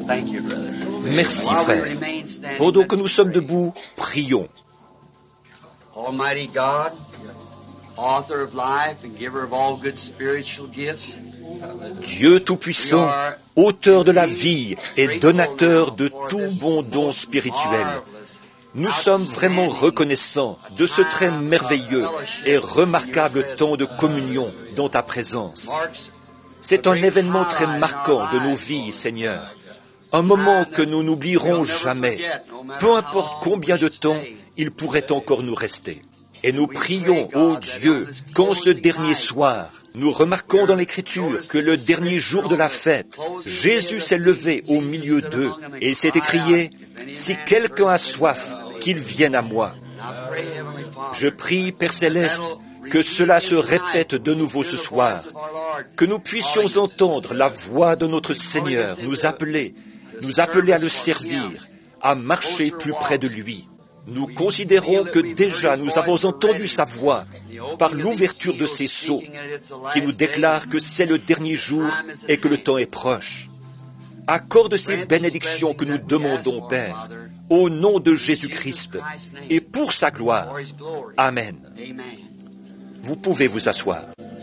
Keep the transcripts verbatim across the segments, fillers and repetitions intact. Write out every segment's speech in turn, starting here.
Merci, frère. Pendant que nous sommes debout, prions. Almighty God, author of life and giver of all good spiritual gifts, Dieu Tout-Puissant, auteur de la vie et donateur de tout bon don spirituel, nous sommes vraiment reconnaissants de ce très merveilleux et remarquable temps de communion dans ta présence. C'est un événement très marquant de nos vies, Seigneur. Un moment que nous n'oublierons jamais, peu importe combien de temps il pourrait encore nous rester. Et nous prions, ô Dieu, qu'en ce dernier soir, nous remarquons dans l'Écriture que le dernier jour de la fête, Jésus s'est levé au milieu d'eux et il s'est écrié, « Si quelqu'un a soif, qu'il vienne à moi. » Je prie, Père Céleste, que cela se répète de nouveau ce soir, que nous puissions entendre la voix de notre Seigneur nous appeler, nous appeler à le servir, à marcher plus près de lui. Nous considérons que déjà nous avons entendu sa voix par l'ouverture de ces sceaux qui nous déclarent que c'est le dernier jour et que le temps est proche. Accorde ces bénédictions que nous demandons, Père, au nom de Jésus-Christ et pour sa gloire. Amen. Vous pouvez vous asseoir.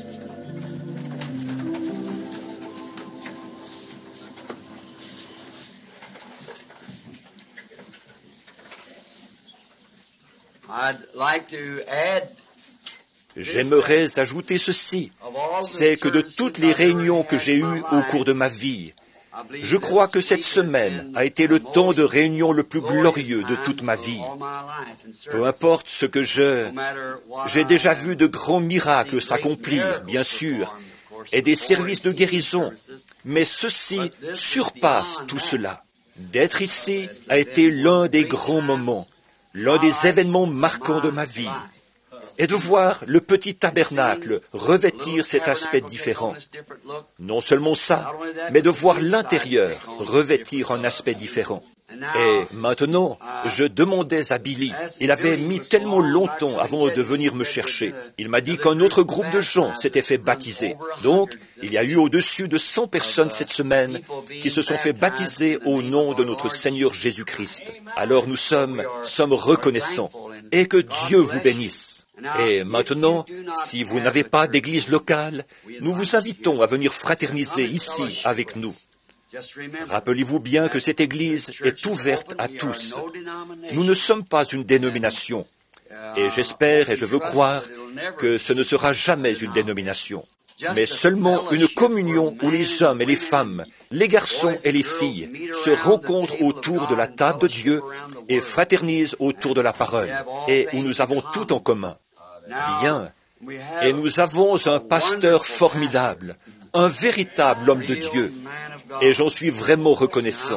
J'aimerais ajouter ceci, c'est que de toutes les réunions que j'ai eues au cours de ma vie, je crois que cette semaine a été le temps de réunion le plus glorieux de toute ma vie. Peu importe ce que je... J'ai déjà vu de grands miracles s'accomplir, bien sûr, et des services de guérison, mais ceci surpasse tout cela. D'être ici a été l'un des grands moments, l'un des événements marquants de ma vie, et de voir le petit tabernacle revêtir cet aspect différent. Non seulement ça, mais de voir l'intérieur revêtir un aspect différent. Et maintenant, je demandais à Billy, il avait mis tellement longtemps avant de venir me chercher. Il m'a dit qu'un autre groupe de gens s'était fait baptiser. Donc, il y a eu au-dessus de cent personnes cette semaine qui se sont fait baptiser au nom de notre Seigneur Jésus-Christ. Alors nous sommes, sommes reconnaissants. Et que Dieu vous bénisse. Et maintenant, si vous n'avez pas d'église locale, nous vous invitons à venir fraterniser ici avec nous. Rappelez-vous bien que cette Église est ouverte à tous. Nous ne sommes pas une dénomination. Et j'espère et je veux croire que ce ne sera jamais une dénomination, mais seulement une communion où les hommes et les femmes, les garçons et les filles se rencontrent autour de la table de Dieu et fraternisent autour de la parole, et où nous avons tout en commun. Bien. Et nous avons un pasteur formidable, un véritable homme de Dieu. Et j'en suis vraiment reconnaissant.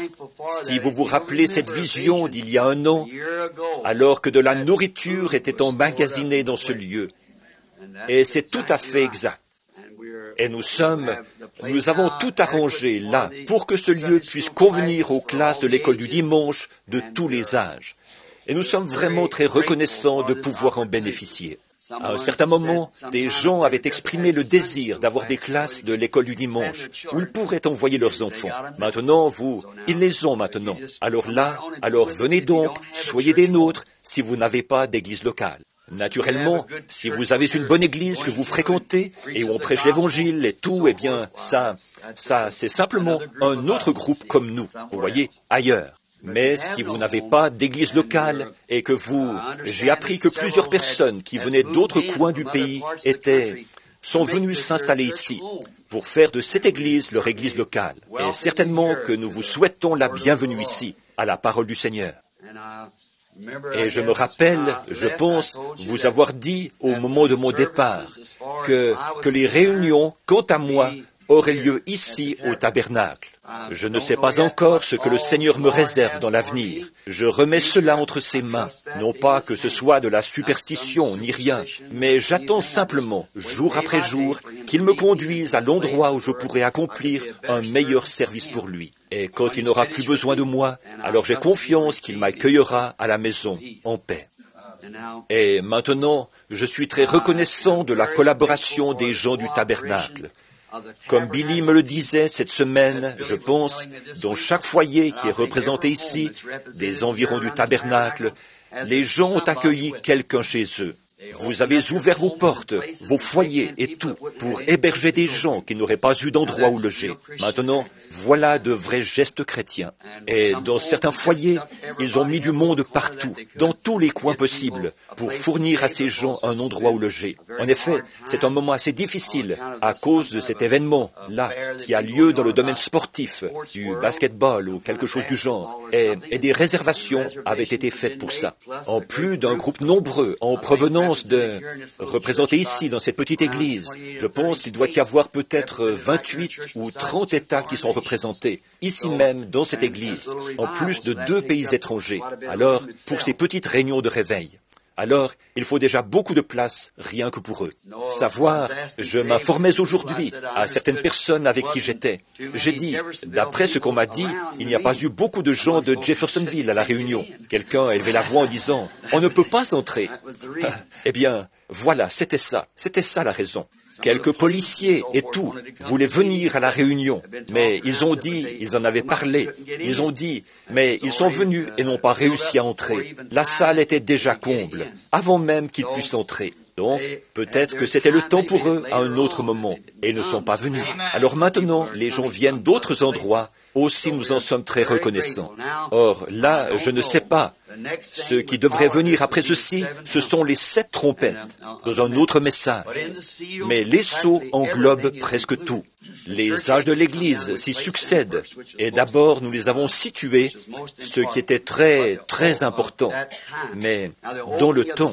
Si vous vous rappelez cette vision d'il y a un an, alors que de la nourriture était emmagasinée dans ce lieu, et c'est tout à fait exact. Et nous sommes, nous avons tout arrangé là pour que ce lieu puisse convenir aux classes de l'école du dimanche de tous les âges. Et nous sommes vraiment très reconnaissants de pouvoir en bénéficier. À un certain moment, des gens avaient exprimé le désir d'avoir des classes de l'école du dimanche où ils pourraient envoyer leurs enfants. Maintenant, vous, ils les ont maintenant. Alors là, alors venez donc, soyez des nôtres si vous n'avez pas d'église locale. Naturellement, si vous avez une bonne église que vous fréquentez et où on prêche l'évangile et tout, eh bien, ça, ça, c'est simplement un autre groupe comme nous, vous voyez, ailleurs. Mais si vous n'avez pas d'église locale et que vous... J'ai appris que plusieurs personnes qui venaient d'autres coins du pays étaient, sont venues s'installer ici pour faire de cette église leur église locale. Et certainement que nous vous souhaitons la bienvenue ici, à la parole du Seigneur. Et je me rappelle, je pense, vous avoir dit au moment de mon départ que, que les réunions, quant à moi, auraient lieu ici au tabernacle. Je ne sais pas encore ce que le Seigneur me réserve dans l'avenir. Je remets cela entre ses mains. Non pas que ce soit de la superstition ni rien, mais j'attends simplement, jour après jour, qu'il me conduise à l'endroit où je pourrai accomplir un meilleur service pour lui. Et quand il n'aura plus besoin de moi, alors j'ai confiance qu'il m'accueillera à la maison, en paix. Et maintenant, je suis très reconnaissant de la collaboration des gens du tabernacle. Comme Billy me le disait cette semaine, je pense, dans chaque foyer qui est représenté ici, des environs du tabernacle, les gens ont accueilli quelqu'un chez eux. Vous avez ouvert vos portes, vos foyers et tout pour héberger des gens qui n'auraient pas eu d'endroit où loger. Maintenant, voilà de vrais gestes chrétiens. Et dans certains foyers, ils ont mis du monde partout, dans tous les coins possibles, pour fournir à ces gens un endroit où loger. En effet, c'est un moment assez difficile à cause de cet événement-là qui a lieu dans le domaine sportif, du basketball ou quelque chose du genre. Et, et des réservations avaient été faites pour ça. En plus d'un groupe nombreux en provenance de représenter ici, dans cette petite église. Je pense qu'il doit y avoir peut-être vingt-huit ou trente États qui sont représentés, ici même, dans cette église, en plus de deux pays étrangers. Alors, pour ces petites réunions de réveil. Alors, il faut déjà beaucoup de place, rien que pour eux. Savoir, je m'informais aujourd'hui à certaines personnes avec qui j'étais. J'ai dit, d'après ce qu'on m'a dit, il n'y a pas eu beaucoup de gens de Jeffersonville à la réunion. Quelqu'un a élevé la voix en disant, on ne peut pas entrer. Eh bien, voilà, c'était ça, c'était ça la raison. Quelques policiers et tout voulaient venir à la réunion, mais ils ont dit, ils en avaient parlé, ils ont dit, mais ils sont venus et n'ont pas réussi à entrer. La salle était déjà comble, avant même qu'ils puissent entrer. Donc, peut-être que c'était le temps pour eux à un autre moment, et ils ne sont pas venus. Alors maintenant, les gens viennent d'autres endroits, aussi nous en sommes très reconnaissants. Or, là, je ne sais pas. Ce qui devrait venir après ceci, ce sont les sept trompettes, dans un autre message. Mais les sceaux englobent presque tout. Les âges de l'Église s'y succèdent, et d'abord nous les avons situés, ce qui était très, très important, mais dans le temps.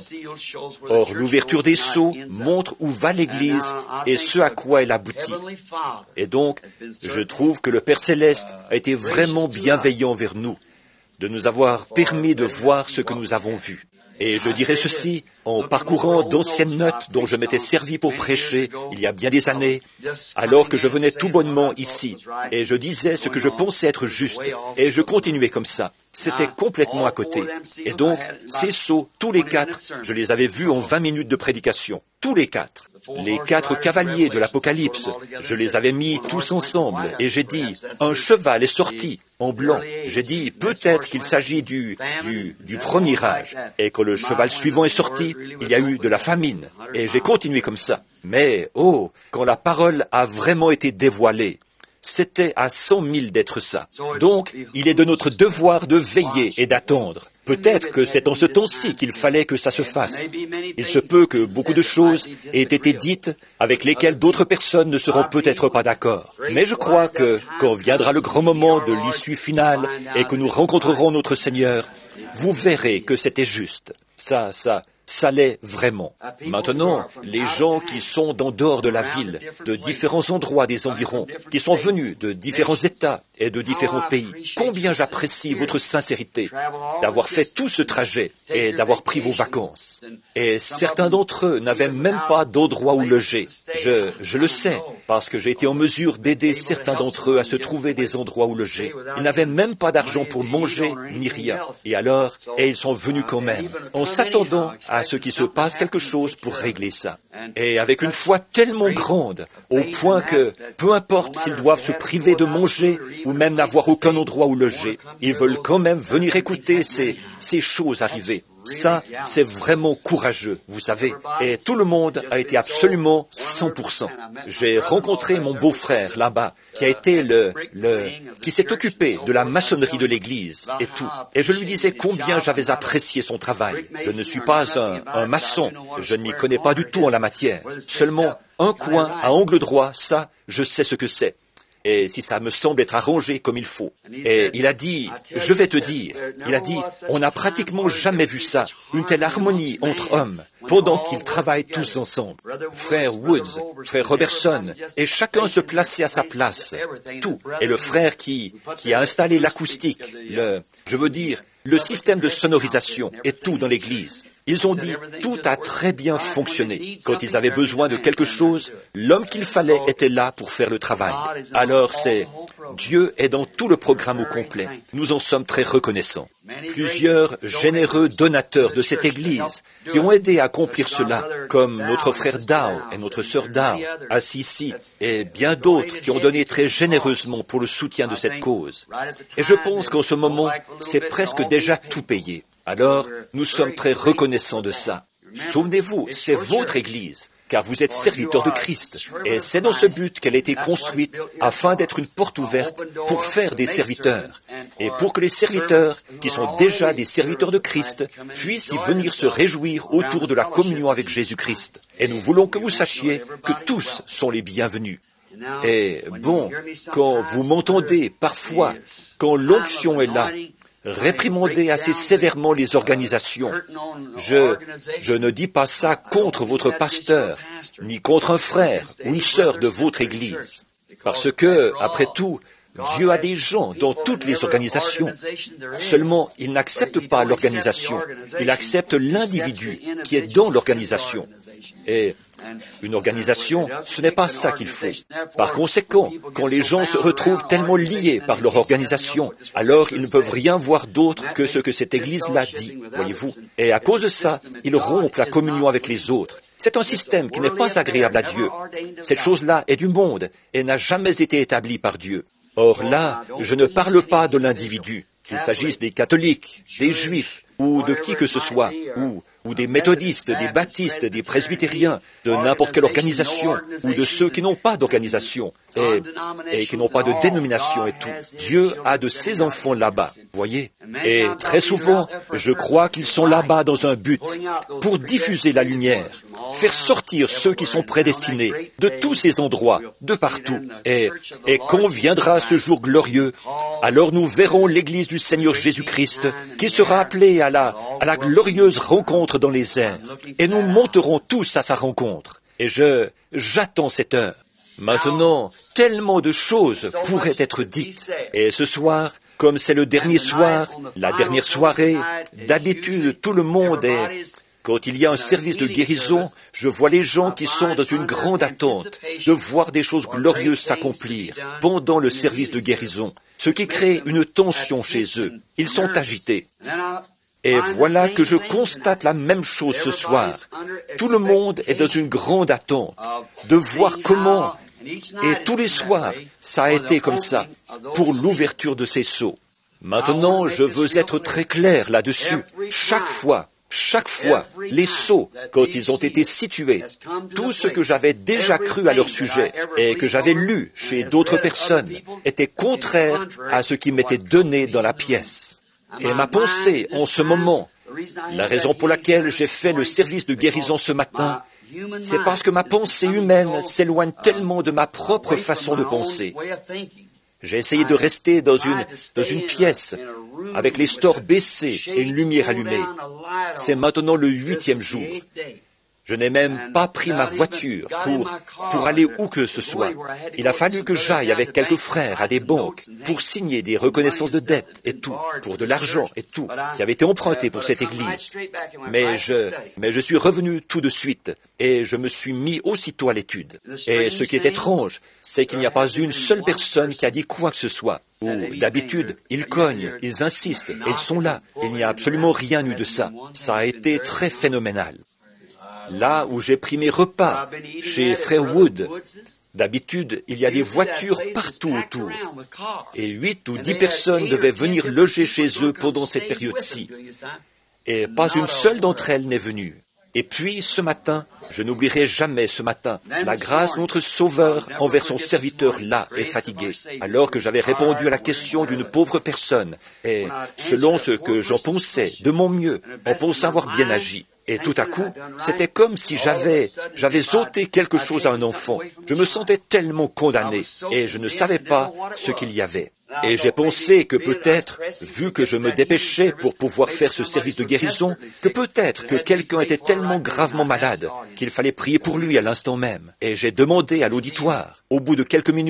Or, l'ouverture des sceaux montre où va l'Église et ce à quoi elle aboutit. Et donc, je trouve que le Père Céleste a été vraiment bienveillant vers nous, de nous avoir permis de voir ce que nous avons vu. Et je dirais ceci, en parcourant d'anciennes notes dont je m'étais servi pour prêcher il y a bien des années, alors que je venais tout bonnement ici, et je disais ce que je pensais être juste, et je continuais comme ça. C'était complètement à côté. Et donc, ces sceaux, tous les quatre, je les avais vus en vingt minutes de prédication. Tous les quatre. Les quatre cavaliers de l'Apocalypse, je les avais mis tous ensemble, et j'ai dit, un cheval est sorti, en blanc. J'ai dit, peut-être qu'il s'agit du, du, du premier âge. Et quand le cheval suivant est sorti, il y a eu de la famine. Et j'ai continué comme ça. Mais, oh, quand la parole a vraiment été dévoilée, c'était à cent mille d'être ça. Donc, il est de notre devoir de veiller et d'attendre. Peut-être que c'est en ce temps-ci qu'il fallait que ça se fasse. Il se peut que beaucoup de choses aient été dites avec lesquelles d'autres personnes ne seront peut-être pas d'accord. Mais je crois que quand viendra le grand moment de l'issue finale et que nous rencontrerons notre Seigneur, vous verrez que c'était juste. Ça, ça... Ça l'est vraiment. Maintenant, les gens qui sont d'en dehors de la ville, de différents endroits des environs, qui sont venus de différents États et de différents pays, combien j'apprécie votre sincérité d'avoir fait tout ce trajet et d'avoir pris vos vacances. Et certains d'entre eux n'avaient même pas d'endroit où loger. Je, je le sais, parce que j'ai été en mesure d'aider certains d'entre eux à se trouver des endroits où loger. Ils n'avaient même pas d'argent pour manger, ni rien. Et alors, et ils sont venus quand même, en s'attendant à ce qu'il se passe quelque chose pour régler ça. Et avec une foi tellement grande, au point que, peu importe s'ils doivent se priver de manger ou même n'avoir aucun endroit où loger, ils veulent quand même venir écouter ces, ces choses arriver. Ça, c'est vraiment courageux, vous savez. Et tout le monde a été absolument cent pour cent. J'ai rencontré mon beau-frère là-bas, qui a été le, le, qui s'est occupé de la maçonnerie de l'église et tout. Et je lui disais combien j'avais apprécié son travail. Je ne suis pas un, un maçon. Je ne m'y connais pas du tout en la matière. Seulement, un coin à angle droit, ça, je sais ce que c'est. Et si ça me semble être arrangé comme il faut. Et il a dit, je vais te dire, il a dit, on n'a pratiquement jamais vu ça, une telle harmonie entre hommes, pendant qu'ils travaillent tous ensemble. Frère Woods, frère Robertson, et chacun se plaçait à sa place, tout. Et le frère qui, qui a installé l'acoustique, le, je veux dire, le système de sonorisation et tout dans l'église. Ils ont dit, tout a très bien fonctionné. Quand ils avaient besoin de quelque chose, l'homme qu'il fallait était là pour faire le travail. Alors c'est, Dieu est dans tout le programme au complet. Nous en sommes très reconnaissants. Plusieurs généreux donateurs de cette Église qui ont aidé à accomplir cela, comme notre frère Dow et notre sœur Dow, assis ici, et bien d'autres qui ont donné très généreusement pour le soutien de cette cause. Et je pense qu'en ce moment, c'est presque déjà tout payé. Alors, nous sommes très reconnaissants de ça. Souvenez-vous, c'est votre Église, car vous êtes serviteurs de Christ. Et c'est dans ce but qu'elle a été construite, afin d'être une porte ouverte pour faire des serviteurs. Et pour que les serviteurs, qui sont déjà des serviteurs de Christ, puissent y venir se réjouir autour de la communion avec Jésus-Christ. Et nous voulons que vous sachiez que tous sont les bienvenus. Et bon, quand vous m'entendez parfois, quand l'onction est là, réprimandez assez sévèrement les organisations. Je, je ne dis pas ça contre votre pasteur, ni contre un frère ou une sœur de votre Église. Parce que, après tout, Dieu a des gens dans toutes les organisations. Seulement, il n'accepte pas l'organisation. Il accepte l'individu qui est dans l'organisation. Et une organisation, ce n'est pas ça qu'il faut. Par conséquent, quand les gens se retrouvent tellement liés par leur organisation, alors ils ne peuvent rien voir d'autre que ce que cette Église-là dit, voyez-vous. Et à cause de ça, ils rompent la communion avec les autres. C'est un système qui n'est pas agréable à Dieu. Cette chose-là est du monde et n'a jamais été établie par Dieu. Or là, je ne parle pas de l'individu, qu'il s'agisse des catholiques, des juifs, ou de qui que ce soit, ou ou des méthodistes, des baptistes, des presbytériens, de n'importe quelle organisation, ou de ceux qui n'ont pas d'organisation, et, et qui n'ont pas de dénomination et tout. Dieu a de ses enfants là-bas, voyez. Et très souvent, je crois qu'ils sont là-bas dans un but, pour diffuser la lumière, faire sortir ceux qui sont prédestinés de tous ces endroits, de partout. Et, et quand viendra ce jour glorieux, alors nous verrons l'Église du Seigneur Jésus-Christ, qui sera appelée à la, à la glorieuse rencontre dans les airs, et nous monterons tous à sa rencontre. Et je, j'attends cette heure. Maintenant, tellement de choses pourraient être dites. Et ce soir, comme c'est le dernier soir, la dernière soirée, d'habitude tout le monde est... Quand il y a un service de guérison, je vois les gens qui sont dans une grande attente de voir des choses glorieuses s'accomplir pendant le service de guérison, ce qui crée une tension chez eux. Ils sont agités. Et voilà que je constate la même chose ce soir. Tout le monde est dans une grande attente de voir comment, et tous les soirs, ça a été comme ça, pour l'ouverture de ces sceaux. Maintenant, je veux être très clair là-dessus. Chaque fois, chaque fois, les sceaux, quand ils ont été situés, tout ce que j'avais déjà cru à leur sujet et que j'avais lu chez d'autres personnes était contraire à ce qui m'était donné dans la pièce. Et ma pensée en ce moment, la raison pour laquelle j'ai fait le service de guérison ce matin, c'est parce que ma pensée humaine s'éloigne tellement de ma propre façon de penser. J'ai essayé de rester dans une, dans une pièce avec les stores baissés et une lumière allumée. C'est maintenant le huitième jour. Je n'ai même pas pris ma voiture pour, pour aller où que ce soit. Il a fallu que j'aille avec quelques frères à des banques pour signer des reconnaissances de dettes et tout, pour de l'argent et tout, qui avait été emprunté pour cette église. Mais je, mais je suis revenu tout de suite et je me suis mis aussitôt à l'étude. Et ce qui est étrange, c'est qu'il n'y a pas une seule personne qui a dit quoi que ce soit. Ou, d'habitude, ils cognent, ils insistent, et ils sont là. Il n'y a absolument rien eu de ça. Ça a été très phénoménal. Là où j'ai pris mes repas, chez Frère Wood, d'habitude, il y a des voitures partout autour. Et huit ou dix personnes devaient venir loger chez eux pendant cette période-ci. Et pas une seule d'entre elles n'est venue. Et puis, ce matin, je n'oublierai jamais ce matin, la grâce de notre Sauveur envers son serviteur là est fatigué, alors que j'avais répondu à la question d'une pauvre personne, et selon ce que j'en pensais, de mon mieux, en pensant avoir bien agi. Et tout à coup, c'était comme si j'avais, j'avais ôté quelque chose à un enfant. Je me sentais tellement condamné, et je ne savais pas ce qu'il y avait. Et j'ai pensé que peut-être, vu que je me dépêchais pour pouvoir faire ce service de guérison, que peut-être que quelqu'un était tellement gravement malade qu'il fallait prier pour lui à l'instant même. Et j'ai demandé à l'auditoire, au bout de quelques minutes,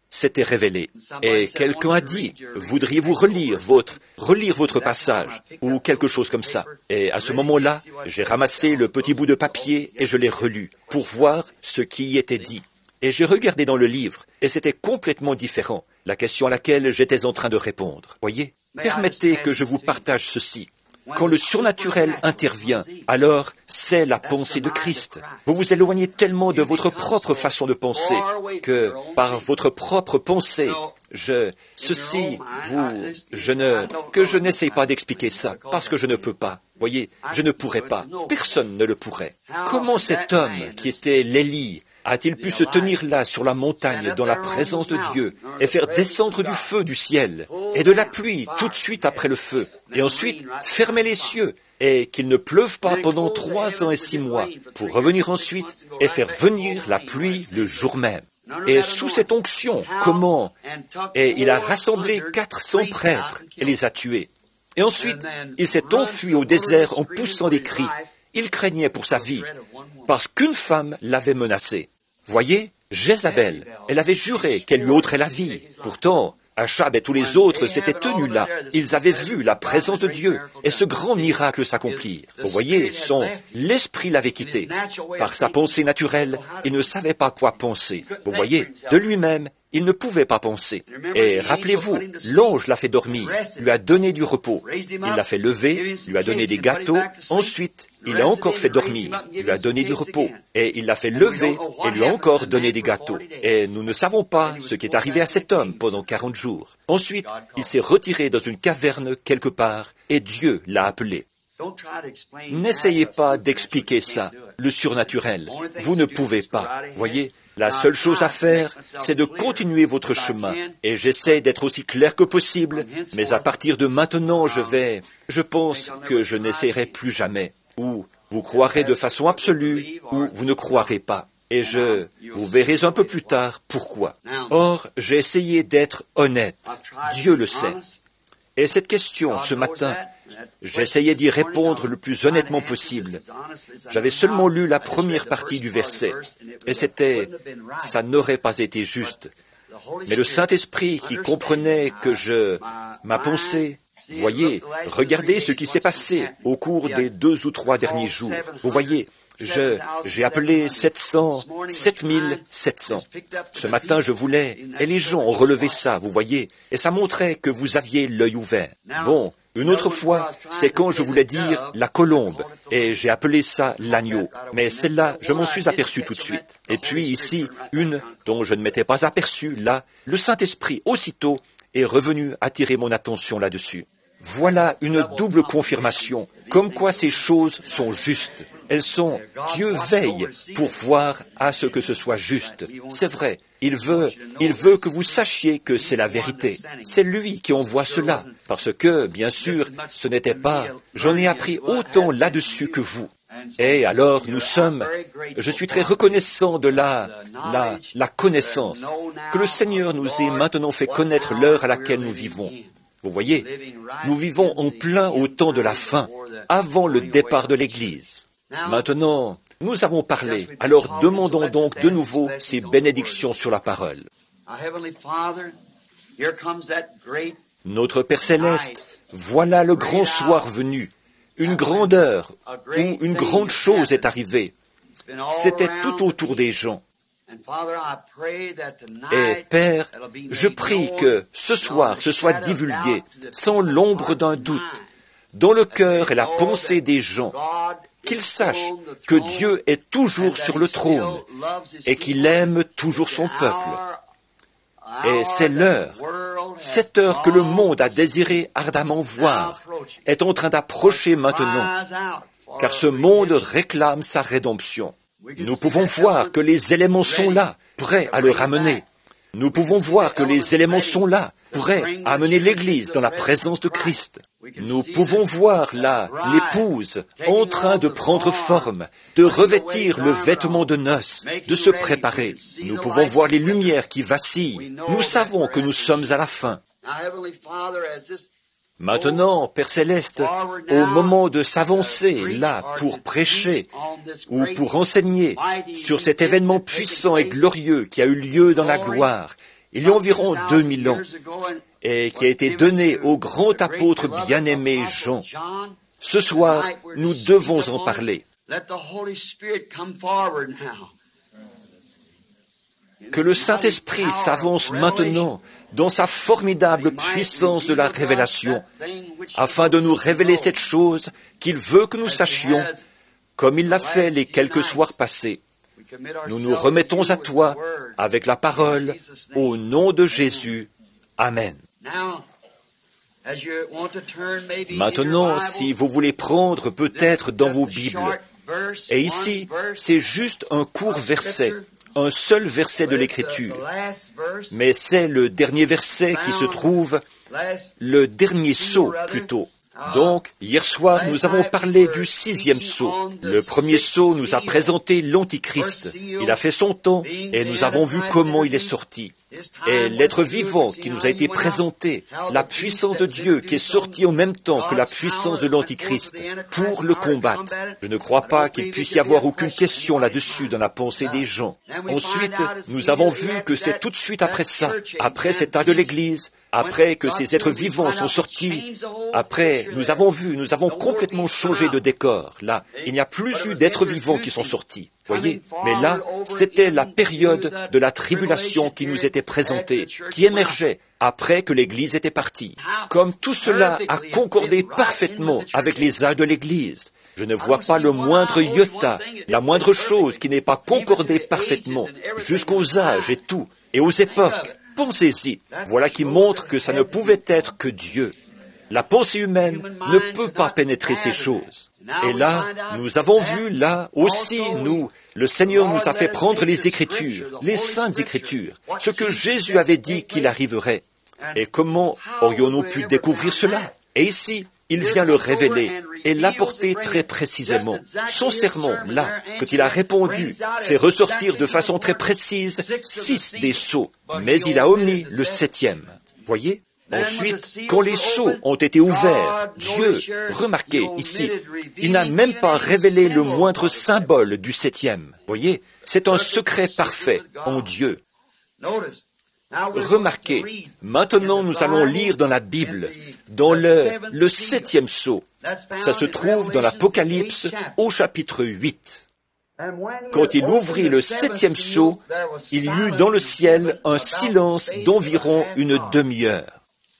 s'était révélé. Et quelqu'un a dit, voudriez-vous relire votre, relire votre passage, ou quelque chose comme ça. Et à ce moment-là, j'ai ramassé le petit bout de papier et je l'ai relu, pour voir ce qui y était dit. Et j'ai regardé dans le livre, et c'était complètement différent, la question à laquelle j'étais en train de répondre. Voyez, permettez que je vous partage ceci. Quand le surnaturel intervient, alors c'est la pensée de Christ. Vous vous éloignez tellement de votre propre façon de penser que par votre propre pensée, je, ceci, vous, je ne, que je n'essaye pas d'expliquer ça, parce que je ne peux pas. Voyez, je ne pourrais pas. Personne ne le pourrait. Comment cet homme qui était l'Élie a-t-il pu se tenir là sur la montagne dans la présence de Dieu et faire descendre du feu du ciel et de la pluie tout de suite après le feu et ensuite fermer les cieux et qu'il ne pleuve pas pendant trois ans et six mois pour revenir ensuite et faire venir la pluie le jour même? Et sous cette onction, comment? Et il a rassemblé quatre cents prêtres et les a tués. Et ensuite, il s'est enfui au désert en poussant des cris. Il craignait pour sa vie, parce qu'une femme l'avait menacé. Voyez, Jézabel, elle avait juré qu'elle lui ôterait la vie. Pourtant, Achab et tous les autres s'étaient tenus là. Ils avaient vu la présence de Dieu et ce grand miracle s'accomplir. Vous voyez, son l'esprit l'avait quitté. Par sa pensée naturelle, il ne savait pas quoi penser. Vous voyez, de lui-même, il ne pouvait pas penser. Et rappelez-vous, l'ange l'a fait dormir, lui a donné du repos. Il l'a fait lever, lui a donné des gâteaux. Ensuite, il l'a encore fait dormir, lui a donné du repos. Et il l'a fait lever et lui a encore donné des gâteaux. Et nous ne savons pas ce qui est arrivé à cet homme pendant quarante jours. Ensuite, il s'est retiré dans une caverne quelque part et Dieu l'a appelé. N'essayez pas d'expliquer ça, le surnaturel. Vous ne pouvez pas. Voyez, la seule chose à faire, c'est de continuer votre chemin. Et j'essaie d'être aussi clair que possible, mais à partir de maintenant, je vais... Je pense que je n'essaierai plus jamais. Ou vous croirez de façon absolue, ou vous ne croirez pas. Et je... Vous verrez un peu plus tard pourquoi. Or, j'ai essayé d'être honnête. Dieu le sait. Et cette question, ce matin, j'essayais d'y répondre le plus honnêtement possible. J'avais seulement lu la première partie du verset, et c'était, ça n'aurait pas été juste. Mais le Saint-Esprit qui comprenait que je, ma pensée, voyez, regardez ce qui s'est passé au cours des deux ou trois derniers jours. Vous voyez, Je, j'ai appelé sept cents, sept mille sept cents. Ce matin, je voulais, et les gens ont relevé ça, vous voyez, et ça montrait que vous aviez l'œil ouvert. Bon, une autre fois, c'est quand je voulais dire la colombe, et j'ai appelé ça l'agneau. Mais celle-là, je m'en suis aperçu tout de suite. Et puis ici, une dont je ne m'étais pas aperçu, là, le Saint-Esprit, aussitôt, est revenu attirer mon attention là-dessus. Voilà une double confirmation, comme quoi ces choses sont justes. Elles sont, Dieu veille pour voir à ce que ce soit juste. C'est vrai, il veut, il veut que vous sachiez que c'est la vérité. C'est lui qui envoie cela, parce que, bien sûr, ce n'était pas, j'en ai appris autant là-dessus que vous. Et alors, nous sommes, je suis très reconnaissant de la, la, la connaissance, que le Seigneur nous ait maintenant fait connaître l'heure à laquelle nous vivons. Vous voyez, nous vivons en plein au temps de la fin, avant le départ de l'Église. Maintenant, nous avons parlé, alors demandons donc de nouveau ces bénédictions sur la parole. Notre Père Céleste, voilà le grand soir venu, une grande heure où une grande chose est arrivée. C'était tout autour des gens. Et Père, je prie que ce soir ce soit divulgué, sans l'ombre d'un doute, dans le cœur et la pensée des gens, qu'ils sachent que Dieu est toujours sur le trône et qu'il aime toujours son peuple. Et c'est l'heure, cette heure que le monde a désiré ardemment voir, est en train d'approcher maintenant, car ce monde réclame sa rédemption. Nous pouvons voir que les éléments sont là, prêts à le ramener. Nous pouvons voir que les éléments sont là, prêts à amener l'Église dans la présence de Christ. Nous pouvons voir là l'épouse en train de prendre forme, de revêtir le vêtement de noces, de se préparer. Nous pouvons voir les lumières qui vacillent. Nous savons que nous sommes à la fin. Maintenant, Père Céleste, au moment de s'avancer là pour prêcher ou pour enseigner sur cet événement puissant et glorieux qui a eu lieu dans la gloire il y a environ deux mille ans, et qui a été donné au grand apôtre bien-aimé Jean. Ce soir, nous devons en parler. Que le Saint-Esprit s'avance maintenant dans sa formidable puissance de la révélation, afin de nous révéler cette chose qu'il veut que nous sachions, comme il l'a fait les quelques soirs passés. Nous nous remettons à toi avec la parole, au nom de Jésus. Amen. Maintenant, si vous voulez prendre peut-être dans vos Bibles, et ici, c'est juste un court verset, un seul verset de l'Écriture, mais c'est le dernier verset qui se trouve, le dernier sceau plutôt. Donc, hier soir, nous avons parlé du sixième sceau. Le premier sceau nous a présenté l'Antichrist. Il a fait son temps et nous avons vu comment il est sorti. Et l'être vivant qui nous a été présenté, la puissance de Dieu qui est sortie en même temps que la puissance de l'Antichrist pour le combattre. Je ne crois pas qu'il puisse y avoir aucune question là-dessus dans la pensée des gens. Ensuite, nous avons vu que c'est tout de suite après ça, après cet acte de l'Église, après que ces êtres vivants sont sortis, après, nous avons vu, nous avons complètement changé de décor. Là, il n'y a plus eu d'êtres vivants qui sont sortis. Voyez, mais là, c'était la période de la tribulation qui nous était présentée, qui émergeait après que l'Église était partie. Comme tout cela a concordé parfaitement avec les âges de l'Église, je ne vois pas le moindre iota, la moindre chose qui n'ait pas concordé parfaitement, jusqu'aux âges et tout, et aux époques. Pensez-y, voilà qui montre que ça ne pouvait être que Dieu. La pensée humaine ne peut pas pénétrer ces choses. Et là, nous avons vu, là aussi, nous, le Seigneur nous a fait prendre les Écritures, les saintes Écritures, ce que Jésus avait dit qu'il arriverait. Et comment aurions-nous pu découvrir cela? Et ici, il vient le révéler et l'apporter très précisément. Son sermon, là, quand il a répondu, fait ressortir de façon très précise six des sceaux, mais il a omis le septième. Voyez? Ensuite, quand les sceaux ont été ouverts, Dieu, remarquez ici, il n'a même pas révélé le moindre symbole du septième. Voyez? C'est un secret parfait en Dieu. Remarquez, maintenant nous allons lire dans la Bible, dans le, le septième sceau. Ça se trouve dans l'Apocalypse au chapitre huit. Quand il ouvrit le septième sceau, il y eut dans le ciel un silence d'environ une demi-heure.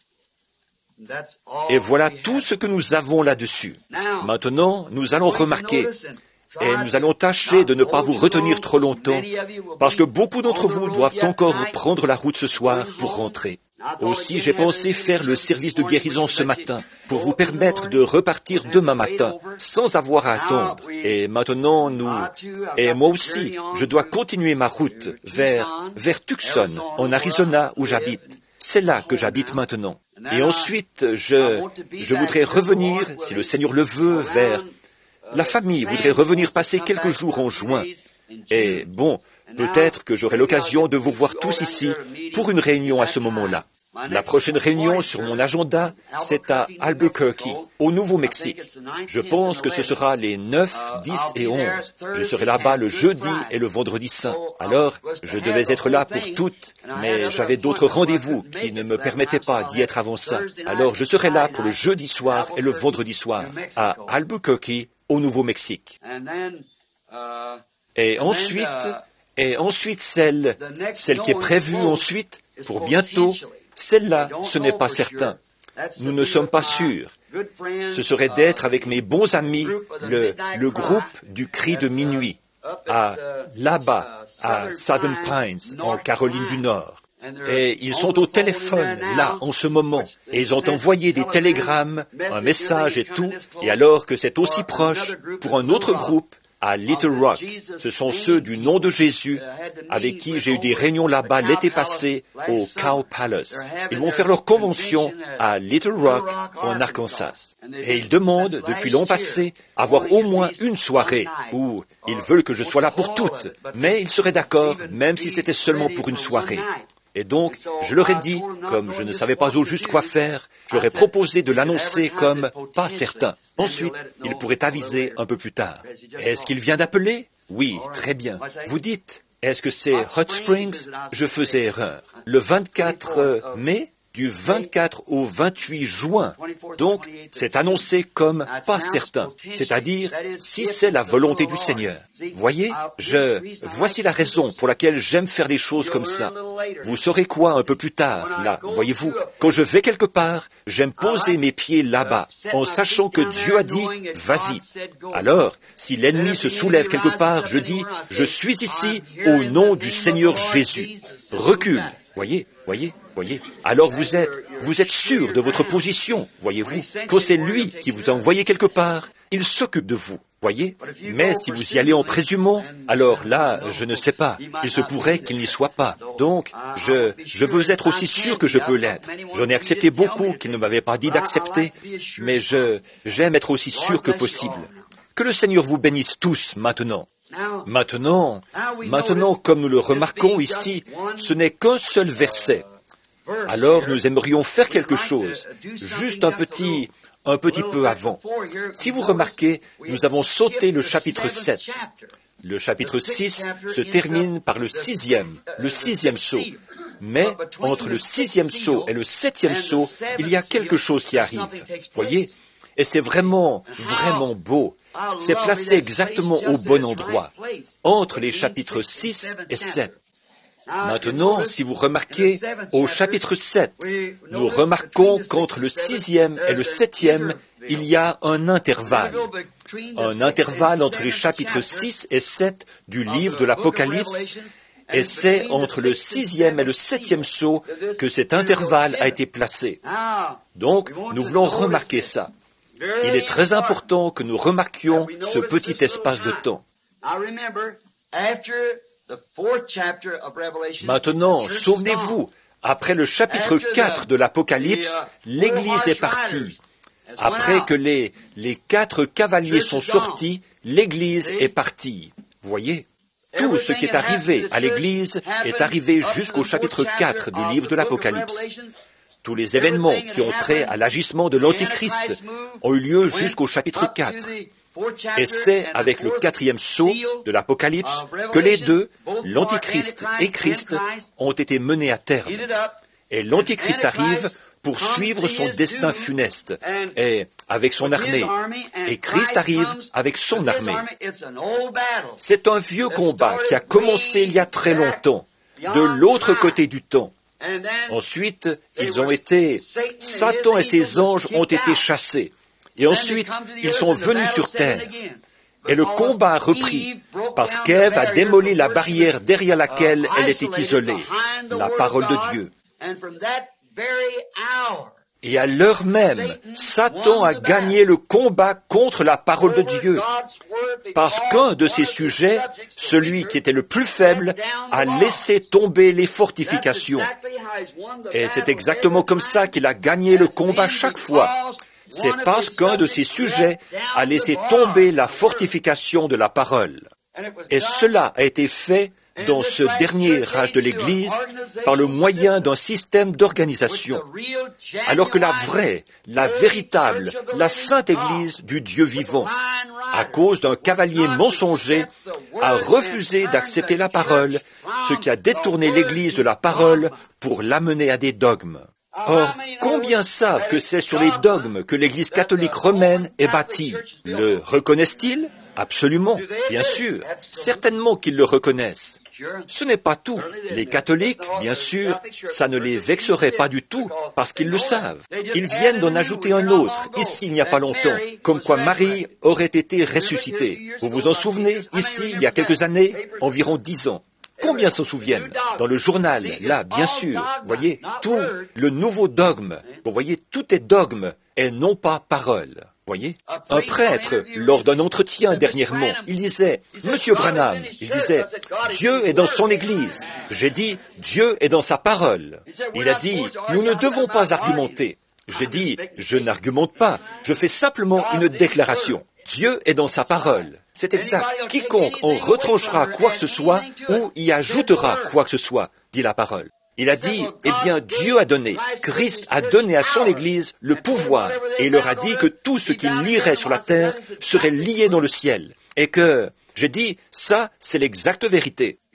Et voilà tout ce que nous avons là-dessus. Maintenant, nous allons remarquer, et nous allons tâcher de ne pas vous retenir trop longtemps, parce que beaucoup d'entre vous doivent encore prendre la route ce soir pour rentrer. Aussi, j'ai pensé faire le service de guérison ce matin, pour vous permettre de repartir demain matin, sans avoir à attendre. Et maintenant, nous... Et moi aussi, je dois continuer ma route vers, vers Tucson, en Arizona, où j'habite. C'est là que j'habite maintenant. Et ensuite, je, je voudrais revenir, si le Seigneur le veut, vers... La famille voudrait revenir passer quelques jours en juin. Et bon, peut-être que j'aurai l'occasion de vous voir tous ici pour une réunion à ce moment-là. La prochaine réunion sur mon agenda, c'est à Albuquerque, au Nouveau-Mexique. Je pense que ce sera les neuf, dix et onze. Je serai là-bas le jeudi et le vendredi saint. Alors, je devais être là pour toutes, mais j'avais d'autres rendez-vous qui ne me permettaient pas d'y être avant ça. Alors, je serai là pour le jeudi soir et le vendredi soir, à Albuquerque, au Nouveau-Mexique. Et ensuite, et ensuite celle, celle qui est prévue ensuite, pour bientôt, celle-là, ce n'est pas certain. Nous ne sommes pas sûrs. Ce serait d'être avec mes bons amis, le, le groupe du Cri de minuit, à, là-bas, à Southern Pines, en Caroline du Nord. Et ils sont au téléphone, là, en ce moment, et ils ont envoyé des télégrammes, un message et tout, et alors que c'est aussi proche, pour un autre groupe, à Little Rock. Ce sont ceux du nom de Jésus avec qui j'ai eu des réunions là-bas l'été passé au Cow Palace. Ils vont faire leur convention à Little Rock en Arkansas. Et ils demandent, depuis l'an passé, avoir au moins une soirée où ils veulent que je sois là pour toutes. Mais ils seraient d'accord, même si c'était seulement pour une soirée. Et donc, je leur ai dit, comme je ne savais pas au juste quoi faire, je leur ai proposé de l'annoncer comme pas certain. Ensuite, il pourrait aviser un peu plus tard. Est-ce qu'il vient d'appeler? Oui, très bien. Vous dites, Est-ce que c'est Hot Springs? Je faisais erreur. Le vingt-quatre mai, du vingt-quatre au vingt-huit juin. Donc, c'est annoncé comme pas certain, c'est-à-dire si c'est la volonté du Seigneur. Voyez, je, voici la raison pour laquelle j'aime faire les choses comme ça. Vous saurez quoi un peu plus tard, là, voyez-vous? Quand je vais quelque part, j'aime poser mes pieds là-bas, en sachant que Dieu a dit, vas-y. Alors, si l'ennemi se soulève quelque part, je dis, je suis ici au nom du Seigneur Jésus. Recule, voyez, voyez. Voyez, alors vous êtes, vous êtes sûr de votre position, voyez-vous. Quand c'est lui qui vous a envoyé quelque part, il s'occupe de vous, voyez. Mais si vous y allez en présumant, alors là, je ne sais pas, il se pourrait qu'il n'y soit pas. Donc, je, je veux être aussi sûr que je peux l'être. J'en ai accepté beaucoup qui ne m'avaient pas dit d'accepter, mais je, j'aime être aussi sûr que possible. Que le Seigneur vous bénisse tous maintenant. Maintenant, maintenant, comme nous le remarquons ici, ce n'est qu'un seul verset. Alors nous aimerions faire quelque chose, juste un petit, un petit peu avant. Si vous remarquez, nous avons sauté le chapitre sept. Le chapitre six se termine par le sixième, le sixième sceau. Mais entre le sixième sceau et le septième sceau, il y a quelque chose qui arrive. Voyez? Et c'est vraiment, vraiment beau. C'est placé exactement au bon endroit, entre les chapitres six et sept. Maintenant, si vous remarquez, au chapitre sept, nous remarquons qu'entre le sixième et le septième, il y a un intervalle. Un intervalle entre les chapitres six et sept du livre de l'Apocalypse, et c'est entre le sixième et le septième sceau que cet intervalle a été placé. Donc, nous voulons remarquer ça. Il est très important que nous remarquions ce petit espace de temps. Maintenant, souvenez-vous, après le chapitre quatre de l'Apocalypse, l'Église est partie. Après que les, les quatre cavaliers sont sortis, l'Église est partie. Voyez, tout ce qui est arrivé à l'Église est arrivé jusqu'au chapitre quatre du livre de l'Apocalypse. Tous les événements qui ont trait à l'agissement de l'Antichrist ont eu lieu jusqu'au chapitre quatre. Et c'est avec le quatrième sceau de l'Apocalypse que les deux, l'Antichrist et Christ, ont été menés à terme. Et l'Antichrist arrive pour suivre son destin funeste, et avec son armée. Et Christ arrive avec son armée. C'est un vieux combat qui a commencé il y a très longtemps, de l'autre côté du temps. Ensuite, ils ont été, Satan et ses anges ont été chassés. Et ensuite, ils sont venus sur terre. Et le combat a repris, parce qu'Ève a démoli la barrière derrière laquelle elle était isolée, la parole de Dieu. Et à l'heure même, Satan a gagné le combat contre la parole de Dieu, parce qu'un de ses sujets, celui qui était le plus faible, a laissé tomber les fortifications. Et c'est exactement comme ça qu'il a gagné le combat chaque fois. C'est parce qu'un de ses sujets a laissé tomber la fortification de la parole. Et cela a été fait dans ce dernier âge de l'Église par le moyen d'un système d'organisation. Alors que la vraie, la véritable, la sainte Église du Dieu vivant, à cause d'un cavalier mensonger, a refusé d'accepter la parole, ce qui a détourné l'Église de la parole pour l'amener à des dogmes. Or, combien savent que c'est sur les dogmes que l'Église catholique romaine est bâtie? Le reconnaissent-ils? Absolument, bien sûr, certainement qu'ils le reconnaissent. Ce n'est pas tout. Les catholiques, bien sûr, ça ne les vexerait pas du tout, parce qu'ils le savent. Ils viennent d'en ajouter un autre, ici il n'y a pas longtemps, comme quoi Marie aurait été ressuscitée. Vous vous en souvenez? Ici, il y a quelques années, environ dix ans. Combien s'en souviennent? Dans le journal, là, bien sûr, voyez, tout le nouveau dogme, vous voyez, tout est dogme et non pas parole. Voyez, un prêtre, lors d'un entretien dernièrement, il disait, « Monsieur Branham, il disait, Dieu est dans son Église. » J'ai dit, « Dieu est dans sa parole. » Il a dit, « Nous ne devons pas argumenter. » J'ai dit, « Je n'argumente pas, je fais simplement une déclaration. Dieu est dans sa parole. » C'est exact. Quiconque en retranchera quoi que ce soit ou y ajoutera quoi que ce soit, dit la parole. Il a dit, eh bien, Dieu a donné, Christ a donné à son Église le pouvoir, et il leur a dit que tout ce qu'il lierait sur la terre serait lié dans le ciel. Et que, j'ai dit, ça, c'est l'exacte vérité.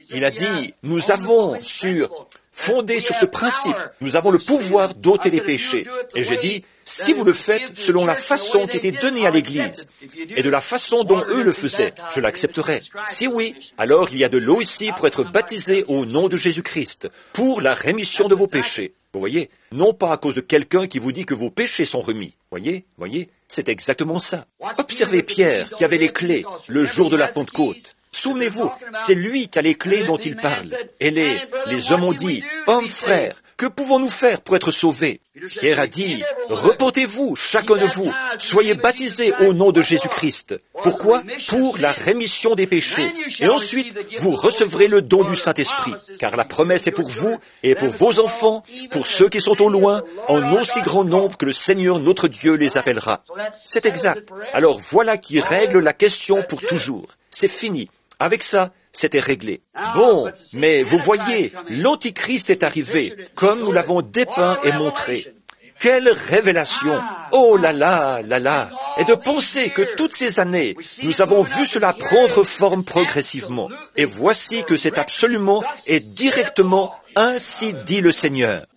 Il a dit, nous avons sur, fondé sur ce principe, nous avons le pouvoir d'ôter les péchés. Et j'ai dit, si vous le faites selon la façon qui était donnée à l'Église, et de la façon dont eux le faisaient, je l'accepterai. Si oui, alors il y a de l'eau ici pour être baptisé au nom de Jésus-Christ, pour la rémission de vos péchés. Vous voyez, non pas à cause de quelqu'un qui vous dit que vos péchés sont remis. Voyez, voyez, c'est exactement ça. Observez Pierre, qui avait les clés, le jour de la Pentecôte. Souvenez-vous, c'est lui qui a les clés dont il parle. Et les, les hommes ont dit, « Hommes, frères, que pouvons-nous faire pour être sauvés ?» Pierre a dit, « Repentez-vous, chacun de vous, soyez baptisés au nom de Jésus-Christ. » Pourquoi ? Pour la rémission des péchés. Et ensuite, vous recevrez le don du Saint-Esprit, car la promesse est pour vous et pour vos enfants, pour ceux qui sont au loin, en aussi grand nombre que le Seigneur notre Dieu les appellera. C'est exact. Alors voilà qui règle la question pour toujours. C'est fini. Avec ça, c'était réglé. Bon, mais vous voyez, l'Antichrist est arrivé, comme nous l'avons dépeint et montré. Quelle révélation! Oh là là, là là! Et de penser que toutes ces années, nous avons vu cela prendre forme progressivement. Et voici que c'est absolument et directement ainsi dit le Seigneur.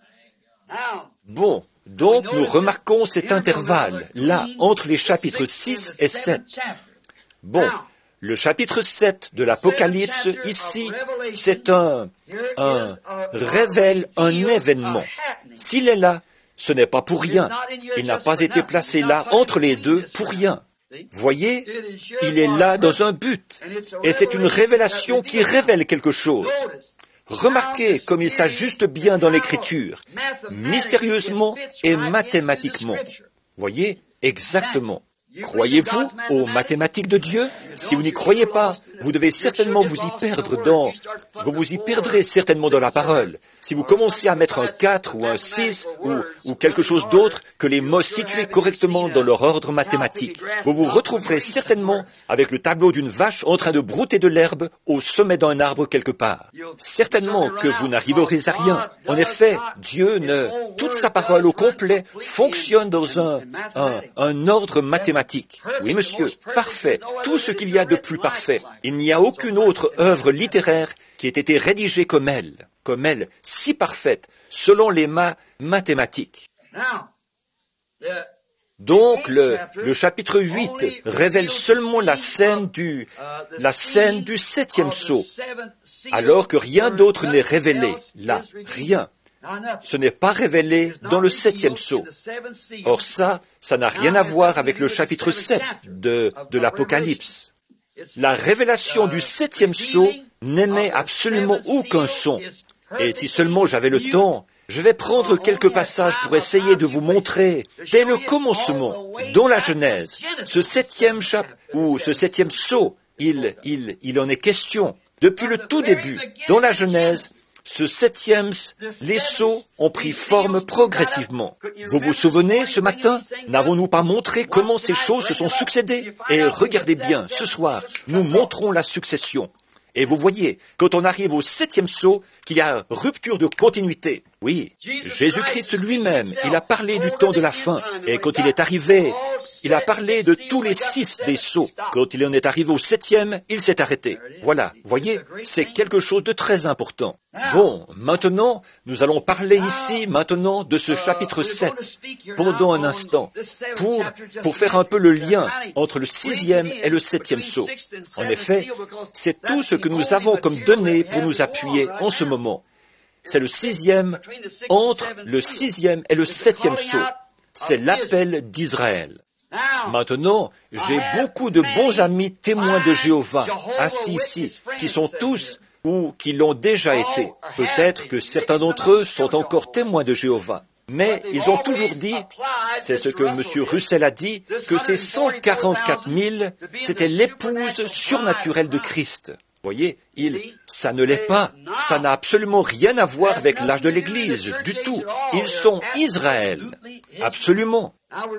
Bon, donc nous remarquons cet intervalle, là, entre les chapitres six et sept. Bon, le chapitre sept de l'Apocalypse, ici, c'est un, un, révèle un événement. S'il est là, ce n'est pas pour rien. Il n'a pas été placé là, entre les deux, pour rien. Voyez, il est là dans un but. Et c'est une révélation qui révèle quelque chose. Remarquez comme il s'ajuste bien dans l'Écriture, mystérieusement et mathématiquement. Voyez, exactement. Croyez-vous aux mathématiques de Dieu? Si vous n'y croyez pas, vous devez certainement vous y perdre dans... Vous vous y perdrez certainement dans la parole. Si vous commencez à mettre un quatre ou un six ou, ou quelque chose d'autre que les mots situés correctement dans leur ordre mathématique, vous vous retrouverez certainement avec le tableau d'une vache en train de brouter de l'herbe au sommet d'un arbre quelque part. Certainement que vous n'arriverez à rien. En effet, Dieu ne... Toute sa parole au complet fonctionne dans un, un, un ordre mathématique. Oui, monsieur, parfait. Tout ce qu'il y a de plus parfait. Il n'y a aucune autre œuvre littéraire qui ait été rédigée comme elle, comme elle, si parfaite, selon les ma mathématiques. Donc, le, le chapitre huit révèle seulement la scène du, la scène du septième sceau, alors que rien d'autre n'est révélé, là, rien. Ce n'est pas révélé dans le septième sceau. Or ça, ça n'a rien à voir avec le chapitre sept de, de l'Apocalypse. La révélation du septième sceau n'émet absolument aucun son. Et si seulement j'avais le temps, je vais prendre quelques passages pour essayer de vous montrer, dès le commencement, dans la Genèse, ce septième chapitre, ou ce septième sceau, il, il, il en est question. Depuis le tout début, dans la Genèse, ce septième, les sceaux ont pris forme progressivement. Vous vous souvenez, ce matin, n'avons-nous pas montré comment ces choses se sont succédées? Et regardez bien, ce soir, nous montrons la succession. Et vous voyez, quand on arrive au septième sceau, qu'il y a rupture de continuité. Oui, Jésus-Christ lui-même, il a parlé du temps de la fin. Et quand il est arrivé, il a parlé de tous les six des sceaux. Quand il en est arrivé au septième, il s'est arrêté. Voilà, voyez, c'est quelque chose de très important. Bon, maintenant, nous allons parler ici, maintenant, de ce chapitre sept, pendant un instant, pour, pour faire un peu le lien entre le sixième et le septième sceau. En effet, c'est tout ce que nous avons comme données pour nous appuyer en ce moment. C'est le sixième, entre le sixième et le septième sceau. C'est l'appel d'Israël. Maintenant, j'ai beaucoup de bons amis témoins de Jéhovah, assis ici, qui sont tous ou qui l'ont déjà été. Peut-être que certains d'entre eux sont encore témoins de Jéhovah. Mais ils ont toujours dit, c'est ce que M. Russell a dit, que ces cent quarante-quatre mille, c'était l'épouse surnaturelle de Christ. Voyez, il, ça ne l'est pas. Ça n'a absolument rien à voir avec l'âge de l'Église, du tout. Ils sont Israël. Absolument.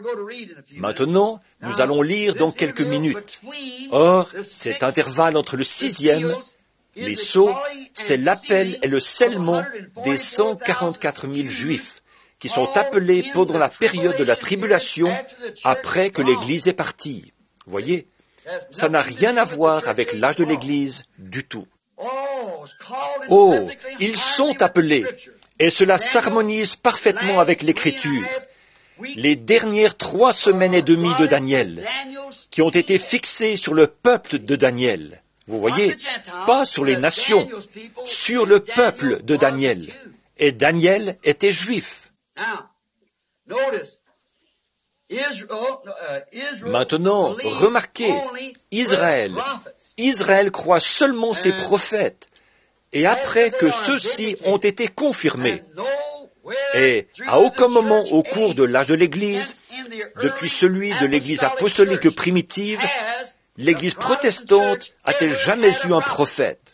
Maintenant, nous allons lire dans quelques minutes. Or, cet intervalle entre le sixième, les sceaux, c'est l'appel et le scellement des cent quarante-quatre mille Juifs, qui sont appelés pendant la période de la tribulation, après que l'Église est partie. Voyez, ça n'a rien à voir avec l'âge de l'Église du tout. Oh, ils sont appelés, et cela s'harmonise parfaitement avec l'Écriture. Les dernières trois semaines et demie de Daniel, qui ont été fixées sur le peuple de Daniel. Vous voyez, pas sur les nations, sur le peuple de Daniel. Et Daniel était juif. Maintenant, remarquez, Israël, Israël croit seulement ses prophètes, et après que ceux-ci ont été confirmés. Et à aucun moment au cours de l'âge de l'Église, depuis celui de l'Église apostolique primitive, l'Église protestante a-t-elle jamais eu un prophète?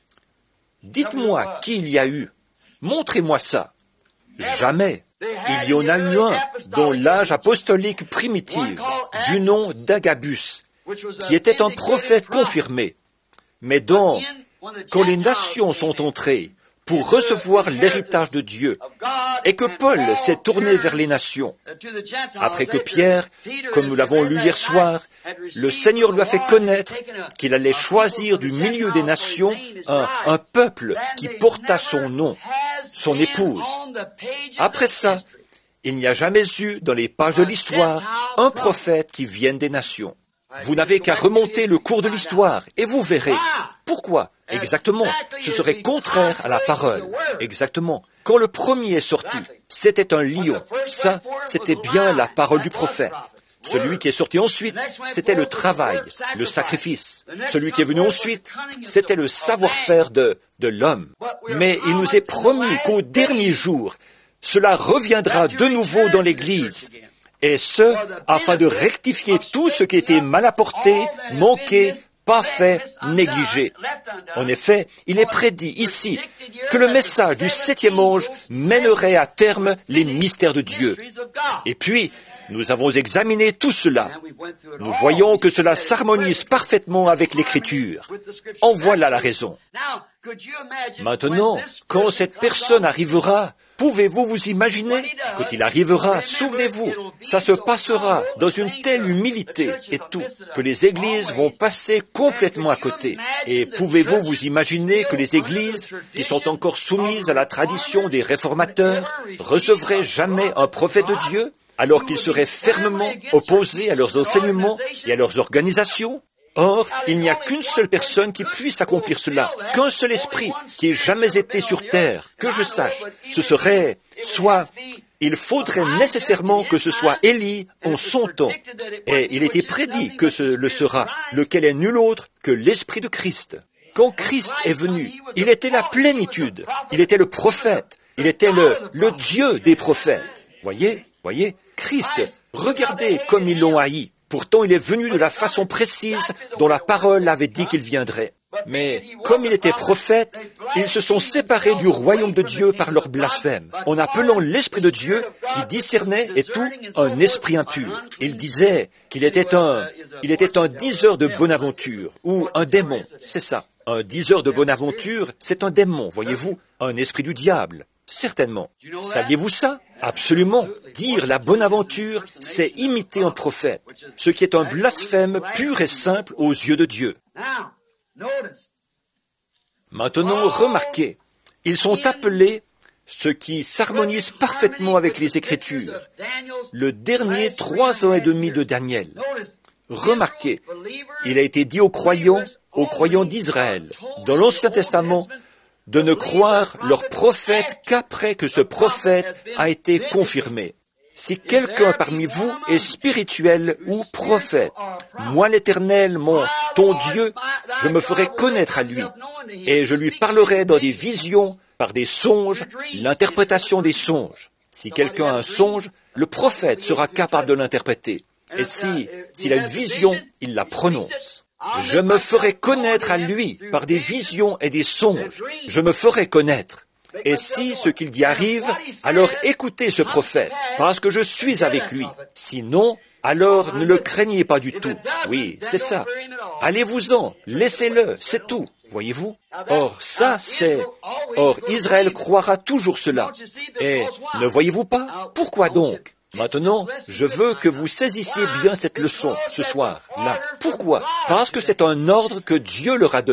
Dites-moi qui il y a eu. Montrez-moi ça. Jamais. Il y en a eu un dans l'âge apostolique primitif, du nom d'Agabus, qui était un prophète confirmé. Mais donc, quand les nations sont entrées pour recevoir l'héritage de Dieu, et que Paul s'est tourné vers les nations, après que Pierre, comme nous l'avons lu hier soir, le Seigneur lui a fait connaître qu'il allait choisir du milieu des nations un, un peuple qui porta son nom, son épouse. Après ça, il n'y a jamais eu dans les pages de l'histoire un prophète qui vienne des nations. Vous n'avez qu'à remonter le cours de l'histoire et vous verrez. Pourquoi? Exactement. Ce serait contraire à la parole. Exactement. Quand le premier est sorti, c'était un lion. Ça, c'était bien la parole du prophète. Celui qui est sorti ensuite, c'était le travail, le sacrifice. Celui qui est venu ensuite, c'était le savoir-faire de, de l'homme. Mais il nous est promis qu'au dernier jour, cela reviendra de nouveau dans l'Église. Et ce, afin de rectifier tout ce qui était mal apporté, manqué, pas fait, négligé. En effet, il est prédit ici que le message du septième ange mènerait à terme les mystères de Dieu. Et puis, nous avons examiné tout cela. Nous voyons que cela s'harmonise parfaitement avec l'Écriture. En voilà la raison. Maintenant, quand cette personne arrivera, pouvez-vous vous imaginer? Quand il arrivera, souvenez-vous, ça se passera dans une telle humilité et tout, que les églises vont passer complètement à côté. Et pouvez-vous vous imaginer que les églises, qui sont encore soumises à la tradition des réformateurs, recevraient jamais un prophète de Dieu, alors qu'ils seraient fermement opposés à leurs enseignements et à leurs organisations? Or, il n'y a qu'une seule personne qui puisse accomplir cela, qu'un seul esprit qui ait jamais été sur terre, que je sache. Ce serait, soit, il faudrait nécessairement que ce soit Élie en son temps. Et il était prédit que ce le sera, lequel est nul autre que l'Esprit de Christ. Quand Christ est venu, il était la plénitude, il était le prophète, il était le, le Dieu des prophètes. Voyez, voyez, Christ, regardez comme ils l'ont haï. Pourtant, il est venu de la façon précise dont la parole avait dit qu'il viendrait. Mais comme il était prophète, ils se sont séparés du royaume de Dieu par leur blasphème, en appelant l'Esprit de Dieu, qui discernait et tout, un esprit impur. Il disait qu'il était un, il était un diseur de bonne aventure, ou un démon, c'est ça. Un diseur de bonne aventure, c'est un démon, voyez-vous, un esprit du diable. Certainement. Saviez-vous ça? Absolument. Dire la bonne aventure, c'est imiter un prophète, ce qui est un blasphème pur et simple aux yeux de Dieu. Maintenant, remarquez, ils sont appelés, ce qui s'harmonise parfaitement avec les Écritures, le dernier trois ans et demi de Daniel. Remarquez, il a été dit aux croyants, aux croyants d'Israël, dans l'Ancien Testament, de ne croire leur prophète qu'après que ce prophète a été confirmé. Si quelqu'un parmi vous est spirituel ou prophète, moi l'Éternel, mon, ton Dieu, je me ferai connaître à lui, et je lui parlerai dans des visions, par des songes, l'interprétation des songes. Si quelqu'un a un songe, le prophète sera capable de l'interpréter. Et si, s'il a une vision, il la prononce. Je me ferai connaître à lui par des visions et des songes. Je me ferai connaître. Et si ce qu'il dit arrive, alors écoutez ce prophète, parce que je suis avec lui. Sinon, alors ne le craignez pas du tout. Oui, c'est ça. Allez-vous-en, laissez-le, c'est tout. Voyez-vous? Or, ça, c'est... Or, Israël croira toujours cela. Et ne voyez-vous pas? Pourquoi donc? Maintenant, je veux que vous saisissiez bien cette leçon ce soir, là. Pourquoi? Parce que c'est un ordre que Dieu leur a donné.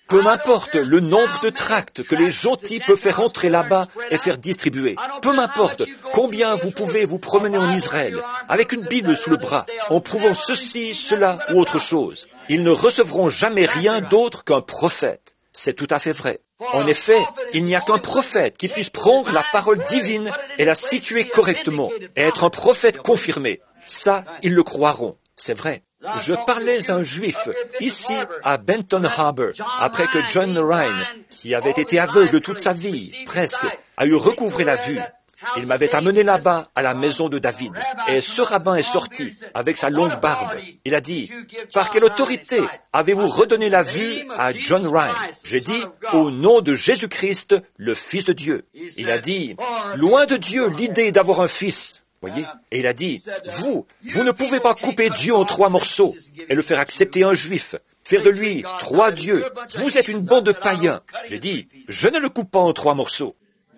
Peu m'importe le nombre de tracts que les gentils peuvent faire entrer là-bas et faire distribuer. Peu m'importe combien vous pouvez vous promener en Israël avec une Bible sous le bras, en prouvant ceci, cela ou autre chose. Ils ne recevront jamais rien d'autre qu'un prophète. C'est tout à fait vrai. En effet, il n'y a qu'un prophète qui puisse prendre la parole divine et la situer correctement et être un prophète confirmé. Ça, ils le croiront. C'est vrai. Je parlais à un juif, ici, à Benton Harbor, après que John Ryan, qui avait été aveugle toute sa vie, presque, a eu recouvré la vue. Il m'avait amené là-bas, à la maison de David. Et ce rabbin est sorti, avec sa longue barbe. Il a dit, « Par quelle autorité avez-vous redonné la vue à John Ryan ?» J'ai dit, « Au nom de Jésus-Christ, le Fils de Dieu. » Il a dit, « Loin de Dieu l'idée d'avoir un fils. » Voyez? Et il a dit, vous, vous ne pouvez pas couper Dieu en trois morceaux et le faire accepter un juif, faire de lui trois dieux. Vous êtes une bande de païens. J'ai dit, je ne le coupe pas en trois morceaux.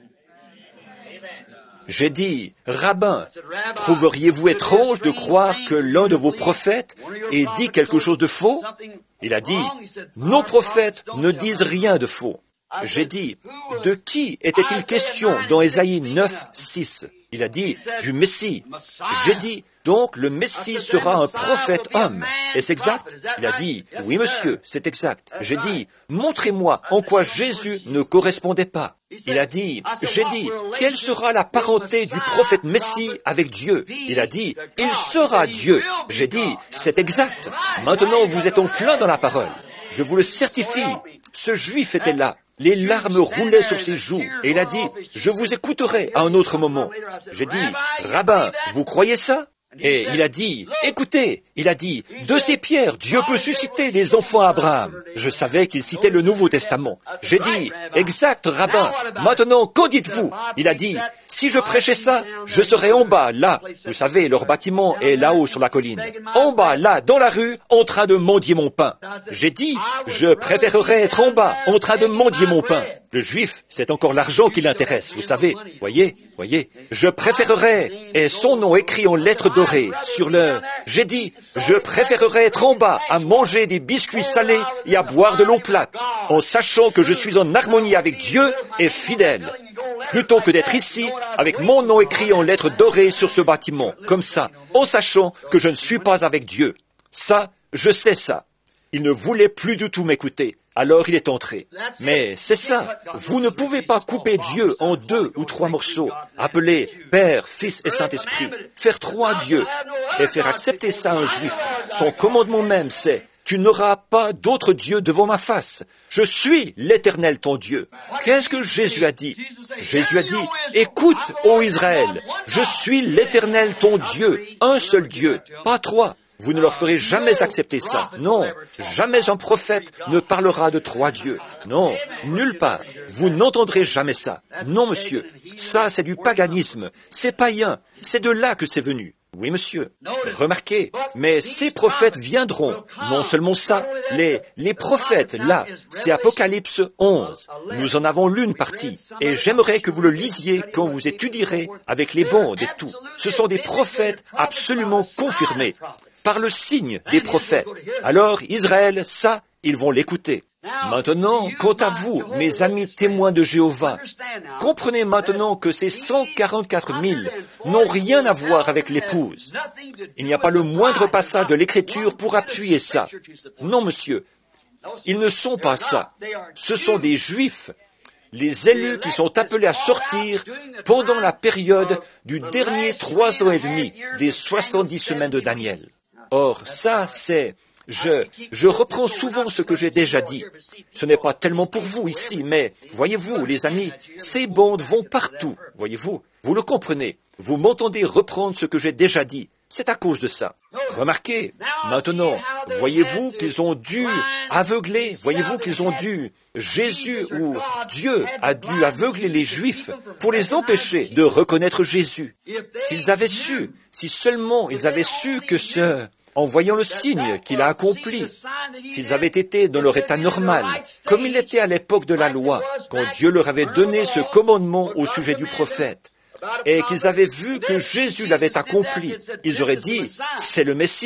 J'ai dit, rabbin, trouveriez-vous étrange de croire que l'un de vos prophètes ait dit quelque chose de faux? Il a dit, nos prophètes ne disent rien de faux. J'ai dit, de qui était-il question dans Ésaïe neuf, six? Il a dit, du Messie. J'ai dit, donc le Messie sera un prophète homme. Est-ce exact? Il a dit, oui monsieur, c'est exact. J'ai dit, montrez-moi en quoi Jésus ne correspondait pas. Il a dit, j'ai dit, quelle sera la parenté du prophète Messie avec Dieu? Il a dit, il sera Dieu. J'ai dit, c'est exact. Maintenant vous êtes en plein dans la parole. Je vous le certifie. Ce juif était là. Les larmes roulaient sur ses joues. Et il a dit, je vous écouterai à un autre moment. J'ai dit, rabbin, vous croyez ça? Et il a dit, écoutez, il a dit, de ces pierres, Dieu peut susciter des enfants à Abraham. Je savais qu'il citait le Nouveau Testament. J'ai dit, exact, rabbin. Maintenant, qu'en dites-vous? Il a dit, si je prêchais ça, je serais en bas, là. Vous savez, leur bâtiment est là-haut sur la colline. En bas, là, dans la rue, en train de mendier mon pain. J'ai dit, je préférerais être en bas, en train de mendier mon pain. Le juif, c'est encore l'argent qui l'intéresse, vous savez. Voyez, voyez. Je préférerais, et son nom écrit en lettres dorées sur le... J'ai dit, je préférerais être en bas, à manger des biscuits salés et à boire de l'eau plate, en sachant que je suis en harmonie avec Dieu et fidèle, plutôt que d'être ici, avec mon nom écrit en lettres dorées sur ce bâtiment, comme ça, en sachant que je ne suis pas avec Dieu. Ça, je sais ça. Il ne voulait plus du tout m'écouter. Alors il est entré. Mais c'est ça, vous ne pouvez pas couper Dieu en deux ou trois morceaux, appeler Père, Fils et Saint-Esprit, faire trois dieux, et faire accepter ça à un juif. Son commandement même, c'est, tu n'auras pas d'autre Dieu devant ma face. Je suis l'Éternel ton Dieu. Qu'est-ce que Jésus a dit? Jésus a dit, écoute, ô Israël, je suis l'Éternel ton Dieu, un seul Dieu, pas trois. Vous ne leur ferez jamais accepter ça. Non, jamais un prophète ne parlera de trois dieux. Non, nulle part. Vous n'entendrez jamais ça. Non, monsieur. Ça, c'est du paganisme. C'est païen. C'est de là que c'est venu. Oui, monsieur. Remarquez, mais ces prophètes viendront. Non seulement ça, les, les prophètes, là, c'est Apocalypse onze. Nous en avons lu une partie. Et j'aimerais que vous le lisiez quand vous étudierez avec les bandes et tout. Ce sont des prophètes absolument confirmés par le signe des prophètes. Alors, Israël, ça, ils vont l'écouter. Maintenant, quant à vous, mes amis témoins de Jéhovah, comprenez maintenant que ces cent quarante-quatre mille n'ont rien à voir avec l'épouse. Il n'y a pas le moindre passage de l'Écriture pour appuyer ça. Non, monsieur, ils ne sont pas ça. Ce sont des Juifs, les élus qui sont appelés à sortir pendant la période du dernier trois ans et demi des soixante-dix semaines de Daniel. Or, ça, c'est... Je, je reprends souvent ce que j'ai déjà dit. Ce n'est pas tellement pour vous ici, mais voyez-vous, les amis, ces bandes vont partout, voyez-vous. Vous le comprenez. Vous m'entendez reprendre ce que j'ai déjà dit. C'est à cause de ça. Remarquez, maintenant, voyez-vous qu'ils ont dû aveugler, voyez-vous qu'ils ont dû, Jésus ou Dieu a dû aveugler les Juifs pour les empêcher de reconnaître Jésus. S'ils avaient su, si seulement ils avaient su que ce... En voyant le signe qu'il a accompli, s'ils avaient été dans leur état normal, comme il était à l'époque de la loi, quand Dieu leur avait donné ce commandement au sujet du prophète, et qu'ils avaient vu que Jésus l'avait accompli, ils auraient dit, c'est le Messie.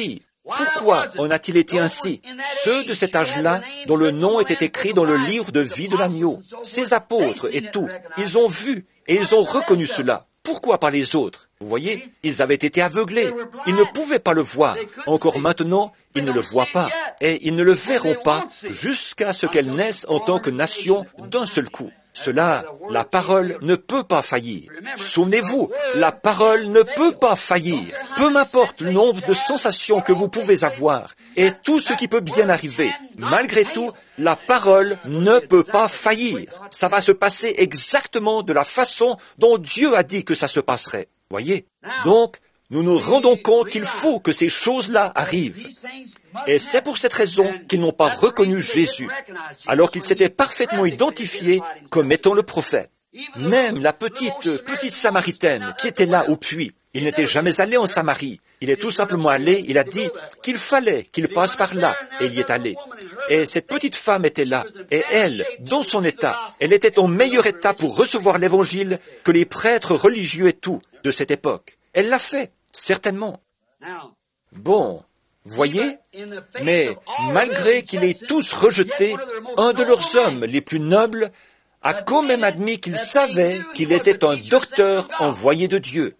Pourquoi en a-t-il été ainsi? Ceux de cet âge-là, dont le nom était écrit dans le livre de vie de l'agneau, ces apôtres et tout, ils ont vu et ils ont reconnu cela. Pourquoi pas les autres? Vous voyez, ils avaient été aveuglés. Ils ne pouvaient pas le voir. Encore maintenant, ils ne le voient pas. Et ils ne le verront pas jusqu'à ce qu'elles naissent en tant que nation d'un seul coup. Cela, la parole ne peut pas faillir. Souvenez-vous, la parole ne peut pas faillir. Peu m'importe le nombre de sensations que vous pouvez avoir et tout ce qui peut bien arriver. Malgré tout, la parole ne peut pas faillir. Ça va se passer exactement de la façon dont Dieu a dit que ça se passerait. Voyez? Donc, nous nous rendons compte qu'il faut que ces choses-là arrivent. Et c'est pour cette raison qu'ils n'ont pas reconnu Jésus, alors qu'il s'était parfaitement identifié comme étant le prophète. Même la petite, petite Samaritaine qui était là au puits, il n'était jamais allé en Samarie. Il est tout simplement allé, il a dit qu'il fallait qu'il passe par là, et il y est allé. Et cette petite femme était là, et elle, dans son état, elle était en meilleur état pour recevoir l'évangile que les prêtres religieux et tout de cette époque. Elle l'a fait, certainement. Bon, voyez, mais malgré qu'ils aient tous rejeté, un de leurs hommes les plus nobles a quand même admis qu'il savait qu'il était un docteur envoyé de Dieu.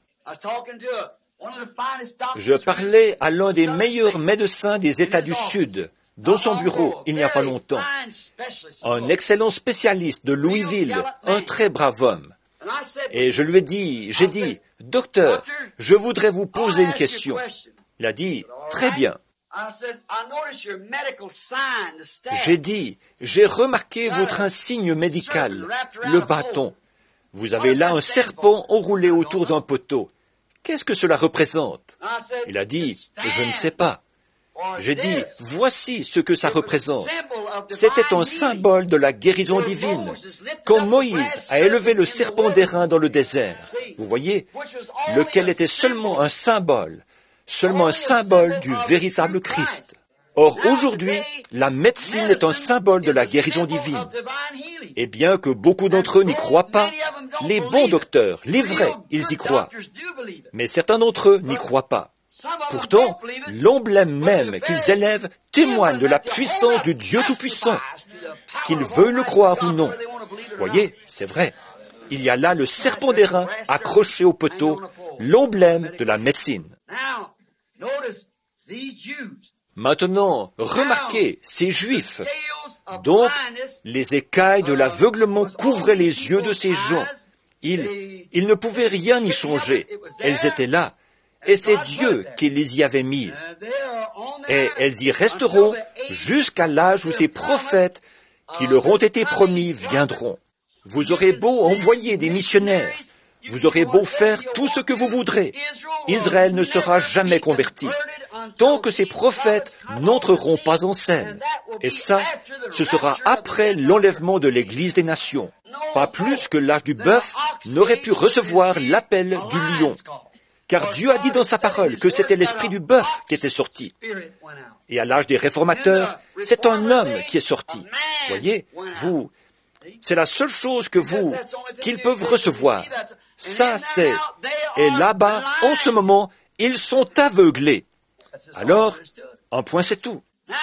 Je parlais à l'un des meilleurs médecins des États du Sud, dans son bureau, il n'y a pas longtemps. Un excellent spécialiste de Louisville, un très brave homme. Et je lui ai dit, j'ai dit, « Docteur, je voudrais vous poser une question. » Il a dit, « Très bien. » J'ai dit, « J'ai remarqué votre insigne médical, le bâton. Vous avez là un serpent enroulé autour d'un poteau. Qu'est-ce que cela représente? » Il a dit, « Je ne sais pas. » J'ai dit, « Voici ce que ça représente. C'était un symbole de la guérison divine, quand Moïse a élevé le serpent d'airain dans le désert. Vous voyez, lequel était seulement un symbole, seulement un symbole du véritable Christ. Or, aujourd'hui, la médecine est un symbole de la guérison divine. Et bien que beaucoup d'entre eux n'y croient pas, les bons docteurs, les vrais, ils y croient. Mais certains d'entre eux n'y croient pas. Pourtant, l'emblème même qu'ils élèvent témoigne de la puissance du Dieu Tout-Puissant, qu'ils veuillent le croire ou non. Voyez, c'est vrai. Il y a là le serpent d'airain accroché au poteau, l'emblème de la médecine. Maintenant, remarquez, ces Juifs. Donc, les écailles de l'aveuglement couvraient les yeux de ces gens. Ils, ils ne pouvaient rien y changer. Elles étaient là. Et c'est Dieu qui les y avait mises. Et elles y resteront jusqu'à l'âge où ces prophètes qui leur ont été promis viendront. Vous aurez beau envoyer des missionnaires, vous aurez beau faire tout ce que vous voudrez, Israël ne sera jamais converti, tant que ces prophètes n'entreront pas en scène. Et ça, ce sera après l'enlèvement de l'Église des nations. Pas plus que l'âge du bœuf n'aurait pu recevoir l'appel du lion. Car Dieu a dit dans sa parole que c'était l'esprit du bœuf qui était sorti. Et à l'âge des réformateurs, c'est un homme qui est sorti. Voyez, vous, c'est la seule chose que vous, qu'ils peuvent recevoir. Ça, c'est... Et là-bas, en ce moment, ils sont aveuglés. Alors, un point c'est tout.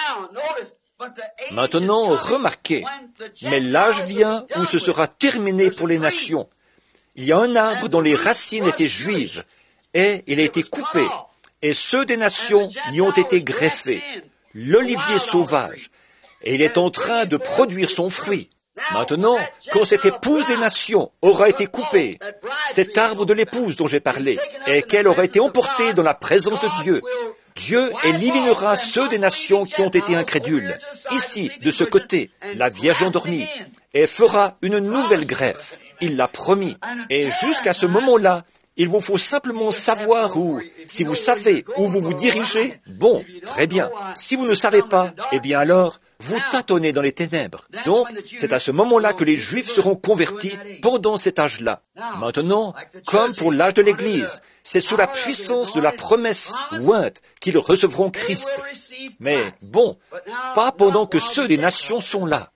Maintenant, remarquez, mais l'âge vient où ce sera terminé pour les nations. Il y a un arbre dont les racines étaient juives, et il a été coupé, et ceux des nations y ont été greffés, l'olivier sauvage, et il est en train de produire son fruit. Maintenant, quand cette épouse des nations aura été coupée, cet arbre de l'épouse dont j'ai parlé, et qu'elle aura été emportée dans la présence de Dieu, Dieu éliminera ceux des nations qui ont été incrédules, ici, de ce côté, la Vierge endormie, et fera une nouvelle greffe. Il l'a promis. Et jusqu'à ce moment-là, il vous faut simplement savoir où. Si vous savez où vous vous dirigez, bon, très bien. Si vous ne savez pas, eh bien alors, vous tâtonnez dans les ténèbres. Donc, c'est à ce moment-là que les Juifs seront convertis pendant cet âge-là. Maintenant, comme pour l'âge de l'Église, c'est sous la puissance de la promesse ointe qu'ils recevront Christ. Mais bon, pas pendant que ceux des nations sont là.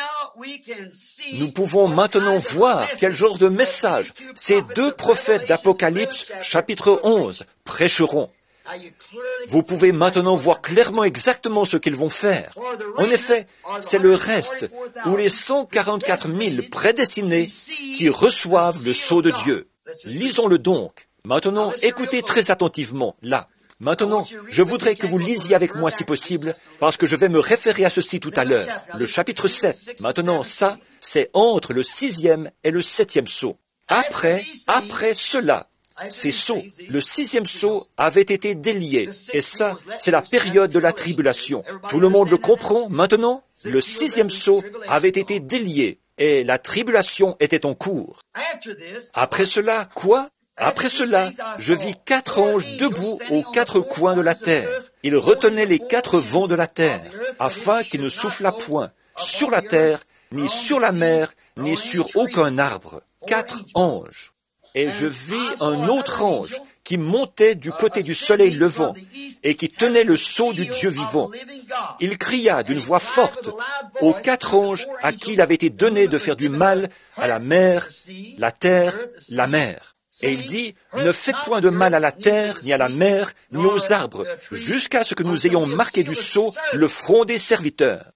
Nous pouvons maintenant voir quel genre de message ces deux prophètes d'Apocalypse, chapitre onze, prêcheront. Vous pouvez maintenant voir clairement exactement ce qu'ils vont faire. En effet, c'est le reste, ou les cent quarante-quatre mille prédestinés qui reçoivent le sceau de Dieu. Lisons-le donc. Maintenant, écoutez très attentivement, là. Maintenant, je voudrais que vous lisiez avec moi si possible, parce que je vais me référer à ceci tout à l'heure. Le chapitre sept. Maintenant, ça, c'est entre le sixième et le septième sceau. Après, après cela, ces sceaux, le sixième sceau avait été délié. Et ça, c'est la période de la tribulation. Tout le monde le comprend maintenant? Le sixième sceau avait été délié et la tribulation était en cours. Après cela, quoi? Après cela, je vis quatre anges debout aux quatre coins de la terre. Ils retenaient les quatre vents de la terre, afin qu'ils ne soufflât point sur la terre, ni sur la mer, ni sur aucun arbre. Quatre anges. Et je vis un autre ange qui montait du côté du soleil levant et qui tenait le sceau du Dieu vivant. Il cria d'une voix forte aux quatre anges à qui il avait été donné de faire du mal à la mer, la terre, la mer. Et il dit, ne faites point de mal à la terre, ni à la mer, ni aux arbres, jusqu'à ce que nous ayons marqué du sceau le front des serviteurs.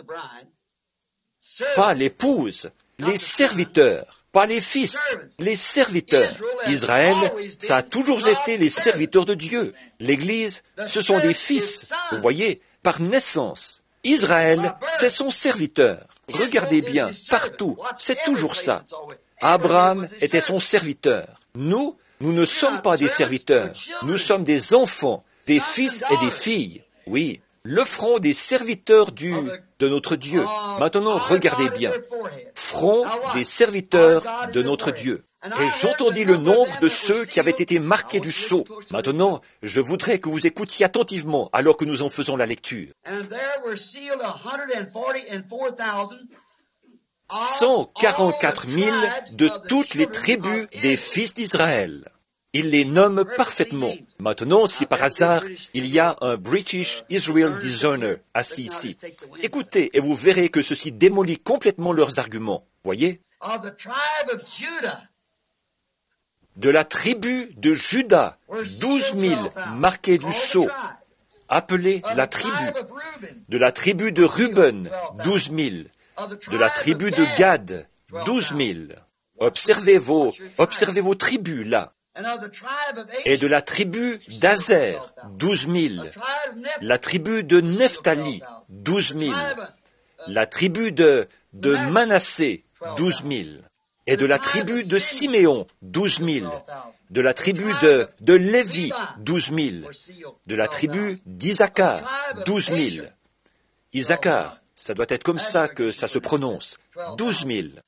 Pas l'épouse, les serviteurs. Pas les fils, les serviteurs. Israël, ça a toujours été les serviteurs de Dieu. L'Église, ce sont des fils, vous voyez, par naissance. Israël, c'est son serviteur. Regardez bien, partout, c'est toujours ça. Abraham était son serviteur. Nous, nous ne sommes pas des serviteurs. Nous sommes des enfants, des fils et des filles. Oui, le front des serviteurs du, de notre Dieu. Maintenant, regardez bien. Front des serviteurs de notre Dieu. Et j'entendis le nombre de ceux qui avaient été marqués du sceau. Maintenant, je voudrais que vous écoutiez attentivement alors que nous en faisons la lecture. cent quarante-quatre mille de toutes les tribus des fils d'Israël. Il les nomme parfaitement. Maintenant, si par hasard, il y a un British Israel Discerner assis ici, écoutez et vous verrez que ceci démolit complètement leurs arguments. Voyez? De la tribu de Juda, douze mille marqués du sceau, appelés la tribu. De la tribu de Ruben, douze mille. De la tribu de Gad, douze mille. Observez vos, observez vos tribus là. Et de la tribu d'Azer, douze mille. La tribu de Nephtali, douze mille. La tribu de, de Manassé, douze mille. Et de la tribu de Siméon, douze mille. De la tribu de, de Lévi, douze mille. De la tribu d'Isaacar, douze mille. Isaacar, ça doit être comme ça que ça se prononce, douze mille.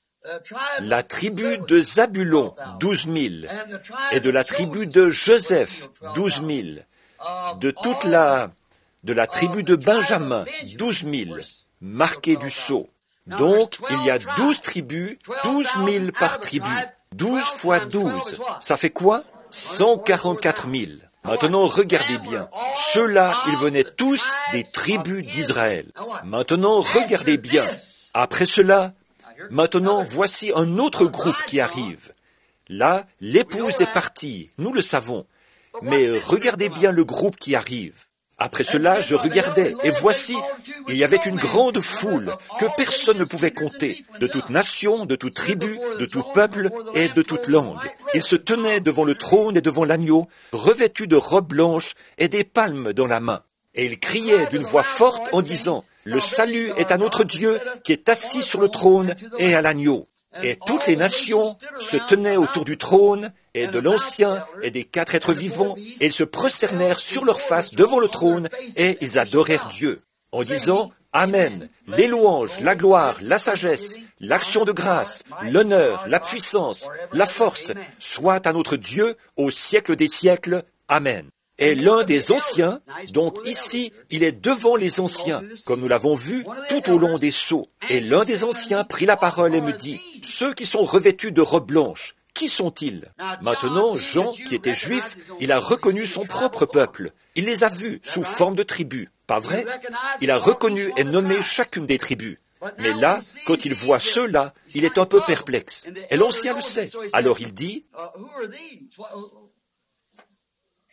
La tribu de Zabulon, douze mille. Et de la tribu de Joseph, douze mille. De toute la, de la tribu de Benjamin, douze mille. Marqués du sceau. Donc, il y a douze tribus, douze mille par tribu. douze fois douze. Ça fait quoi? cent quarante-quatre mille. Maintenant, regardez bien. Ceux-là, ils venaient tous des tribus d'Israël. Maintenant, regardez bien. Après cela, maintenant, voici un autre groupe qui arrive. Là, l'épouse est partie, nous le savons. Mais regardez bien le groupe qui arrive. Après cela, je regardais, et voici, il y avait une grande foule que personne ne pouvait compter, de toute nation, de toute tribu, de tout peuple et de toute langue. Ils se tenaient devant le trône et devant l'agneau, revêtus de robes blanches et des palmes dans la main. Et ils criaient d'une voix forte en disant, « Le salut est à notre Dieu qui est assis sur le trône et à l'agneau. » Et toutes les nations se tenaient autour du trône et de l'Ancien et des quatre êtres vivants, et ils se prosternèrent sur leur face devant le trône, et ils adorèrent Dieu, en disant « Amen, les louanges, la gloire, la sagesse, l'action de grâce, l'honneur, la puissance, la force, soient à notre Dieu au siècle des siècles. Amen. » Et l'un des anciens, donc ici, il est devant les anciens, comme nous l'avons vu tout au long des sceaux. Et l'un des anciens prit la parole et me dit, « Ceux qui sont revêtus de robes blanches, qui sont-ils » Maintenant, Jean, qui était juif, il a reconnu son propre peuple. Il les a vus sous forme de tribus. Pas vrai? Il a reconnu et nommé chacune des tribus. Mais là, quand il voit ceux-là, il est un peu perplexe. Et l'ancien le sait. Alors il dit,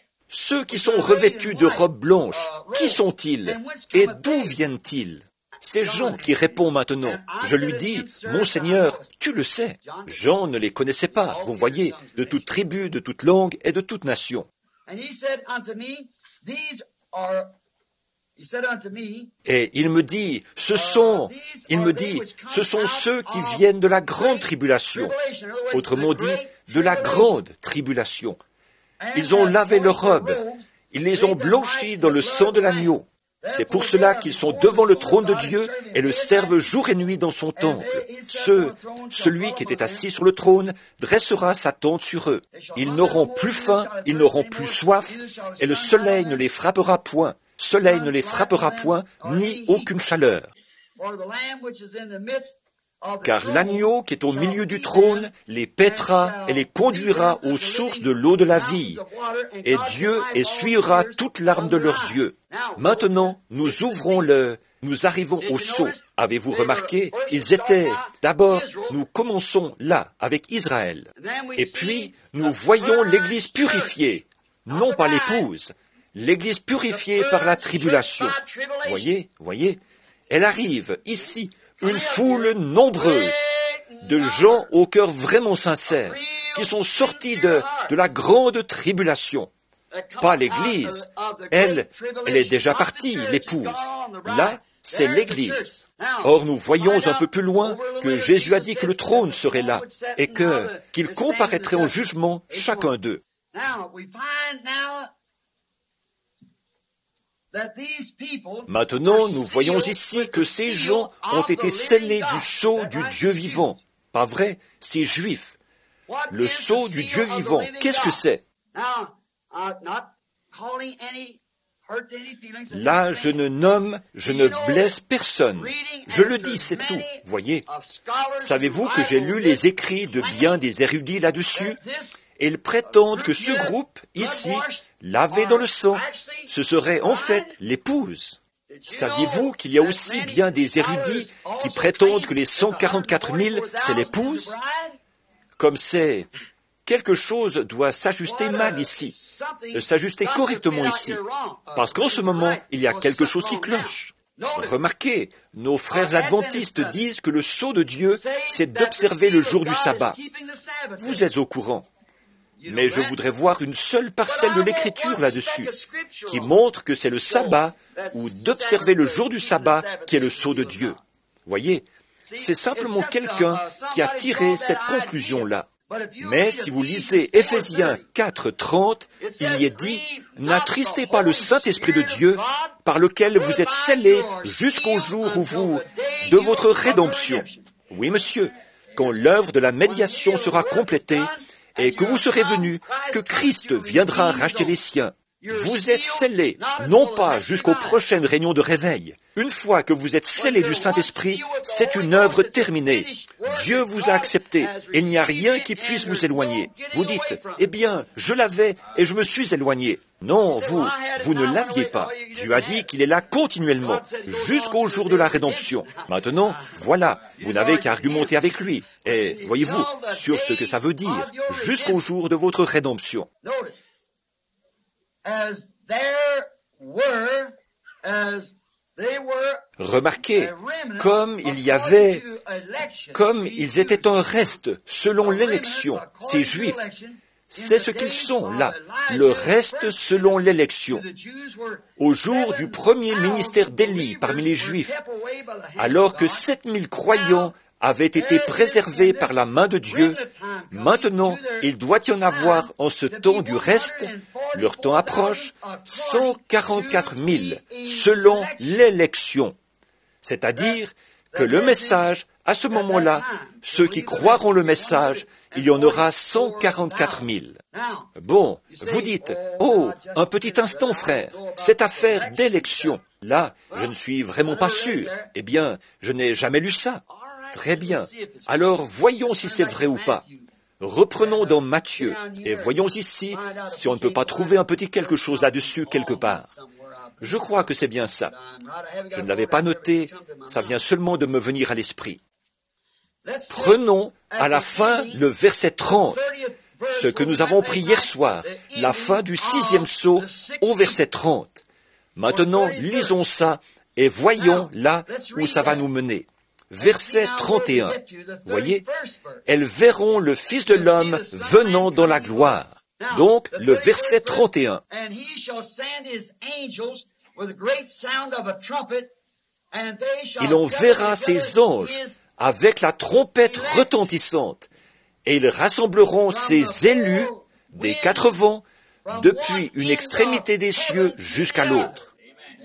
Ceux qui sont revêtus de robes blanches, qui sont-ils et d'où viennent-ils? C'est Jean qui répond maintenant. Je lui dis, mon Seigneur, tu le sais. Jean ne les connaissait pas, vous voyez, de toute tribu, de toute langue et de toute nation. Et il me dit, ce sont, il me dit, ce sont ceux qui viennent de la grande tribulation. Autrement dit, de la grande tribulation. Ils ont lavé leurs robes. Ils les ont blanchis dans le sang de l'agneau. C'est pour cela qu'ils sont devant le trône de Dieu et le servent jour et nuit dans son temple. Ceux, celui qui était assis sur le trône dressera sa tente sur eux. Ils n'auront plus faim, ils n'auront plus soif, et le soleil ne les frappera point. Soleil ne les frappera point, ni aucune chaleur. Car l'agneau qui est au milieu du trône les paîtra et les conduira aux sources de l'eau de la vie, et Dieu essuiera toute larme de leurs yeux. Maintenant, nous ouvrons le... Nous arrivons au sceau. Avez-vous remarqué? Ils étaient... D'abord, nous commençons là, avec Israël. Et puis, nous voyons l'Église purifiée, non par l'épouse, l'Église purifiée par la tribulation. Voyez, voyez, elle arrive ici, une foule nombreuse de gens au cœur vraiment sincère, qui sont sortis de, de la grande tribulation. Pas l'Église. Elle, elle est déjà partie, l'épouse. Là, c'est l'Église. Or, nous voyons un peu plus loin que Jésus a dit que le trône serait là et que, qu'il comparaîtrait au jugement chacun d'eux. Maintenant, nous voyons ici que ces gens ont été scellés du sceau du Dieu vivant. Pas vrai? Ces Juifs. Le sceau du Dieu vivant, qu'est-ce que c'est? Là, je ne nomme, je ne blesse personne. Je le dis, c'est tout. Voyez, savez-vous que j'ai lu les écrits de bien des érudits là-dessus? Et ils prétendent que ce groupe, ici, lavé dans le sang, ce serait en fait l'épouse. Saviez-vous qu'il y a aussi bien des érudits qui prétendent que les cent quarante-quatre mille, c'est l'épouse? Comme c'est... Quelque chose doit s'ajuster mal ici, s'ajuster correctement ici, parce qu'en ce moment, il y a quelque chose qui cloche. Remarquez, nos frères adventistes disent que le sceau de Dieu, c'est d'observer le jour du sabbat. Vous êtes au courant. Mais je voudrais voir une seule parcelle de l'Écriture là-dessus, qui montre que c'est le sabbat, ou d'observer le jour du sabbat, qui est le sceau de Dieu. Voyez, c'est simplement quelqu'un qui a tiré cette conclusion-là. Mais si vous lisez Éphésiens quatre, trente, il y est dit « N'attristez pas le Saint-Esprit de Dieu, par lequel vous êtes scellés jusqu'au jour où vous... de votre rédemption. » Oui, monsieur, quand l'œuvre de la médiation sera complétée, et que vous serez venus, que Christ viendra racheter les siens. Vous êtes scellés, non pas jusqu'aux prochaines réunions de réveil. Une fois que vous êtes scellés du Saint-Esprit, c'est une œuvre terminée. Dieu vous a accepté. Il n'y a rien qui puisse vous éloigner. Vous dites, eh bien, je l'avais et je me suis éloigné. Non, vous, vous ne l'aviez pas. Dieu a dit qu'il est là continuellement, jusqu'au jour de la rédemption. Maintenant, voilà, vous n'avez qu'à argumenter avec lui. Et voyez-vous, sur ce que ça veut dire, jusqu'au jour de votre rédemption. Remarquez, comme il y avait, comme ils étaient un reste selon l'élection, ces Juifs, c'est ce qu'ils sont là, le reste selon l'élection. Au jour du premier ministère d'Élie parmi les Juifs, alors que sept mille croyants avaient été préservés par la main de Dieu, maintenant il doit y en avoir en ce temps du reste, leur temps approche, cent quarante-quatre mille, selon l'élection. C'est-à-dire que le message, à ce moment-là, ceux qui croiront le message, il y en aura cent quarante-quatre mille. Bon, vous dites, oh, un petit instant, frère, cette affaire d'élection, là, je ne suis vraiment pas sûr. Eh bien, je n'ai jamais lu ça. Très bien. Alors, voyons si c'est vrai ou pas. Reprenons dans Matthieu, et voyons ici si on ne peut pas trouver un petit quelque chose là-dessus quelque part. Je crois que c'est bien ça. Je ne l'avais pas noté, ça vient seulement de me venir à l'esprit. Prenons à la fin le verset trente. ce que nous avons pris hier soir, la fin du sixième sceau au verset trente. Maintenant, lisons ça et voyons là où ça va nous mener. Verset trente et un. Voyez, elles verront le Fils de l'homme venant dans la gloire. Donc, le verset trente et un. Il enverra ses anges avec la trompette retentissante, et ils rassembleront ses élus des quatre vents, depuis une extrémité des cieux jusqu'à l'autre.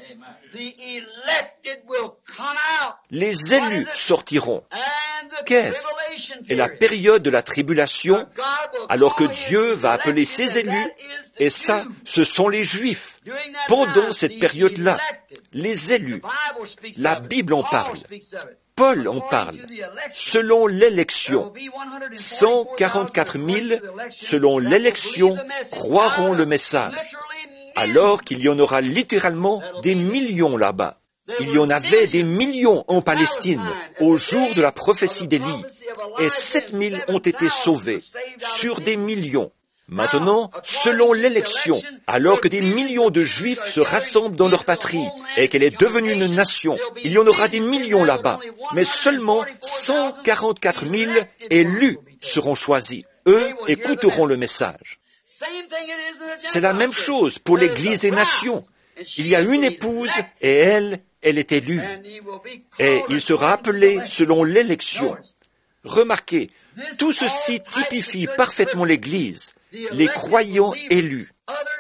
Les élus sortiront. Qu'est-ce? Et la période de la tribulation, alors que Dieu va appeler ses élus, et ça, ce sont les Juifs. Pendant cette période-là, les élus, la Bible en parle. Paul en parle. Selon l'élection, cent quarante-quatre mille, selon l'élection, croiront le message. Alors qu'il y en aura littéralement des millions là-bas. Il y en avait des millions en Palestine au jour de la prophétie d'Élie, et sept mille ont été sauvés, sur des millions. Maintenant, selon l'élection, alors que des millions de Juifs se rassemblent dans leur patrie et qu'elle est devenue une nation, il y en aura des millions là-bas, mais seulement cent quarante-quatre mille élus seront choisis. Eux écouteront le message. C'est la même chose pour l'Église des nations. Il y a une épouse et elle, elle est élue. Et il sera appelé selon l'élection. Remarquez, tout ceci typifie parfaitement l'Église, les croyants élus.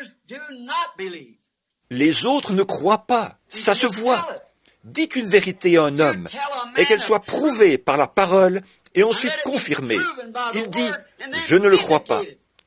Les autres ne croient pas, ça se voit. Dites une vérité à un homme et qu'elle soit prouvée par la parole et ensuite confirmée. Il dit, je ne le crois pas.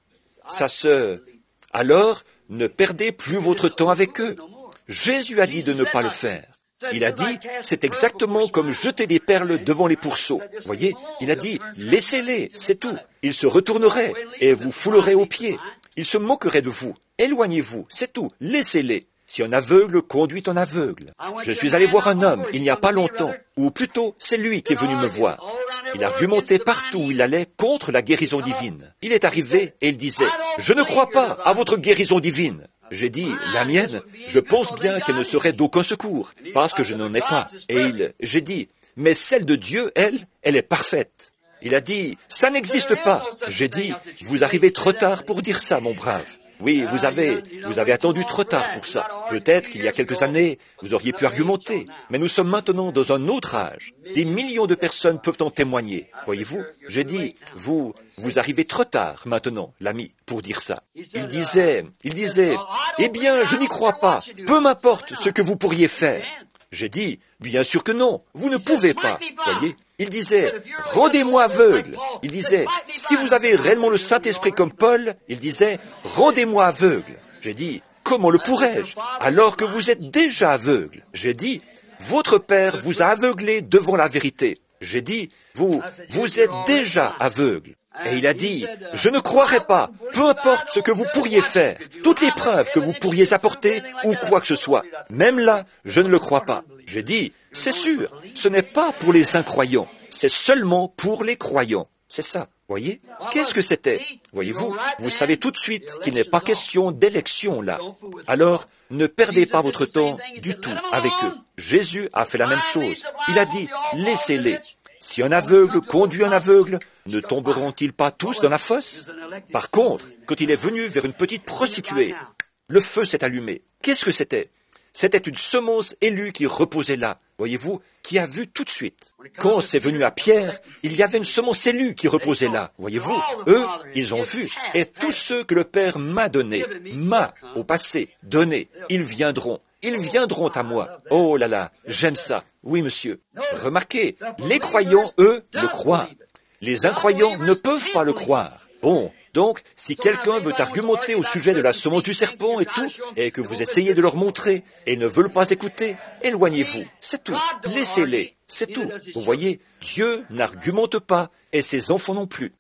Ça se... Alors, ne perdez plus votre temps avec eux. Jésus a dit de ne pas le faire. Il a dit, c'est exactement comme jeter des perles devant les pourceaux. Voyez, il a dit, laissez-les, c'est tout. Ils se retourneraient et vous foulerez aux pieds. Ils se moqueraient de vous. Éloignez-vous, c'est tout. Laissez-les. Si un aveugle conduit un aveugle. Je suis allé voir un homme il n'y a pas longtemps, ou plutôt, c'est lui qui est venu me voir. Il argumentait partout où il allait contre la guérison divine. Il est arrivé et il disait, « Je ne crois pas à votre guérison divine. » J'ai dit, « La mienne, je pense bien qu'elle ne serait d'aucun secours, parce que je n'en ai pas. » Et il, j'ai dit, « Mais celle de Dieu, elle, elle est parfaite. » Il a dit, « Ça n'existe pas. » J'ai dit, « Vous arrivez trop tard pour dire ça, mon brave. » Oui, vous avez, vous avez attendu trop tard pour ça. Peut-être qu'il y a quelques années, vous auriez pu argumenter, mais nous sommes maintenant dans un autre âge. Des millions de personnes peuvent en témoigner. Voyez-vous, j'ai dit, vous, vous arrivez trop tard maintenant, l'ami, pour dire ça. Il disait, il disait, eh bien, je n'y crois pas, peu m'importe ce que vous pourriez faire. J'ai dit, bien sûr que non, vous ne pouvez pas. Voyez, il disait, rendez-moi aveugle. Il disait, si vous avez réellement le Saint-Esprit comme Paul, il disait, rendez-moi aveugle. J'ai dit, comment le pourrais-je, alors que vous êtes déjà aveugle? J'ai dit, votre Père vous a aveuglé devant la vérité. J'ai dit, vous, vous êtes déjà aveugle. Et il a dit, je ne croirai pas, peu importe ce que vous pourriez faire, toutes les preuves que vous pourriez apporter ou quoi que ce soit. Même là, je ne le crois pas. J'ai dit, c'est sûr, ce n'est pas pour les incroyants, c'est seulement pour les croyants. C'est ça, voyez? Qu'est-ce que c'était? Voyez-vous, vous savez tout de suite qu'il n'est pas question d'élection là. Alors, ne perdez pas votre temps du tout avec eux. Jésus a fait la même chose. Il a dit, laissez-les. Si un aveugle conduit un aveugle, ne tomberont-ils pas tous dans la fosse? Par contre, quand il est venu vers une petite prostituée, le feu s'est allumé. Qu'est-ce que c'était? C'était une semence élue qui reposait là, voyez-vous, qui a vu tout de suite. Quand c'est venu à Pierre, il y avait une semence élue qui reposait là, voyez-vous. Eux, ils ont vu. Et tous ceux que le Père m'a donné, m'a, au passé, donné, ils viendront. Ils viendront à moi. Oh là là, j'aime ça. Oui, monsieur. Remarquez, les croyants, eux, le croient. Les incroyants ne peuvent pas le croire. Bon, donc, si quelqu'un veut argumenter au sujet de la semence du serpent et tout, et que vous essayez de leur montrer, et ils ne veulent pas écouter, éloignez-vous. C'est tout. Laissez-les. C'est tout. Vous voyez, Dieu n'argumente pas, et ses enfants non plus.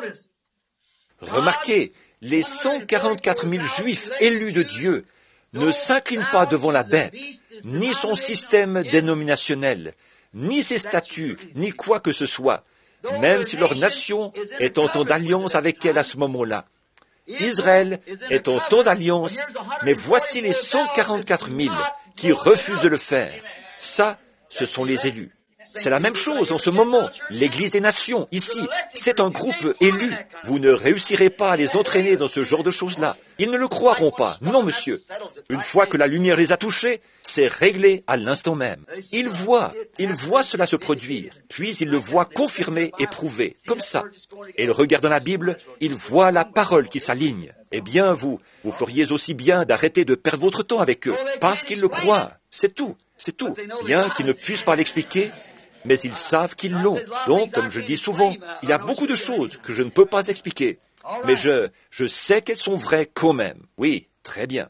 Remarquez, les cent quarante-quatre mille juifs élus de Dieu ne s'inclinent pas devant la bête, ni son système dénominationnel, ni ses statuts, ni quoi que ce soit, même si leur nation est en temps d'alliance avec elle à ce moment-là. Israël est en temps d'alliance, mais voici les cent quarante-quatre mille qui refusent de le faire. Ça, ce sont les élus. C'est la même chose en ce moment. L'Église des nations, ici, c'est un groupe élu. Vous ne réussirez pas à les entraîner dans ce genre de choses-là. Ils ne le croiront pas. Non, monsieur. Une fois que la lumière les a touchés, c'est réglé à l'instant même. Ils voient, ils voient cela se produire, puis ils le voient confirmé et prouvé, comme ça. Et ils regardent dans la Bible, ils voient la parole qui s'aligne. Eh bien, vous, vous feriez aussi bien d'arrêter de perdre votre temps avec eux, parce qu'ils le croient. C'est tout, c'est tout. Bien qu'ils ne puissent pas l'expliquer, mais ils savent qu'ils l'ont. Donc, comme je dis souvent, il y a beaucoup de choses que je ne peux pas expliquer. Mais je, je sais qu'elles sont vraies quand même. Oui, très bien.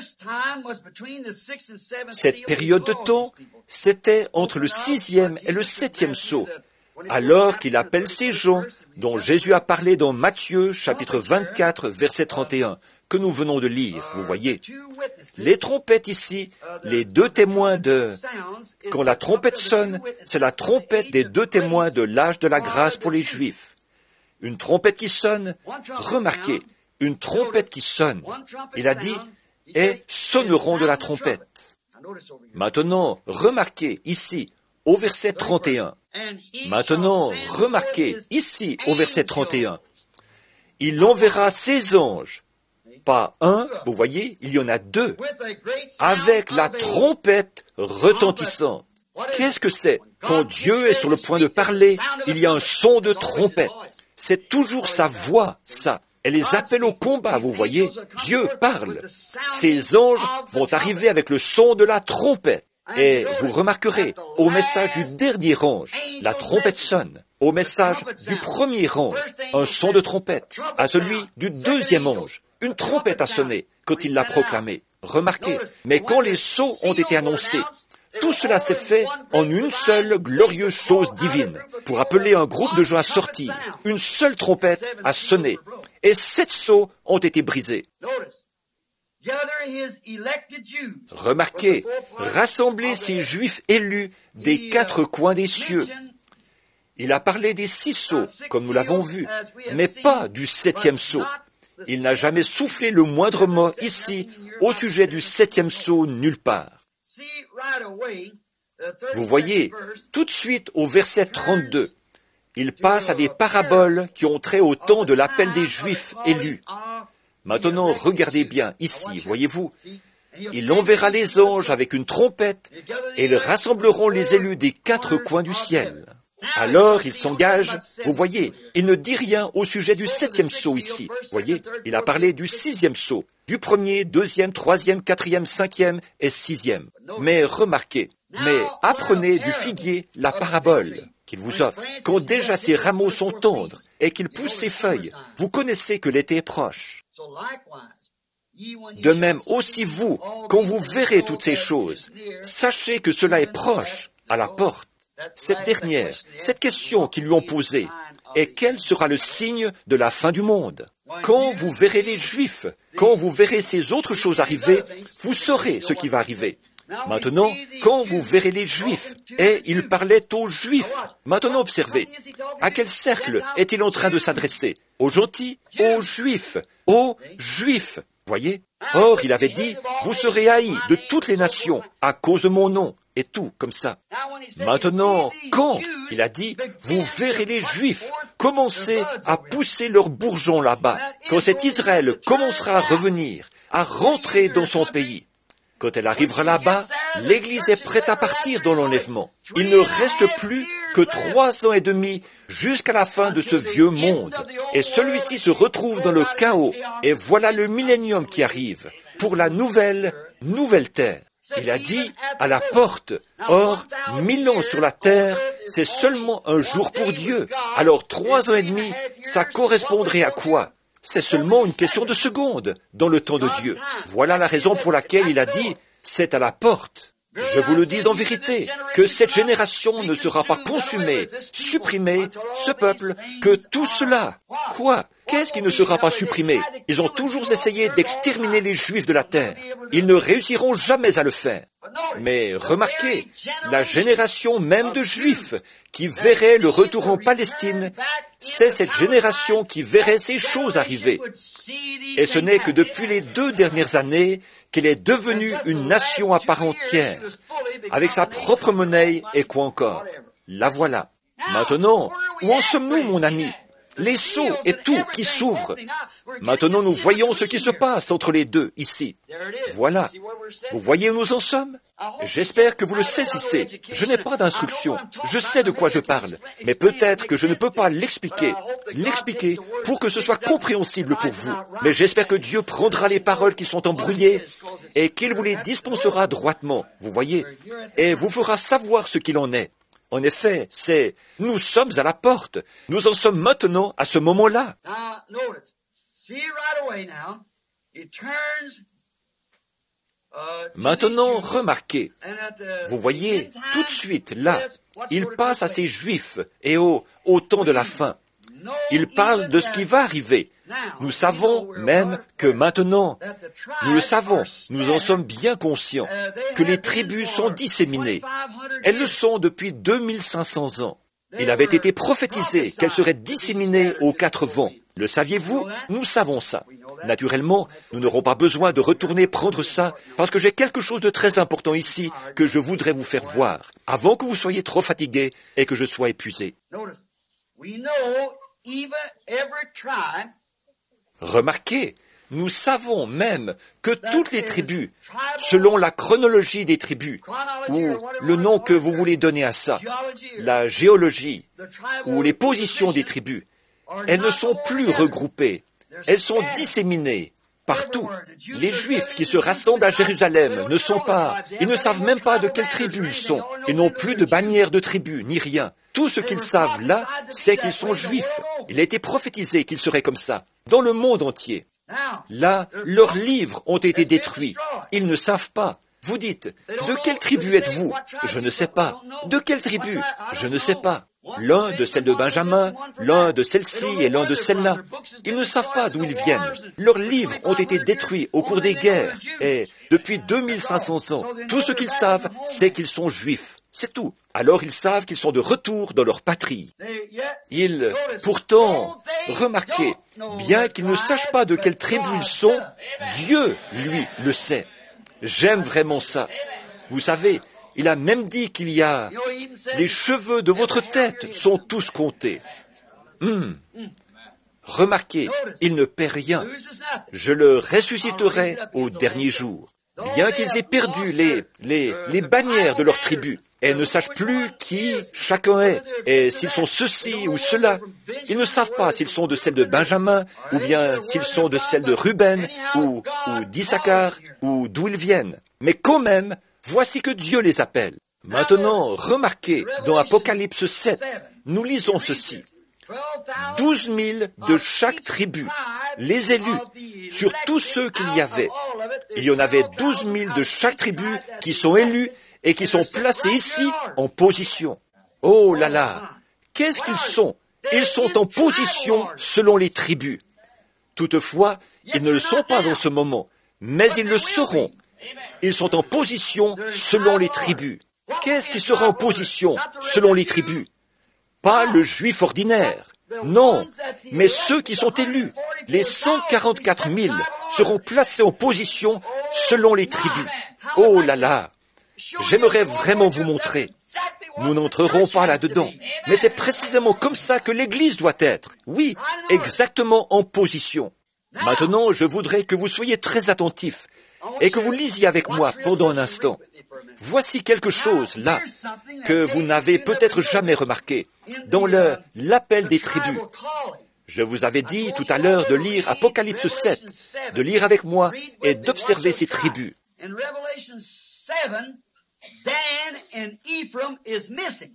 Cette période de temps, c'était entre le sixième et le septième sceau, alors qu'il appelle ces gens dont Jésus a parlé dans Matthieu, chapitre vingt-quatre, verset trente et un, que nous venons de lire, vous voyez. Les trompettes ici, les deux témoins de... Quand la trompette sonne, c'est la trompette des deux témoins de l'âge de la grâce pour les Juifs. Une trompette qui sonne, remarquez, une trompette qui sonne. Il a dit, et sonneront de la trompette. Maintenant, remarquez ici, au verset trente et un. Maintenant, remarquez ici, au verset trente et un. Il enverra ses anges. Pas un, vous voyez, il y en a deux, avec la trompette retentissante. Qu'est-ce que c'est? Quand Dieu est sur le point de parler, il y a un son de trompette. C'est toujours sa voix, ça. Elle les appelle au combat, vous voyez. Dieu parle. Ces anges vont arriver avec le son de la trompette. Et vous remarquerez, au message du dernier ange, la trompette sonne. Au message du premier ange, un son de trompette. À celui du deuxième ange, une trompette a sonné quand il l'a proclamé. Remarquez, mais quand les sceaux ont été annoncés, tout cela s'est fait en une seule glorieuse chose divine, pour appeler un groupe de gens à sortir. Une seule trompette a sonné, et sept sceaux ont été brisés. Remarquez, rassembler ces Juifs élus des quatre coins des cieux. Il a parlé des six sceaux, comme nous l'avons vu, mais pas du septième sceau. Il n'a jamais soufflé le moindre mot ici au sujet du septième sceau nulle part. Vous voyez, tout de suite au verset trente-deux, il passe à des paraboles qui ont trait au temps de l'appel des Juifs élus. Maintenant, regardez bien ici, voyez-vous, il enverra les anges avec une trompette et ils rassembleront les élus des quatre coins du ciel. Alors, il s'engage, vous voyez, il ne dit rien au sujet du septième sceau ici. Voyez, il a parlé du sixième sceau, du premier, deuxième, troisième, quatrième, cinquième et sixième. Mais remarquez, mais apprenez du figuier la parabole qu'il vous offre. Quand déjà ses rameaux sont tendres et qu'il pousse ses feuilles, vous connaissez que l'été est proche. De même aussi vous, quand vous verrez toutes ces choses, sachez que cela est proche, à la porte. Cette dernière, cette question qu'ils lui ont posée, est quel sera le signe de la fin du monde? Quand vous verrez les Juifs, quand vous verrez ces autres choses arriver, vous saurez ce qui va arriver. Maintenant, quand vous verrez les Juifs, et il parlait aux Juifs, maintenant observez, à quel cercle est-il en train de s'adresser? Aux gentils, aux Juifs, aux Juifs, voyez? Or, il avait dit, vous serez haïs de toutes les nations à cause de mon nom. Et tout, comme ça. Maintenant, quand, il a dit, vous verrez les Juifs commencer à pousser leurs bourgeons là-bas, quand cet Israël commencera à revenir, à rentrer dans son pays. Quand elle arrivera là-bas, l'Église est prête à partir dans l'enlèvement. Il ne reste plus que trois ans et demi jusqu'à la fin de ce vieux monde. Et celui-ci se retrouve dans le chaos. Et voilà le millénium qui arrive pour la nouvelle, nouvelle terre. Il a dit à la porte, or, mille ans sur la terre, c'est seulement un jour pour Dieu. Alors trois ans et demi, ça correspondrait à quoi? C'est seulement une question de secondes dans le temps de Dieu. Voilà la raison pour laquelle il a dit, c'est à la porte. Je vous le dis en vérité, que cette génération ne sera pas consumée, supprimée, ce peuple, que tout cela. Quoi? Qu'est-ce qui ne sera pas supprimé? Ils ont toujours essayé d'exterminer les Juifs de la terre. Ils ne réussiront jamais à le faire. Mais remarquez, la génération même de Juifs qui verrait le retour en Palestine, c'est cette génération qui verrait ces choses arriver. Et ce n'est que depuis les deux dernières années qu'elle est devenue une nation à part entière, avec sa propre monnaie et quoi encore. La voilà. Maintenant, où en sommes-nous, mon ami? Les sceaux et tout qui s'ouvrent. Maintenant, nous voyons ce qui se passe entre les deux, ici. Voilà. Vous voyez où nous en sommes? J'espère que vous le saisissez. Je n'ai pas d'instruction. Je sais de quoi je parle. Mais peut-être que je ne peux pas l'expliquer. L'expliquer pour que ce soit compréhensible pour vous. Mais j'espère que Dieu prendra les paroles qui sont embrouillées et qu'il vous les dispensera droitement. Vous voyez? Et vous fera savoir ce qu'il en est. En effet, c'est « nous sommes à la porte ». Nous en sommes maintenant à ce moment-là. Maintenant, remarquez, vous voyez, tout de suite, là, il passe à ces Juifs et au, au temps de la fin. Il parle de ce qui va arriver. Nous savons même que maintenant, nous le savons, nous en sommes bien conscients, que les tribus sont disséminées. Elles le sont depuis deux mille cinq cents ans. Il avait été prophétisé qu'elles seraient disséminées aux quatre vents. Le saviez-vous? Nous savons ça. Naturellement, nous n'aurons pas besoin de retourner prendre ça, parce que j'ai quelque chose de très important ici que je voudrais vous faire voir, avant que vous soyez trop fatigués et que je sois épuisé. Remarquez, nous savons même que toutes les tribus, selon la chronologie des tribus, ou le nom que vous voulez donner à ça, la géologie, ou les positions des tribus, elles ne sont plus regroupées, elles sont disséminées partout. Les Juifs qui se rassemblent à Jérusalem ne sont pas, ils ne savent même pas de quelle tribu ils sont, ils n'ont plus de bannière de tribu, ni rien. Tout ce qu'ils savent là, c'est qu'ils sont Juifs. Il a été prophétisé qu'ils seraient comme ça, dans le monde entier. Là, leurs livres ont été détruits. Ils ne savent pas. Vous dites, de quelle tribu êtes-vous? Je ne sais pas. De quelle tribu? Je ne sais pas. L'un de celle de Benjamin, l'un de celle-ci et l'un de celle-là. Ils ne savent pas d'où ils viennent. Leurs livres ont été détruits au cours des guerres. Et depuis deux mille cinq cents ans, tout ce qu'ils savent, c'est qu'ils sont Juifs. C'est tout. Alors ils savent qu'ils sont de retour dans leur patrie. Ils, pourtant, remarquez, bien qu'ils ne sachent pas de quelle tribu ils sont, Dieu, lui, le sait. J'aime vraiment ça. Vous savez, il a même dit qu'il y a... Les cheveux de votre tête sont tous comptés. Hum. Remarquez, il ne perd rien. Je le ressusciterai au dernier jour. Bien qu'ils aient perdu les, les, les bannières de leur tribu, et ne sachent plus qui chacun est, et s'ils sont ceci ou cela. Ils ne savent pas s'ils sont de celle de Benjamin, ou bien s'ils sont de celle de Ruben, ou, ou d'Issachar, ou d'où ils viennent. Mais quand même, voici que Dieu les appelle. Maintenant, remarquez, dans Apocalypse sept, nous lisons ceci. Douze mille de chaque tribu, les élus, sur tous ceux qu'il y avait. Il y en avait douze mille de chaque tribu qui sont élus et qui sont placés ici en position. Oh là là, qu'est-ce qu'ils sont? Ils sont en position selon les tribus. Toutefois, ils ne le sont pas en ce moment, mais ils le seront. Ils sont en position selon les tribus. Qu'est-ce qui sera en position selon les tribus? Pas le juif ordinaire. Non, mais ceux qui sont élus, les cent quarante-quatre mille, seront placés en position selon les tribus. Oh là là, j'aimerais vraiment vous montrer. Nous n'entrerons pas là-dedans, mais c'est précisément comme ça que l'Église doit être. Oui, exactement en position. Maintenant, je voudrais que vous soyez très attentifs et que vous lisiez avec moi pendant un instant. Voici quelque chose, là, que vous n'avez peut-être jamais remarqué, dans le, l'appel des tribus. Je vous avais dit tout à l'heure de lire Apocalypse sept, de lire avec moi et d'observer ces tribus. Dan and Ephraim is missing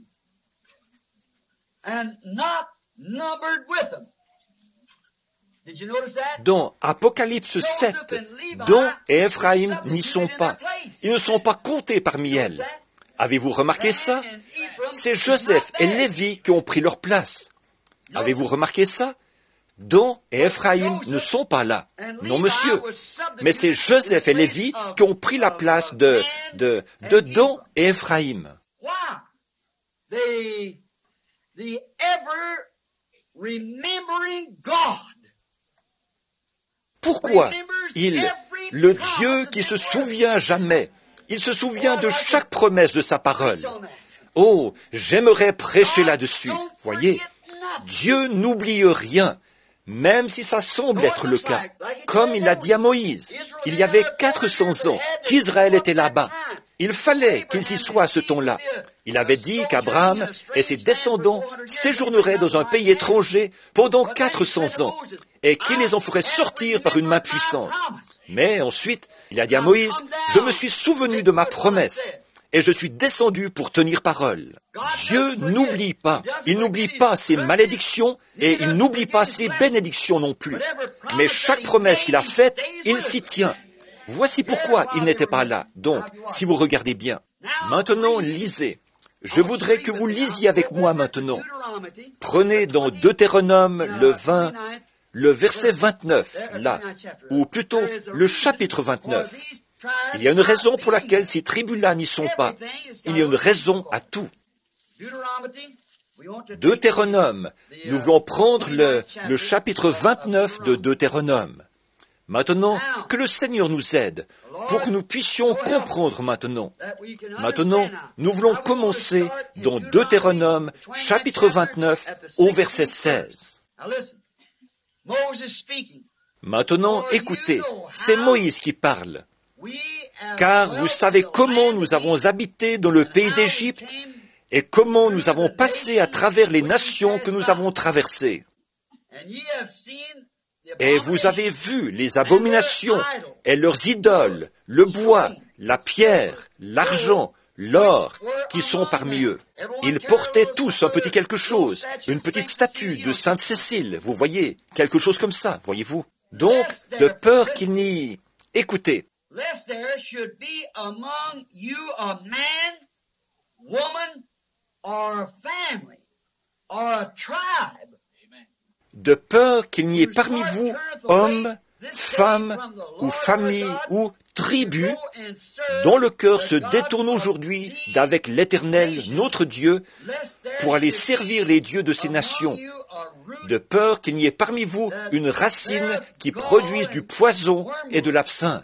and not numbered with them. Did you notice that? Dans Apocalypse sept, Dan et Ephraim n'y sont pas. Ils ne sont pas comptés parmi elles. Avez-vous remarqué ça? C'est Joseph et Lévi qui ont pris leur place. Avez-vous remarqué ça? Dan et Ephraïm ne sont pas là. Non, monsieur. Mais c'est Joseph et Lévi qui ont pris la place de, de, de Dan et Ephraïm. Pourquoi il, le Dieu qui se souvient jamais, il se souvient de chaque promesse de sa parole. Oh, j'aimerais prêcher là-dessus. Voyez, Dieu n'oublie rien, même si ça semble être le cas. Comme il l'a dit à Moïse, il y avait quatre cents ans qu'Israël était là-bas. Il fallait qu'ils y soient à ce temps-là. Il avait dit qu'Abraham et ses descendants séjourneraient dans un pays étranger pendant quatre cents ans et qu'il les en ferait sortir par une main puissante. Mais ensuite, il a dit à Moïse, « Je me suis souvenu de ma promesse et je suis descendu pour tenir parole. » Dieu n'oublie pas. Il n'oublie pas ses malédictions et il n'oublie pas ses bénédictions non plus. Mais chaque promesse qu'il a faite, il s'y tient. Voici pourquoi il n'était pas là. Donc, si vous regardez bien, maintenant lisez. Je voudrais que vous lisiez avec moi maintenant. Prenez dans Deutéronome le vingt, le verset vingt-neuf, là, ou plutôt le chapitre vingt-neuf. Il y a une raison pour laquelle ces tribus-là n'y sont pas. Il y a une raison à tout. Deutéronome, nous voulons prendre le, le chapitre vingt-neuf de Deutéronome. Maintenant, que le Seigneur nous aide pour que nous puissions comprendre maintenant. Maintenant, nous voulons commencer dans Deutéronome, chapitre vingt-neuf, au verset seize. Maintenant, écoutez, c'est Moïse qui parle. Car vous savez comment nous avons habité dans le pays d'Égypte et comment nous avons passé à travers les nations que nous avons traversées. Et vous avez vu les abominations et leurs idoles, le bois, la pierre, l'argent, l'or, qui sont parmi eux. Ils portaient tous un petit quelque chose, une petite statue de Sainte Cécile, vous voyez, quelque chose comme ça, voyez-vous. Donc, de peur qu'il n'y... Écoutez. De peur qu'il n'y ait parmi vous homme, femme, ou famille, ou tribu, dont le cœur se détourne aujourd'hui d'avec l'Éternel, notre Dieu, pour aller servir les dieux de ces nations. De peur qu'il n'y ait parmi vous une racine qui produise du poison et de l'absinthe.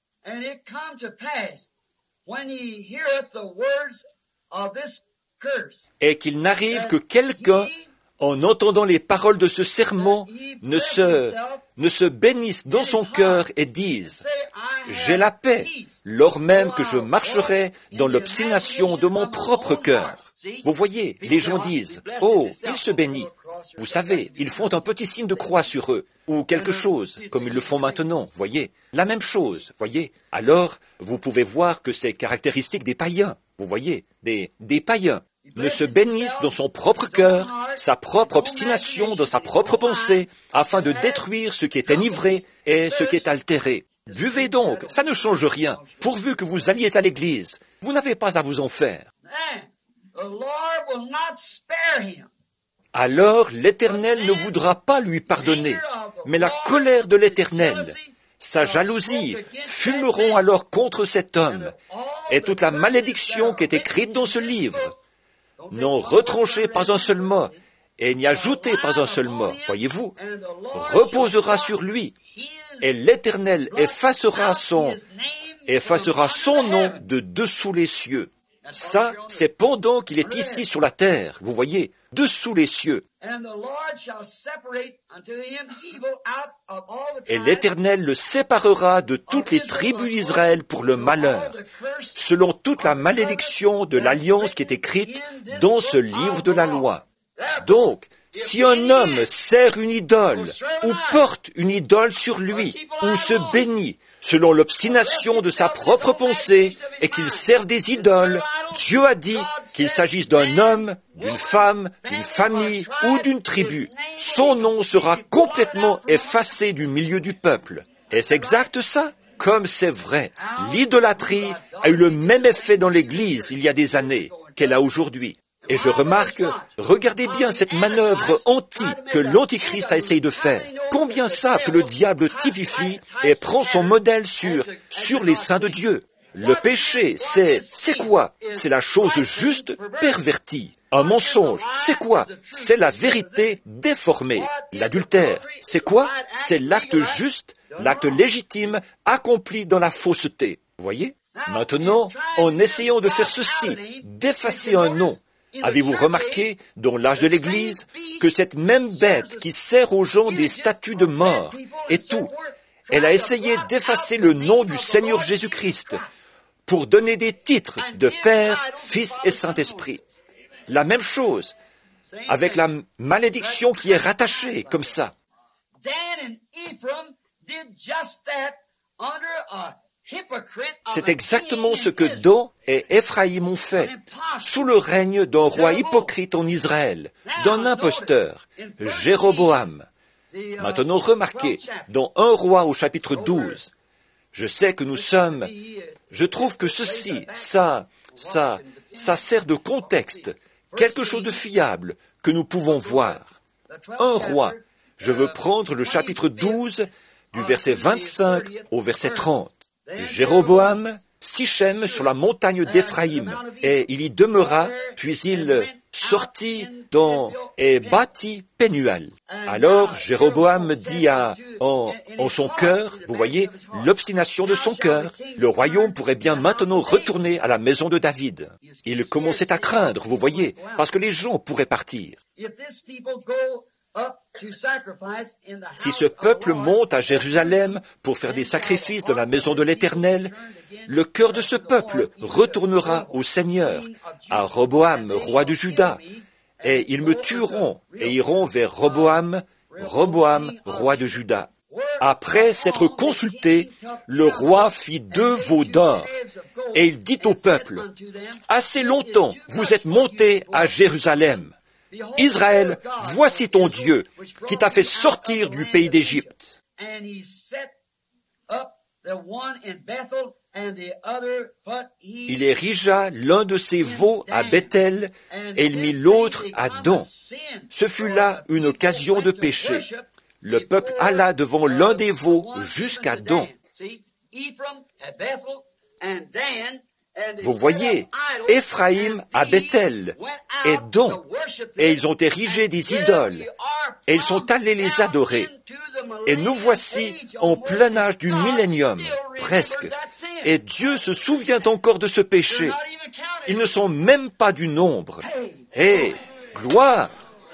Et qu'il n'arrive que quelqu'un, en entendant les paroles de ce sermon, ne se, ne se bénisse dans son cœur et dise « J'ai la paix, lors même que je marcherai dans l'obstination de mon propre cœur. » Vous voyez, les gens disent « Oh, il se bénit. » Vous savez, ils font un petit signe de croix sur eux, ou quelque chose, comme ils le font maintenant, voyez. La même chose, voyez. Alors, vous pouvez voir que c'est caractéristique des païens, vous voyez, des, des païens. Ne se bénisse dans son propre cœur, sa propre obstination dans sa propre pensée, afin de détruire ce qui est enivré et ce qui est altéré. Buvez donc, ça ne change rien, pourvu que vous alliez à l'église. Vous n'avez pas à vous en faire. Alors l'Éternel ne voudra pas lui pardonner, mais la colère de l'Éternel, sa jalousie, fumeront alors contre cet homme, et toute la malédiction qui est écrite dans ce livre. N'en retranchez pas un seul mot, et n'y ajoutez pas un seul mot, voyez-vous, reposera sur lui, et l'Éternel effacera son, effacera son nom de dessous les cieux. Ça, c'est pendant qu'il est ici sur la terre, vous voyez, dessous les cieux. Et l'Éternel le séparera de toutes les tribus d'Israël pour le malheur, selon toute la malédiction de l'alliance qui est écrite dans ce livre de la loi. Donc, si un homme sert une idole, ou porte une idole sur lui, ou se bénit, selon l'obstination de sa propre pensée, et qu'il serve des idoles, Dieu a dit qu'il s'agisse d'un homme, d'une femme, d'une famille ou d'une tribu. Son nom sera complètement effacé du milieu du peuple. Est-ce exact ça? Comme c'est vrai. L'idolâtrie a eu le même effet dans l'Église il y a des années qu'elle a aujourd'hui. Et je remarque, regardez bien cette manœuvre anti que l'Antichrist a essayé de faire. Combien savent que le diable typifie et prend son modèle sur, sur les saints de Dieu? Le péché, c'est, c'est quoi? C'est la chose juste pervertie. Un mensonge, c'est quoi? C'est la vérité déformée. L'adultère, c'est quoi? C'est l'acte juste, l'acte légitime accompli dans la fausseté. Vous voyez? Maintenant, en essayant de faire ceci, d'effacer un nom, avez-vous remarqué, dans l'âge de l'Église, que cette même bête qui sert aux gens des statues de mort et tout, elle a essayé d'effacer le nom du Seigneur Jésus-Christ pour donner des titres de Père, Fils et Saint-Esprit. La même chose, avec la malédiction qui est rattachée comme ça. C'est exactement ce que Dan et Éphraïm ont fait, sous le règne d'un roi hypocrite en Israël, d'un imposteur, Jéroboam. Maintenant, remarquez, dans un roi au chapitre douze, je sais que nous sommes... Je trouve que ceci, ça, ça, ça sert de contexte, quelque chose de fiable que nous pouvons voir. Un roi, je veux prendre le chapitre douze, du verset vingt-cinq au verset trente. Jéroboam, Sichem sur la montagne d'Éphraïm, et il y demeura, puis il sortit dans, et bâtit Pénuel. Alors Jéroboam dit à, en, en son cœur, vous voyez, l'obstination de son cœur, le royaume pourrait bien maintenant retourner à la maison de David. Il commençait à craindre, vous voyez, parce que les gens pourraient partir. Si ce peuple monte à Jérusalem pour faire des sacrifices dans la maison de l'Éternel, le cœur de ce peuple retournera au Seigneur, à Roboam, roi de Juda, et ils me tueront et iront vers Roboam, Roboam, roi de Juda. Après s'être consulté, le roi fit deux veaux d'or, et il dit au peuple, « Assez longtemps vous êtes montés à Jérusalem. Israël, voici ton Dieu, qui t'a fait sortir du pays d'Égypte. » Il érigea l'un de ses veaux à Bethel et il mit l'autre à Dan. Ce fut là une occasion de péché. Le peuple alla devant l'un des veaux jusqu'à Dan. Vous voyez, Éphraïm à Bethel et Dan, et ils ont érigé des idoles, et ils sont allés les adorer. Et nous voici en plein âge du millénium, presque, et Dieu se souvient encore de ce péché. Ils ne sont même pas du nombre. Hé, gloire!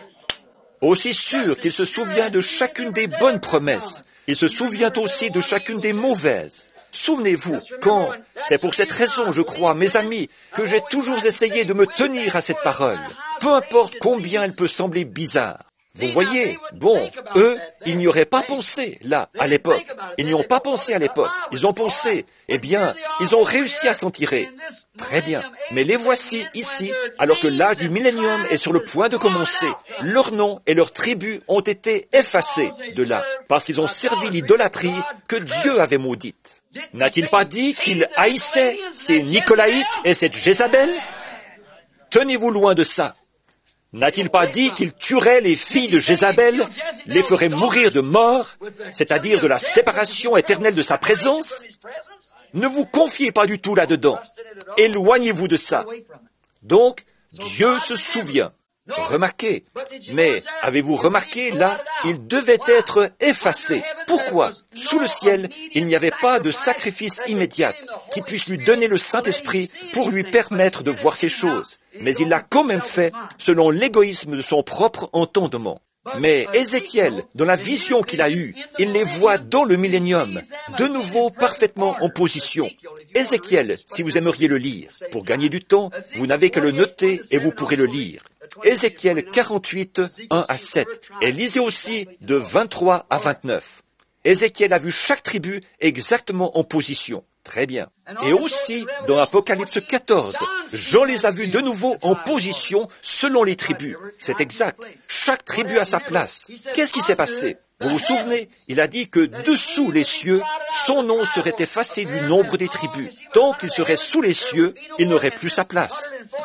Aussi sûr qu'il se souvient de chacune des bonnes promesses, il se souvient aussi de chacune des mauvaises. Souvenez-vous, quand, c'est pour cette raison, je crois, mes amis, que j'ai toujours essayé de me tenir à cette parole, peu importe combien elle peut sembler bizarre. Vous voyez, bon, eux, ils n'y auraient pas pensé, là, à l'époque. Ils n'y ont pas pensé à l'époque. Ils ont pensé, eh bien, ils ont réussi à s'en tirer. Très bien. Mais les voici ici, alors que l'âge du millénium est sur le point de commencer. Leurs noms et leurs tribus ont été effacés de là, parce qu'ils ont servi l'idolâtrie que Dieu avait maudite. N'a-t-il pas dit qu'il haïssait ces Nicolaïtes et cette Jézabel? Tenez-vous loin de ça. N'a-t-il pas dit qu'il tuerait les filles de Jézabel, les ferait mourir de mort, c'est-à-dire de la séparation éternelle de sa présence? Ne vous confiez pas du tout là-dedans. Éloignez-vous de ça. Donc, Dieu se souvient. Remarquez, mais avez-vous remarqué, là, il devait être effacé. Pourquoi? Sous le ciel, il n'y avait pas de sacrifice immédiat qui puisse lui donner le Saint-Esprit pour lui permettre de voir ces choses. Mais il l'a quand même fait selon l'égoïsme de son propre entendement. Mais Ézéchiel, dans la vision qu'il a eue, il les voit dans le millénium, de nouveau parfaitement en position. Ézéchiel, si vous aimeriez le lire, pour gagner du temps, vous n'avez qu'à le noter et vous pourrez le lire. Ézéchiel quarante-huit, un à sept, et lisez aussi de vingt-trois à vingt-neuf. Ézéchiel a vu chaque tribu exactement en position. Très bien. Et aussi, dans Apocalypse quatorze, Jean les a vus de nouveau en position selon les tribus. C'est exact. Chaque tribu a sa place. Qu'est-ce qui s'est passé? Vous vous souvenez? Il a dit que dessous les cieux, son nom serait effacé du nombre des tribus. Tant qu'il serait sous les cieux, il n'aurait plus sa place.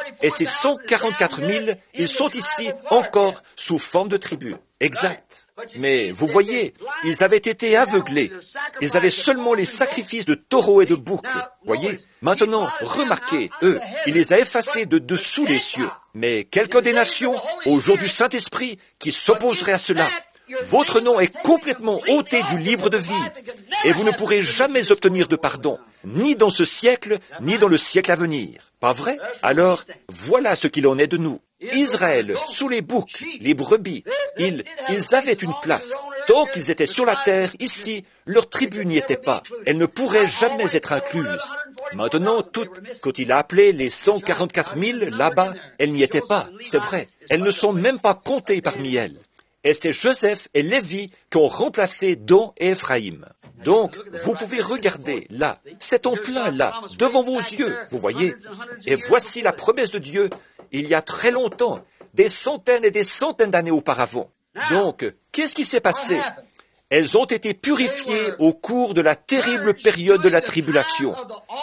Et ces cent quarante-quatre mille, ils sont ici encore sous forme de tribus. Exact. Mais vous voyez, ils avaient été aveuglés. Ils avaient seulement les sacrifices de taureaux et de boucs. Voyez, maintenant, remarquez, eux, il les a effacés de dessous les cieux. Mais quelqu'un des nations, au jour du Saint-Esprit, qui s'opposerait à cela, votre nom est complètement ôté du livre de vie, et vous ne pourrez jamais obtenir de pardon, ni dans ce siècle, ni dans le siècle à venir. Pas vrai? Alors, voilà ce qu'il en est de nous. Israël, sous les boucs, les brebis, ils, ils avaient une place. Tant qu'ils étaient sur la terre, ici, leur tribu n'y était pas. Elle ne pourrait jamais être incluse. Maintenant, toutes, quand il a appelé les cent quarante-quatre mille là-bas, elles n'y étaient pas, c'est vrai. Elles ne sont même pas comptées parmi elles. Et c'est Joseph et Lévi qui ont remplacé Dan et Éphraïm. Donc, vous pouvez regarder là, c'est en plein là, devant vos yeux, vous voyez. Et voici la promesse de Dieu, il y a très longtemps, des centaines et des centaines d'années auparavant. Donc, qu'est-ce qui s'est passé? Elles ont été purifiées au cours de la terrible période de la tribulation.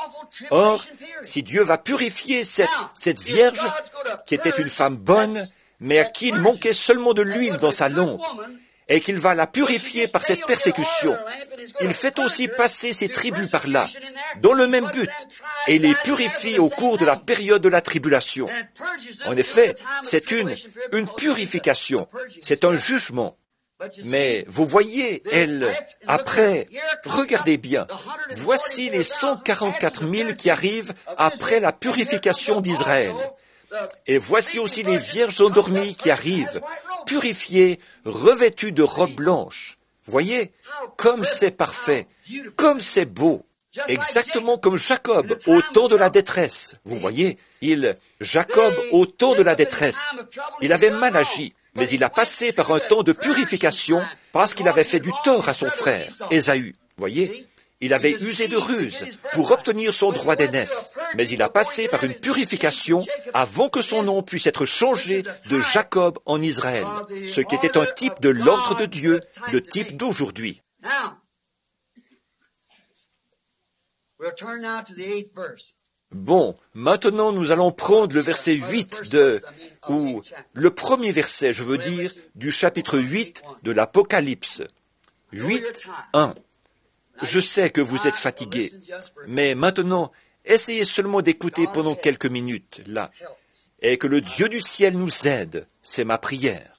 Or, si Dieu va purifier cette, cette vierge, qui était une femme bonne, mais à qui il manquait seulement de l'huile dans sa lampe, et qu'il va la purifier par cette persécution, il fait aussi passer ces tribus par là, dans le même but, et les purifie au cours de la période de la tribulation. En effet, c'est une, une purification, c'est un jugement. Mais vous voyez, elle, après, regardez bien, voici les cent quarante-quatre mille qui arrivent après la purification d'Israël. Et voici aussi les vierges endormies qui arrivent, purifiées, revêtues de robes blanches. Voyez, comme c'est parfait, comme c'est beau. Exactement comme Jacob au temps de la détresse. Vous voyez, il, Jacob au temps de la détresse, il avait mal agi, mais il a passé par un temps de purification parce qu'il avait fait du tort à son frère, Ésaü. Voyez, il avait usé de ruse pour obtenir son droit d'aînesse, mais il a passé par une purification avant que son nom puisse être changé de Jacob en Israël, ce qui était un type de l'ordre de Dieu, le type d'aujourd'hui. Bon, maintenant nous allons prendre le verset huit de, ou le premier verset, je veux dire, du chapitre huit de l'Apocalypse. huit, un. Je sais que vous êtes fatigués, mais maintenant, essayez seulement d'écouter pendant quelques minutes, là, et que le Dieu du ciel nous aide, c'est ma prière.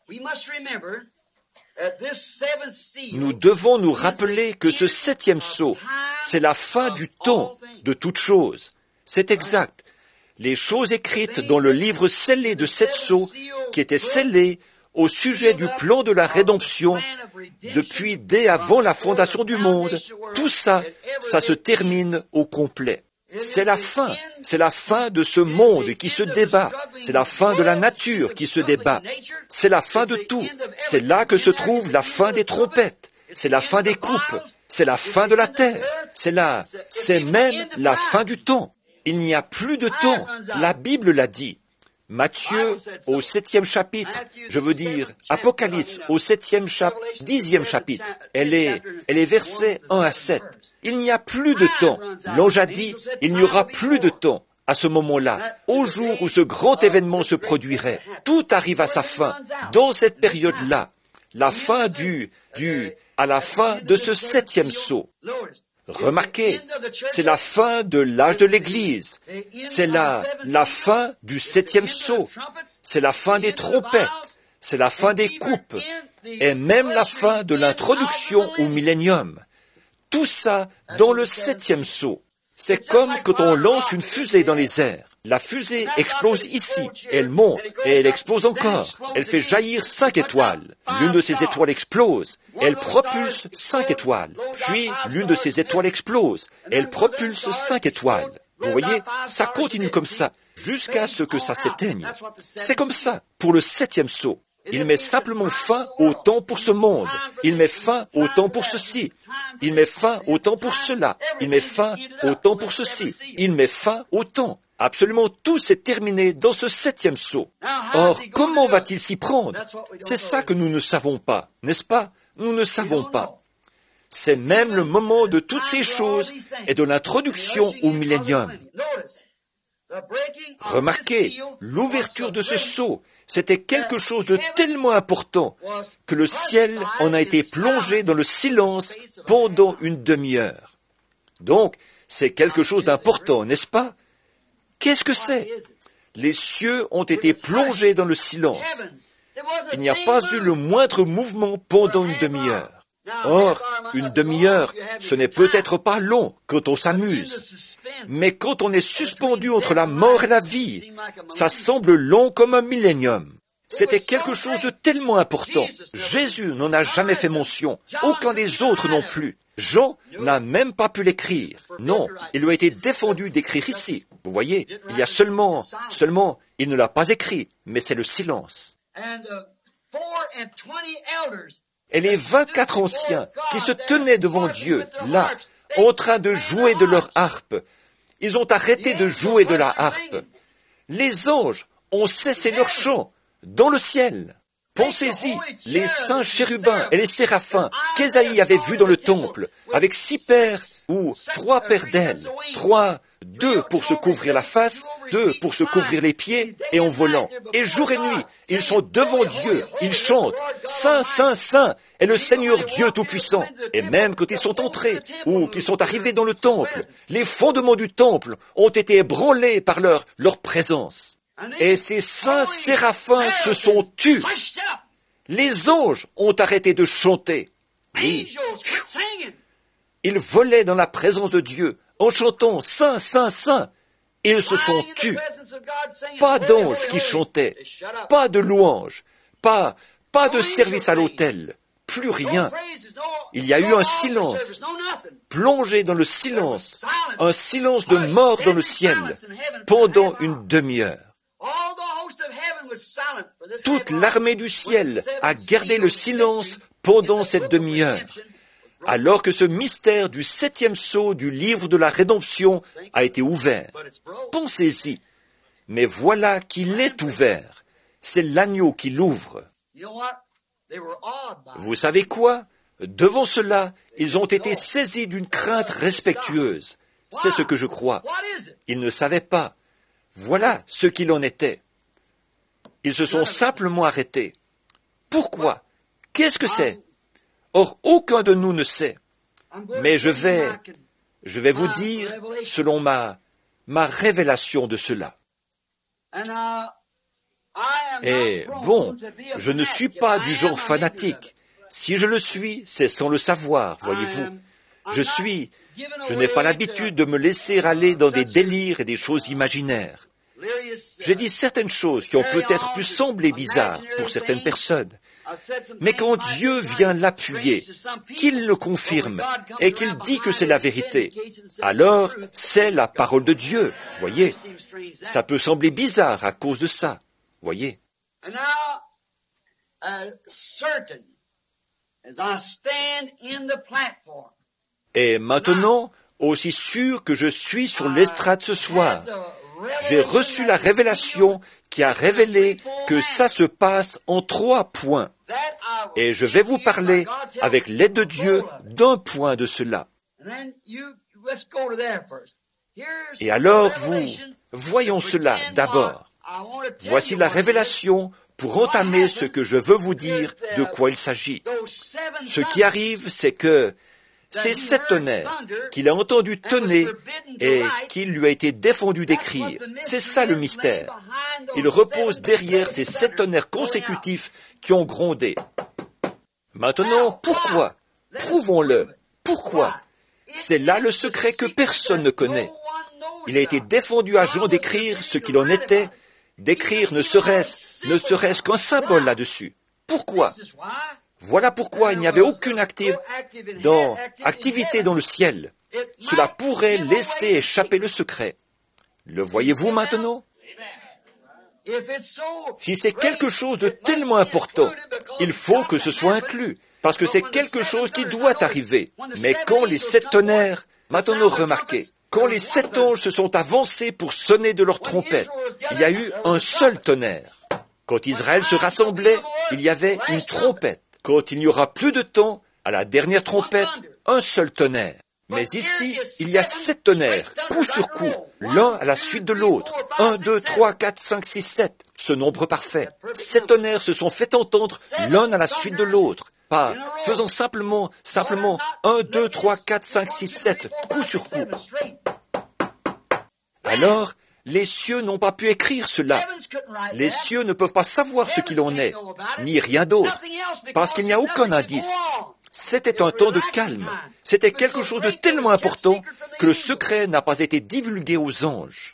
Nous devons nous rappeler que ce septième sceau, c'est la fin du temps de toutes choses. C'est exact. Les choses écrites dans le livre scellé de sept sceaux, qui étaient scellés au sujet du plan de la rédemption, depuis dès avant la fondation du monde, tout ça, ça se termine au complet. C'est la fin, c'est la fin de ce monde qui se débat, c'est la fin de la nature qui se débat, c'est la fin de tout, c'est là que se trouve la fin des trompettes, c'est la fin des coupes, c'est la fin de la terre, c'est là, c'est même la fin du temps. Il n'y a plus de temps, la Bible l'a dit. Matthieu au septième chapitre, je veux dire Apocalypse au septième chapitre, dixième chapitre, elle est, elle est versets un à sept. Il n'y a plus de temps. L'ange a dit, il n'y aura plus de temps à ce moment-là, au jour où ce grand événement se produirait. Tout arrive à sa fin, dans cette période-là, la fin du, du, à la fin de ce septième sceau. Remarquez, c'est la fin de l'âge de l'Église, c'est la, la fin du septième sceau, c'est la fin des trompettes, c'est la fin des coupes, et même la fin de l'introduction au millénium. Tout ça dans le septième sceau. C'est comme quand on lance une fusée dans les airs. La fusée explose ici, elle monte, et elle explose encore. Elle fait jaillir cinq étoiles. L'une de ces étoiles explose, elle propulse cinq étoiles. Puis, l'une de ces étoiles explose, elle propulse cinq étoiles. Vous voyez, ça continue comme ça, jusqu'à ce que ça s'éteigne. C'est comme ça, pour le septième sceau. Il met simplement fin au temps pour ce monde. Il met fin au temps pour ceci. Il met fin au temps pour cela. Il met fin au temps pour ceci. Il met fin au temps. Absolument tout s'est terminé dans ce septième sceau. Or, comment va-t-il s'y prendre? C'est ça que nous ne savons pas, n'est-ce pas? Nous ne savons pas. C'est même le moment de toutes ces choses et de l'introduction au millénium. Remarquez, l'ouverture de ce sceau, c'était quelque chose de tellement important que le ciel en a été plongé dans le silence pendant une demi-heure. Donc, c'est quelque chose d'important, n'est-ce pas? Qu'est-ce que c'est? Les cieux ont été plongés dans le silence. Il n'y a pas eu le moindre mouvement pendant une demi-heure. Or, une demi-heure, ce n'est peut-être pas long quand on s'amuse. Mais quand on est suspendu entre la mort et la vie, ça semble long comme un millénium. C'était quelque chose de tellement important. Jésus n'en a jamais fait mention. Aucun des autres non plus. Jean n'a même pas pu l'écrire. Non, il lui a été défendu d'écrire ici. Vous voyez, il y a seulement, seulement, il ne l'a pas écrit, mais c'est le silence. Et les vingt-quatre anciens qui se tenaient devant Dieu, là, en train de jouer de leur harpe, ils ont arrêté de jouer de la harpe. Les anges ont cessé leur chant dans le ciel. Pensez-y, les saints chérubins et les séraphins qu'Ésaïe avait vus dans le temple, avec six paires ou trois paires d'ailes, trois, deux pour se couvrir la face, deux pour se couvrir les pieds, et en volant. Et jour et nuit, ils sont devant Dieu, ils chantent « Saint, Saint, Saint est le Seigneur Dieu Tout-Puissant ». Et même quand ils sont entrés ou qu'ils sont arrivés dans le temple, les fondements du temple ont été ébranlés par leur, leur présence. Et ces saints séraphins se sont tus. Les anges ont arrêté de chanter. Oui. Ils volaient dans la présence de Dieu en chantant « Saint, Saint, Saint ». Ils se sont tus. Pas d'anges qui chantaient, pas de louanges, pas, pas de service à l'autel, plus rien. Il y a eu un silence, plongé dans le silence, un silence de mort dans le ciel, pendant une demi-heure. Toute l'armée du ciel a gardé le silence pendant cette demi-heure, alors que ce mystère du septième sceau du livre de la rédemption a été ouvert. Pensez-y, mais voilà qu'il est ouvert. C'est l'agneau qui l'ouvre. Vous savez quoi? Devant cela, ils ont été saisis d'une crainte respectueuse. C'est ce que je crois. Ils ne savaient pas. Voilà ce qu'il en était. Ils se sont simplement arrêtés. Pourquoi? Qu'est-ce que c'est? Or, aucun de nous ne sait. Mais je vais, je vais vous dire, selon ma, ma révélation de cela. Et bon, je ne suis pas du genre fanatique. Si je le suis, c'est sans le savoir, voyez-vous. Je suis, je n'ai pas l'habitude de me laisser aller dans des délires et des choses imaginaires. J'ai dit certaines choses qui ont peut-être pu sembler bizarres pour certaines personnes. Mais quand Dieu vient l'appuyer, qu'il le confirme et qu'il dit que c'est la vérité, alors c'est la parole de Dieu, voyez. Ça peut sembler bizarre à cause de ça, voyez. Et maintenant, aussi sûr que je suis sur l'estrade ce soir, j'ai reçu la révélation qui a révélé que ça se passe en trois points. Et je vais vous parler, avec l'aide de Dieu, d'un point de cela. Et alors, vous, voyons cela d'abord. Voici la révélation pour entamer ce que je veux vous dire de quoi il s'agit. Ce qui arrive, c'est que c'est sept tonnerres qu'il a entendu tonner et qu'il lui a été défendu d'écrire. C'est ça le mystère. Il repose derrière ces sept tonnerres consécutifs qui ont grondé. Maintenant, pourquoi? Prouvons-le. Pourquoi? C'est là le secret que personne ne connaît. Il a été défendu à Jean d'écrire ce qu'il en était, d'écrire ne serait-ce, ne serait-ce qu'un symbole là-dessus. Pourquoi? Voilà pourquoi il n'y avait aucune active dans, activité dans le ciel. Cela pourrait laisser échapper le secret. Le voyez-vous maintenant? Si c'est quelque chose de tellement important, il faut que ce soit inclus, parce que c'est quelque chose qui doit arriver. Mais quand les sept tonnerres, maintenant remarquez, quand les sept anges se sont avancés pour sonner de leur trompette, il y a eu un seul tonnerre. Quand Israël se rassemblait, il y avait une trompette. Quand il n'y aura plus de temps, à la dernière trompette, un seul tonnerre. Mais ici, il y a sept tonnerres, coup sur coup, l'un à la suite de l'autre. Un, deux, trois, quatre, cinq, six, sept. Ce nombre parfait. Sept tonnerres se sont fait entendre l'un à la suite de l'autre. Pas faisant simplement, simplement, un, deux, trois, quatre, cinq, six, sept, coup sur coup. Alors, les cieux n'ont pas pu écrire cela. Les cieux ne peuvent pas savoir ce qu'il en est, ni rien d'autre, parce qu'il n'y a aucun indice. C'était un temps de calme. C'était quelque chose de tellement important que le secret n'a pas été divulgué aux anges.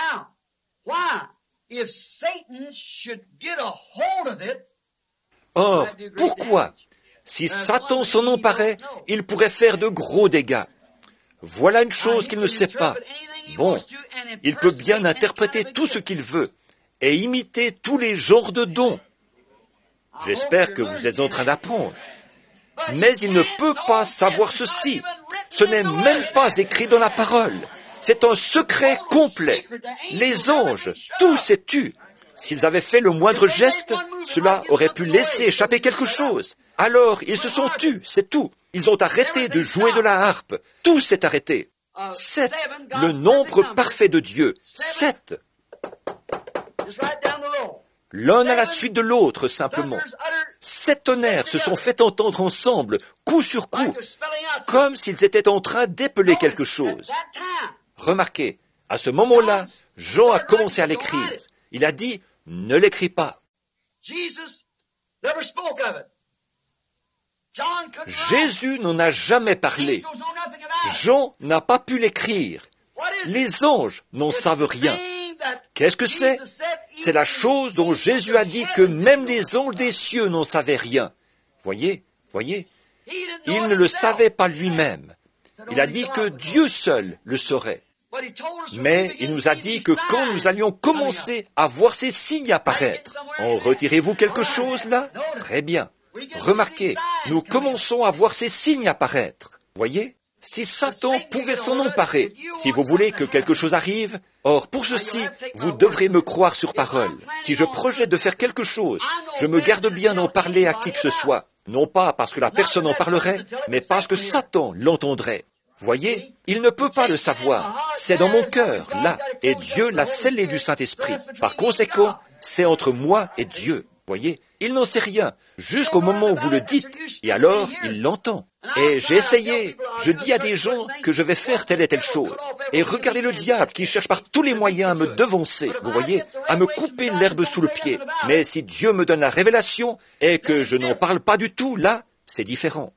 Or, pourquoi? Si Satan s'en emparait, il pourrait faire de gros dégâts. Voilà une chose qu'il ne sait pas. Bon, il peut bien interpréter tout ce qu'il veut et imiter tous les genres de dons. J'espère que vous êtes en train d'apprendre. Mais il ne peut pas savoir ceci. Ce n'est même pas écrit dans la parole. C'est un secret complet. Les anges, tous est tu. S'ils avaient fait le moindre geste, cela aurait pu laisser échapper quelque chose. Alors, ils se sont tus, c'est tout. Ils ont arrêté de jouer de la harpe. Tout s'est arrêté. Sept, le nombre parfait de Dieu. Sept. L'un à la suite de l'autre, simplement. Sept tonnerres se sont fait entendre ensemble, coup sur coup, comme s'ils étaient en train d'épeler quelque chose. Remarquez, à ce moment-là, Jean a commencé à l'écrire. Il a dit, ne l'écris pas. Jésus n'en a jamais parlé. Jean n'a pas pu l'écrire. Les anges n'en savent rien. Qu'est-ce que c'est? C'est la chose dont Jésus a dit que même les anges des cieux n'en savaient rien. Voyez, voyez, il ne le savait pas lui-même. Il a dit que Dieu seul le saurait. Mais il nous a dit que quand nous allions commencer à voir ces signes apparaître, en retirez-vous quelque chose là? Très bien. Remarquez, nous commençons à voir ces signes apparaître. Voyez? Si Satan pouvait s'en emparer, si vous voulez que quelque chose arrive, or pour ceci, vous devrez me croire sur parole. Si je projette de faire quelque chose, je me garde bien d'en parler à qui que ce soit. Non pas parce que la personne en parlerait, mais parce que Satan l'entendrait. Voyez, il ne peut pas le savoir. C'est dans mon cœur, là, et Dieu l'a scellé du Saint-Esprit. Par conséquent, c'est entre moi et Dieu. Voyez, il n'en sait rien, jusqu'au moment où vous le dites, et alors il l'entend. Et j'ai essayé, je dis à des gens que je vais faire telle et telle chose. Et regardez le diable qui cherche par tous les moyens à me devancer, vous voyez, à me couper l'herbe sous le pied. Mais si Dieu me donne la révélation et que je n'en parle pas du tout, là, c'est différent.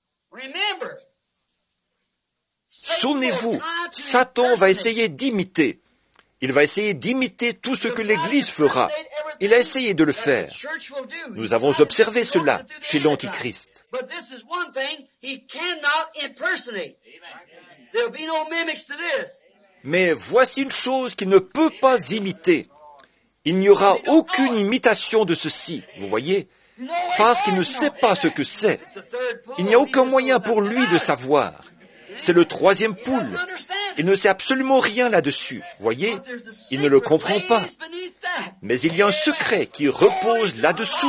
Souvenez-vous, Satan va essayer d'imiter. Il va essayer d'imiter tout ce que l'Église fera. Il a essayé de le faire. Nous avons observé cela chez l'Antichrist. Mais voici une chose qu'il ne peut pas imiter. Il n'y aura aucune imitation de ceci, vous voyez, parce qu'il ne sait pas ce que c'est. Il n'y a aucun moyen pour lui de savoir. C'est le troisième poule. Il ne sait absolument rien là-dessus. Voyez, il ne le comprend pas. Mais il y a un secret qui repose là-dessous.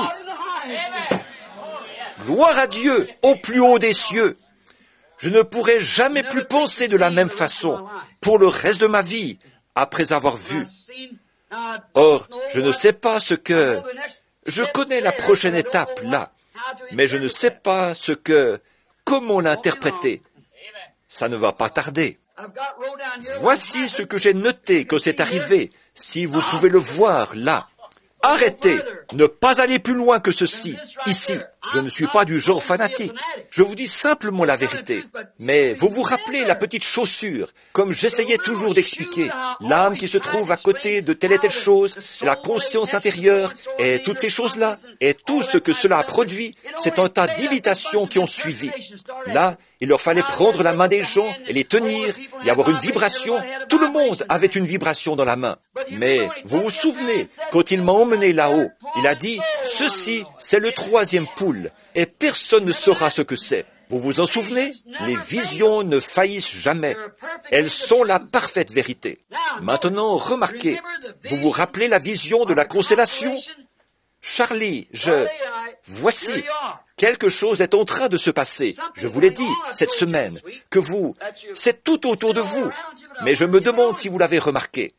Gloire à Dieu, au plus haut des cieux. Je ne pourrai jamais plus penser de la même façon pour le reste de ma vie après avoir vu. Or, je ne sais pas ce que... Je connais la prochaine étape là, mais je ne sais pas ce que... Comment l'interpréter? Ça ne va pas tarder. Voici ce que j'ai noté quand c'est arrivé, si vous pouvez le voir là. Arrêtez, ne pas aller plus loin que ceci, ici. Je ne suis pas du genre fanatique. Je vous dis simplement la vérité. Mais vous vous rappelez la petite chaussure, comme j'essayais toujours d'expliquer. L'âme qui se trouve à côté de telle et telle chose, la conscience intérieure, et toutes ces choses-là, et tout ce que cela a produit, c'est un tas d'imitations qui ont suivi. Là, il leur fallait prendre la main des gens et les tenir, et avoir une vibration. Tout le monde avait une vibration dans la main. Mais vous vous souvenez, quand il m'a emmené là-haut, il a dit, ceci, c'est le troisième poule, et personne ne saura ce que c'est. Vous vous en souvenez? Les visions ne faillissent jamais. Elles sont la parfaite vérité. Maintenant, remarquez, vous vous rappelez la vision de la constellation? Charlie, je... Voici, Quelque chose est en train de se passer. Je vous l'ai dit cette semaine, que vous, c'est tout autour de vous. Mais je me demande si vous l'avez remarqué.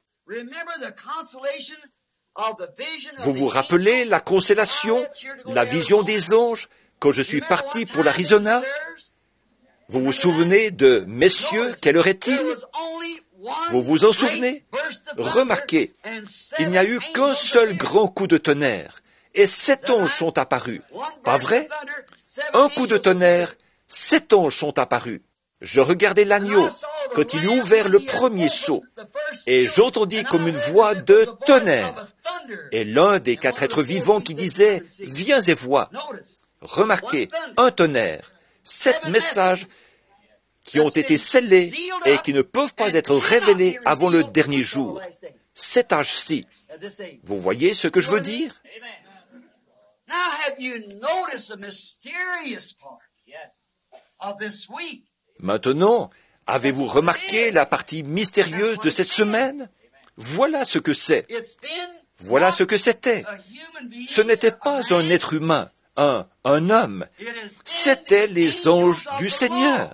Vous vous rappelez la consolation, la vision des anges, quand je suis parti pour l'Arizona? Vous vous souvenez de « Messieurs, quelle heure est-il » Vous vous en souvenez? Remarquez, il n'y a eu qu'un seul grand coup de tonnerre, et sept anges sont apparus. Pas vrai? Un coup de tonnerre, sept anges sont apparus. Je regardais l'agneau quand il eut ouvert le premier sceau, et j'entendis comme une voix de tonnerre, et l'un des quatre êtres vivants qui disait « Viens et vois ». Remarquez, un tonnerre, sept messages qui ont été scellés et qui ne peuvent pas être révélés avant le dernier jour. Cet âge-ci. Vous voyez ce que je veux dire? Maintenant, avez-vous remarqué la partie mystérieuse de cette semaine? Voilà ce que c'est. Voilà ce que c'était. Ce n'était pas un être humain, un, un homme. C'étaient les anges du Seigneur.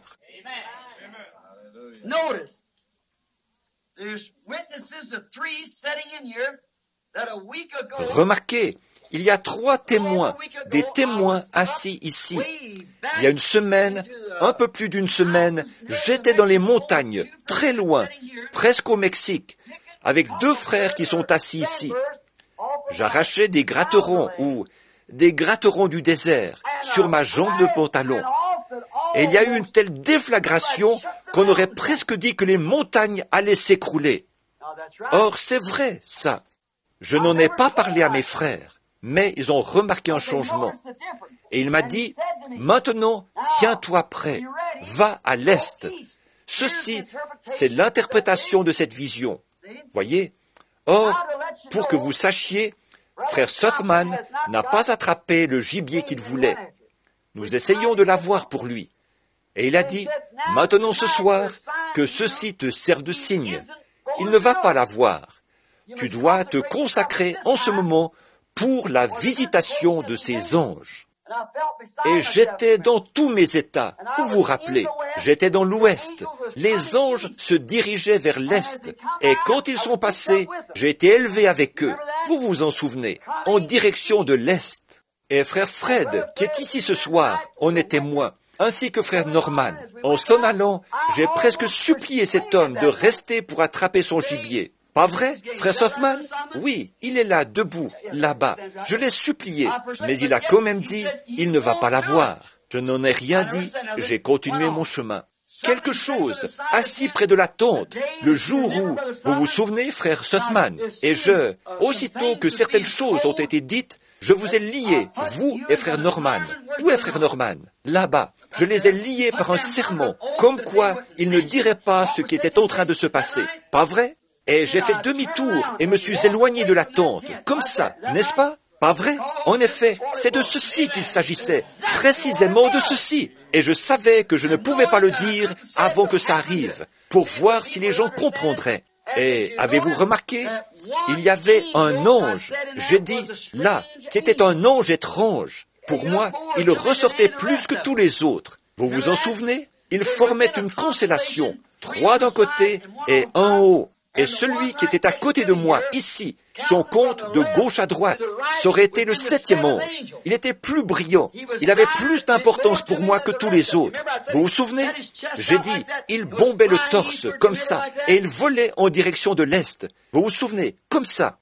Remarquez, il y a trois témoins, des témoins assis ici. Il y a une semaine, un peu plus d'une semaine, j'étais dans les montagnes, très loin, presque au Mexique, avec deux frères qui sont assis ici. J'arrachais des gratterons ou des gratterons du désert sur ma jambe de pantalon. Et il y a eu une telle déflagration qu'on aurait presque dit que les montagnes allaient s'écrouler. Or, c'est vrai, ça. Je n'en ai pas parlé à mes frères, mais ils ont remarqué un changement. Et il m'a dit, maintenant, tiens-toi prêt, va à l'est. Ceci, c'est l'interprétation de cette vision. Voyez? Or, pour que vous sachiez, frère Sothman n'a pas attrapé le gibier qu'il voulait. Nous essayons de l'avoir pour lui. Et il a dit, maintenant ce soir, que ceci te serve de signe. Il ne va pas l'avoir. Tu dois te consacrer en ce moment pour la visitation de ces anges. Et j'étais dans tous mes états. Vous vous rappelez, j'étais dans l'ouest. Les anges se dirigeaient vers l'est. Et quand ils sont passés, j'ai été élevé avec eux. Vous vous en souvenez, en direction de l'est. Et frère Fred, qui est ici ce soir, en est témoin, ainsi que frère Norman. En s'en allant, j'ai presque supplié cet homme de rester pour attraper son gibier. Pas vrai, frère Sothman? Oui, il est là, debout, là-bas. Je l'ai supplié, mais il a quand même dit, il ne va pas l'avoir. Je n'en ai rien dit, j'ai continué mon chemin. Quelque chose, assis près de la tente, le jour où, vous vous souvenez, frère Sothman, et je, aussitôt que certaines choses ont été dites, je vous ai liés, vous et frère Norman. Où est frère Norman? Là-bas. Je les ai liés par un serment, comme quoi ils ne diraient pas ce qui était en train de se passer. Pas vrai? Et j'ai fait demi-tour et me suis éloigné de la tente, comme ça, n'est-ce pas? Pas vrai? En effet, c'est de ceci qu'il s'agissait, précisément de ceci. Et je savais que je ne pouvais pas le dire avant que ça arrive, pour voir si les gens comprendraient. Et avez-vous remarqué? Il y avait un ange, j'ai dit, là, qui était un ange étrange. Pour moi, il ressortait plus que tous les autres. Vous vous en souvenez? Il formait une constellation, trois d'un côté et un en haut. Et celui qui était à côté de moi, ici, son compte de gauche à droite, ça aurait été le septième ange. Il était plus brillant. Il avait plus d'importance pour moi que tous les autres. Vous vous souvenez? J'ai dit, il bombait le torse, comme ça, et il volait en direction de l'Est. Vous vous souvenez? Comme ça.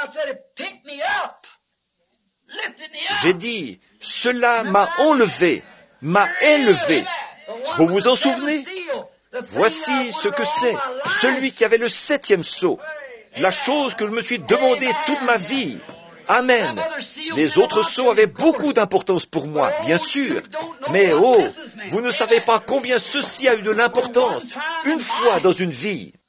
J'ai dit, cela m'a enlevé, m'a élevé. Vous vous en souvenez? Voici ce que c'est, celui qui avait le septième sceau, la chose que je me suis demandé toute ma vie. Amen. Les autres sceaux avaient beaucoup d'importance pour moi, bien sûr. Mais oh, vous ne savez pas combien ceci a eu de l'importance, une fois dans une vie.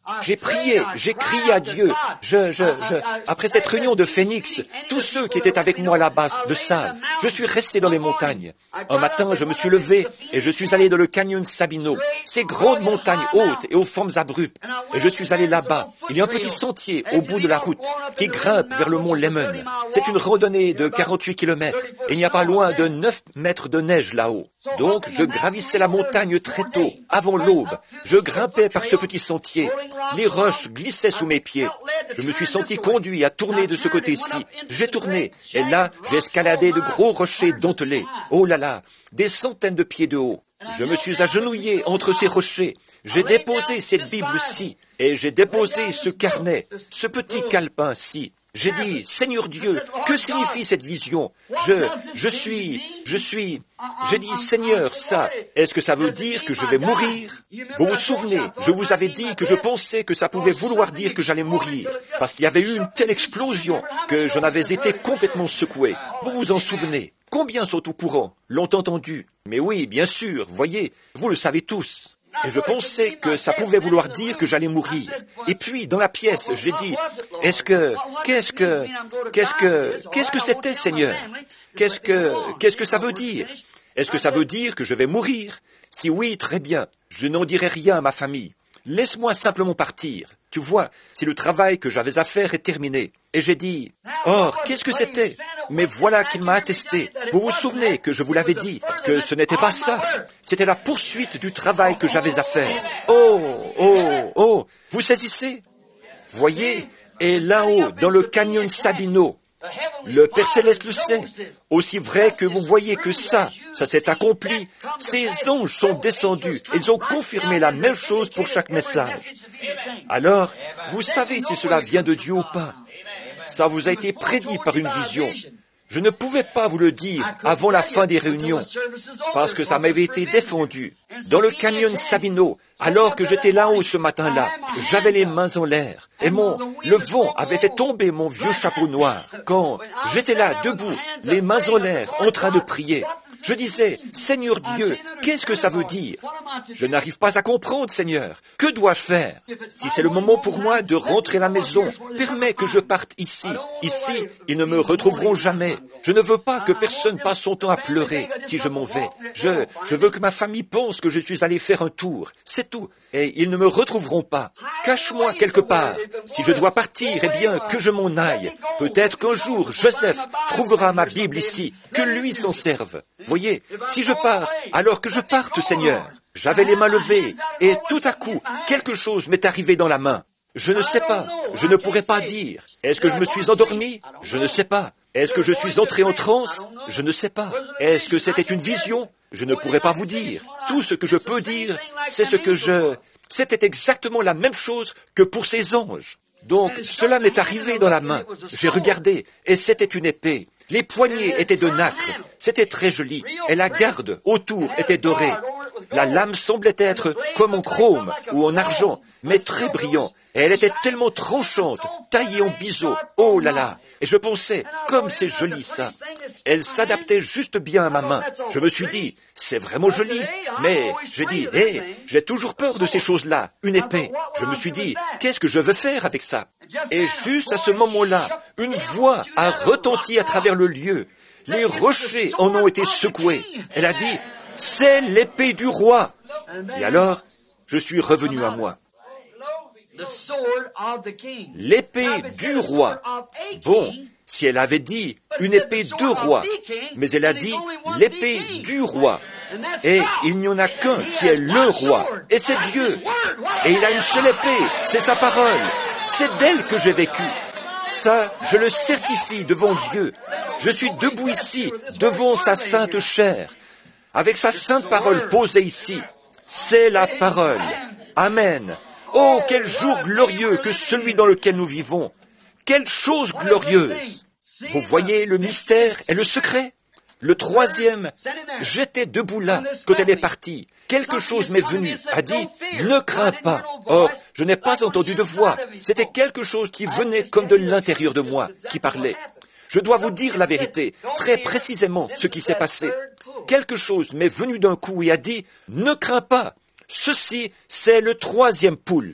J'ai prié, j'ai crié à Dieu. Je, je, je, après cette réunion de Phoenix, tous ceux qui étaient avec moi là-bas le savent. Je suis resté dans les montagnes. Un matin, je me suis levé et je suis allé dans le canyon Sabino. Ces grandes montagnes hautes et aux formes abruptes. Et je suis allé là-bas. Il y a un petit sentier au bout de la route qui grimpe vers le mont Lemmon. C'est une randonnée de quarante-huit kilomètres. Et il n'y a pas loin de neuf mètres de neige là-haut. Donc, je gravissais la montagne très tôt, avant l'aube. Je grimpais par ce petit sentier. Les roches glissaient sous mes pieds. Je me suis senti conduit à tourner de ce côté-ci. J'ai tourné, et là, j'ai escaladé de gros rochers dentelés. Oh là là, des centaines de pieds de haut. Je me suis agenouillé entre ces rochers. J'ai déposé cette Bible-ci, et j'ai déposé ce carnet, ce petit calepin-ci. J'ai dit, Seigneur Dieu, que signifie cette vision? Je, je suis, je suis, j'ai dit, Seigneur, ça, est-ce que ça veut dire que je vais mourir? Vous vous souvenez, je vous avais dit que je pensais que ça pouvait vouloir dire que j'allais mourir, parce qu'il y avait eu une telle explosion que j'en avais été complètement secoué. Vous vous en souvenez? Combien sont au courant? L'ont entendu? Mais oui, bien sûr, voyez, vous le savez tous. Et je pensais que ça pouvait vouloir dire que j'allais mourir. Et puis, dans la pièce, j'ai dit, est-ce que, qu'est-ce que, qu'est-ce que, qu'est-ce que c'était, Seigneur? Qu'est-ce que, qu'est-ce que ça veut dire? Est-ce que ça veut dire que je vais mourir? Si oui, très bien. Je n'en dirai rien à ma famille. Laisse-moi simplement partir. Tu vois, si le travail que j'avais à faire est terminé. Et j'ai dit, or, qu'est-ce que c'était? Mais voilà qu'il m'a attesté. Vous vous souvenez que je vous l'avais dit, que ce n'était pas ça. C'était la poursuite du travail que j'avais à faire. Oh, oh, oh, vous saisissez? Voyez, et là-haut, dans le canyon Sabino, le Père Céleste le sait. Aussi vrai que vous voyez que ça, ça s'est accompli, ces anges sont descendus. Ils ont confirmé la même chose pour chaque message. Alors, vous savez si cela vient de Dieu ou pas. Ça vous a été prédit par une vision. Je ne pouvais pas vous le dire avant la fin des réunions, parce que ça m'avait été défendu. Dans le canyon Sabino, alors que j'étais là-haut ce matin-là, j'avais les mains en l'air, et mon, le vent avait fait tomber mon vieux chapeau noir. Quand j'étais là, debout, les mains en l'air, en train de prier, je disais, Seigneur Dieu, qu'est-ce que ça veut dire? Je n'arrive pas à comprendre, Seigneur. Que dois-je faire? Si c'est le moment pour moi de rentrer à la maison, permets que je parte ici. Ici, ils ne me retrouveront jamais. Je ne veux pas que personne passe son temps à pleurer si je m'en vais. Je, je veux que ma famille pense que je suis allé faire un tour. C'est tout. Et ils ne me retrouveront pas. Cache-moi quelque part. Si je dois partir, eh bien, que je m'en aille. Peut-être qu'un jour, Joseph trouvera ma Bible ici, que lui s'en serve. Voyez, si je pars, alors que je parte, Seigneur. J'avais les mains levées, et tout à coup, quelque chose m'est arrivé dans la main. Je ne sais pas, je ne pourrais pas dire. Est-ce que je me suis endormi? Je ne sais pas. Est-ce que je suis entré en transe? Je ne sais pas. Est-ce que c'était une vision? Je ne pourrais pas vous dire. Tout ce que je peux dire, c'est ce que je... C'était exactement la même chose que pour ces anges. Donc, cela m'est arrivé dans la main. J'ai regardé, et c'était une épée. Les poignets étaient de nacre. C'était très joli. Et la garde autour était dorée. La lame semblait être comme en chrome ou en argent, mais très brillant. Et elle était tellement tranchante, taillée en biseau. Oh là là! Et je pensais, comme c'est joli ça. Elle s'adaptait juste bien à ma main. Je me suis dit, c'est vraiment joli. Mais j'ai dit, hé, hey, j'ai toujours peur de ces choses-là. Une épée. Je me suis dit, qu'est-ce que je veux faire avec ça? Et juste à ce moment-là, une voix a retenti à travers le lieu. Les rochers en ont été secoués. Elle a dit, c'est l'épée du roi. Et alors, je suis revenu à moi. L'épée du roi. Bon, si elle avait dit une épée de roi, mais elle a dit l'épée du roi. Et il n'y en a qu'un qui est le roi, et c'est Dieu. Et il a une seule épée, c'est sa parole. C'est d'elle que j'ai vécu. Ça, je le certifie devant Dieu. Je suis debout ici, devant sa sainte chair, avec sa sainte parole posée ici. C'est la parole. Amen. Oh, quel jour glorieux que celui dans lequel nous vivons. Quelle chose glorieuse. Vous voyez le mystère et le secret. Le troisième, j'étais debout là quand elle est partie. Quelque chose m'est venu, a dit, ne crains pas. Or, je n'ai pas entendu de voix. C'était quelque chose qui venait comme de l'intérieur de moi, qui parlait. Je dois vous dire la vérité, très précisément ce qui s'est passé. Quelque chose m'est venu d'un coup et a dit, ne crains pas. Ceci, c'est le troisième poule.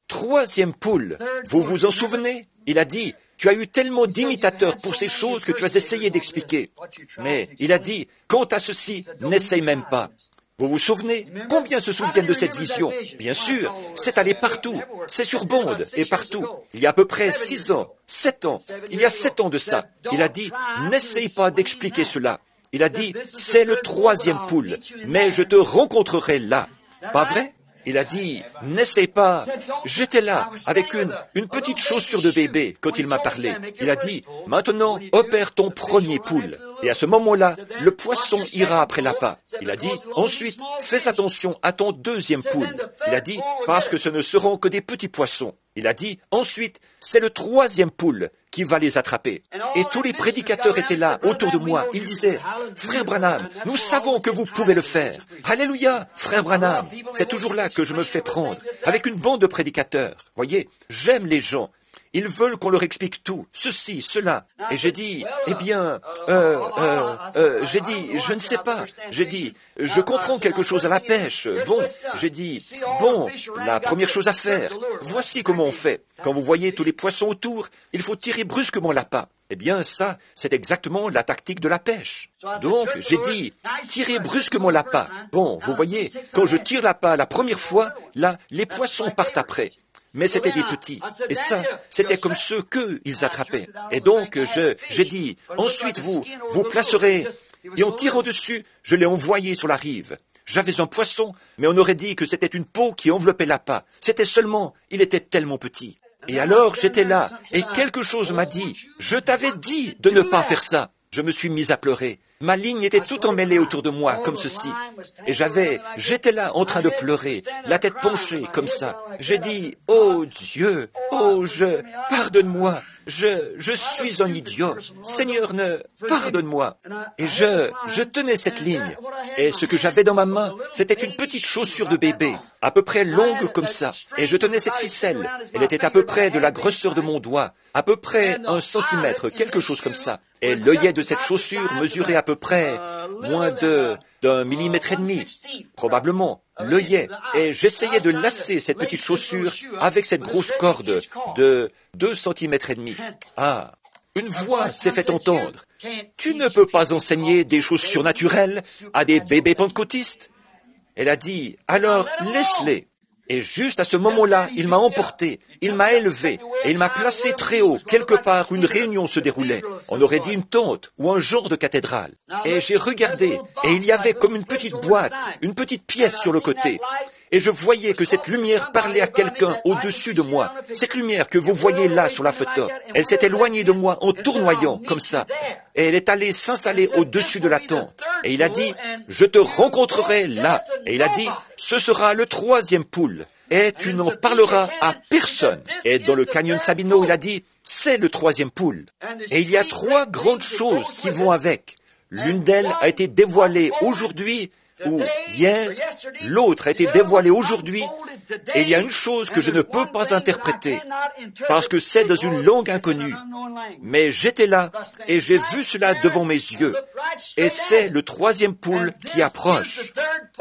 troisième poule. Vous vous en souvenez? Il a dit, tu as eu tellement d'imitateurs pour ces choses que tu as essayé d'expliquer. Mais il a dit, quant à ceci, n'essaye même pas. Vous vous souvenez? Combien se souviennent de cette vision? Bien sûr, c'est allé partout. C'est sur Bond et partout. Il y a à peu près six ans, sept ans. Il y a sept ans de ça. Il a dit, n'essaye pas d'expliquer cela. Il a dit, c'est le troisième poule, mais je te rencontrerai là. Pas vrai? Il a dit, n'essaye pas. J'étais là, avec une, une petite chaussure de bébé, quand il m'a parlé. Il a dit, maintenant, opère ton premier poule. Et à ce moment-là, le poisson ira après l'appât. Il a dit, ensuite, fais attention à ton deuxième poule. Il a dit, parce que ce ne seront que des petits poissons. Il a dit, ensuite, c'est le troisième poule qui va les attraper. Et tous les prédicateurs étaient là, autour de moi. Ils disaient, frère Branham, nous savons que vous pouvez le faire. Alléluia, frère Branham. C'est toujours là que je me fais prendre, avec une bande de prédicateurs. Voyez, j'aime les gens. Ils veulent qu'on leur explique tout, ceci, cela. Et j'ai dit, eh bien, euh, euh, euh, j'ai dit, je ne sais pas. J'ai dit, je comprends quelque chose à la pêche. Bon, j'ai dit, bon, la première chose à faire, voici comment on fait. Quand vous voyez tous les poissons autour, il faut tirer brusquement l'appât. Eh bien, ça, c'est exactement la tactique de la pêche. Donc, j'ai dit, tirez brusquement l'appât. Bon, vous voyez, quand je tire l'appât la première fois, là, les poissons partent après. Mais c'était des petits. Et ça, c'était comme ceux qu'eux, ils attrapaient. Et donc, je, j'ai dit, ensuite vous, vous placerez, et en tirant dessus, je l'ai envoyé sur la rive. J'avais un poisson, mais on aurait dit que c'était une peau qui enveloppait l'appât. C'était seulement, il était tellement petit. Et alors, j'étais là, et quelque chose m'a dit, je t'avais dit de ne pas faire ça. Je me suis mis à pleurer. Ma ligne était tout emmêlée autour de moi, comme ceci. Et j'avais, j'étais là en train de pleurer, la tête penchée, comme ça. J'ai dit, oh Dieu, oh je, pardonne-moi, je, je suis un idiot. Seigneur, ne, pardonne-moi. Et je, je tenais cette ligne. Et ce que j'avais dans ma main, c'était une petite chaussure de bébé, à peu près longue comme ça. Et je tenais cette ficelle. Elle était à peu près de la grosseur de mon doigt, à peu près un centimètre, quelque chose comme ça. Et l'œillet de cette chaussure mesurait à peu près moins de, d'un millimètre et demi, probablement, l'œillet. Et j'essayais de lasser cette petite chaussure avec cette grosse corde de deux centimètres et demi. Ah, une voix s'est fait entendre. Tu ne peux pas enseigner des choses surnaturelles à des bébés pentecôtistes. Elle a dit, alors laisse-les. Et juste à ce moment-là, il m'a emporté, il m'a élevé, et il m'a placé très haut, quelque part où une réunion se déroulait. On aurait dit une tente ou un genre de cathédrale. Et j'ai regardé, et il y avait comme une petite boîte, une petite pièce sur le côté. Et je voyais que cette lumière parlait à quelqu'un au-dessus de moi. Cette lumière que vous voyez là sur la photo, elle s'est éloignée de moi en tournoyant, comme ça. Et elle est allée s'installer au-dessus de la tente. Et il a dit, je te rencontrerai là. Et il a dit, ce sera le troisième poule. Et tu n'en parleras à personne. Et dans le canyon Sabino, il a dit, c'est le troisième poule. Et il y a trois grandes choses qui vont avec. L'une d'elles a été dévoilée aujourd'hui, ou hier, l'autre a été dévoilée aujourd'hui, et il y a une chose que je ne peux pas interpréter, parce que c'est dans une langue inconnue. Mais j'étais là, et j'ai vu cela devant mes yeux, et c'est le troisième poule qui approche.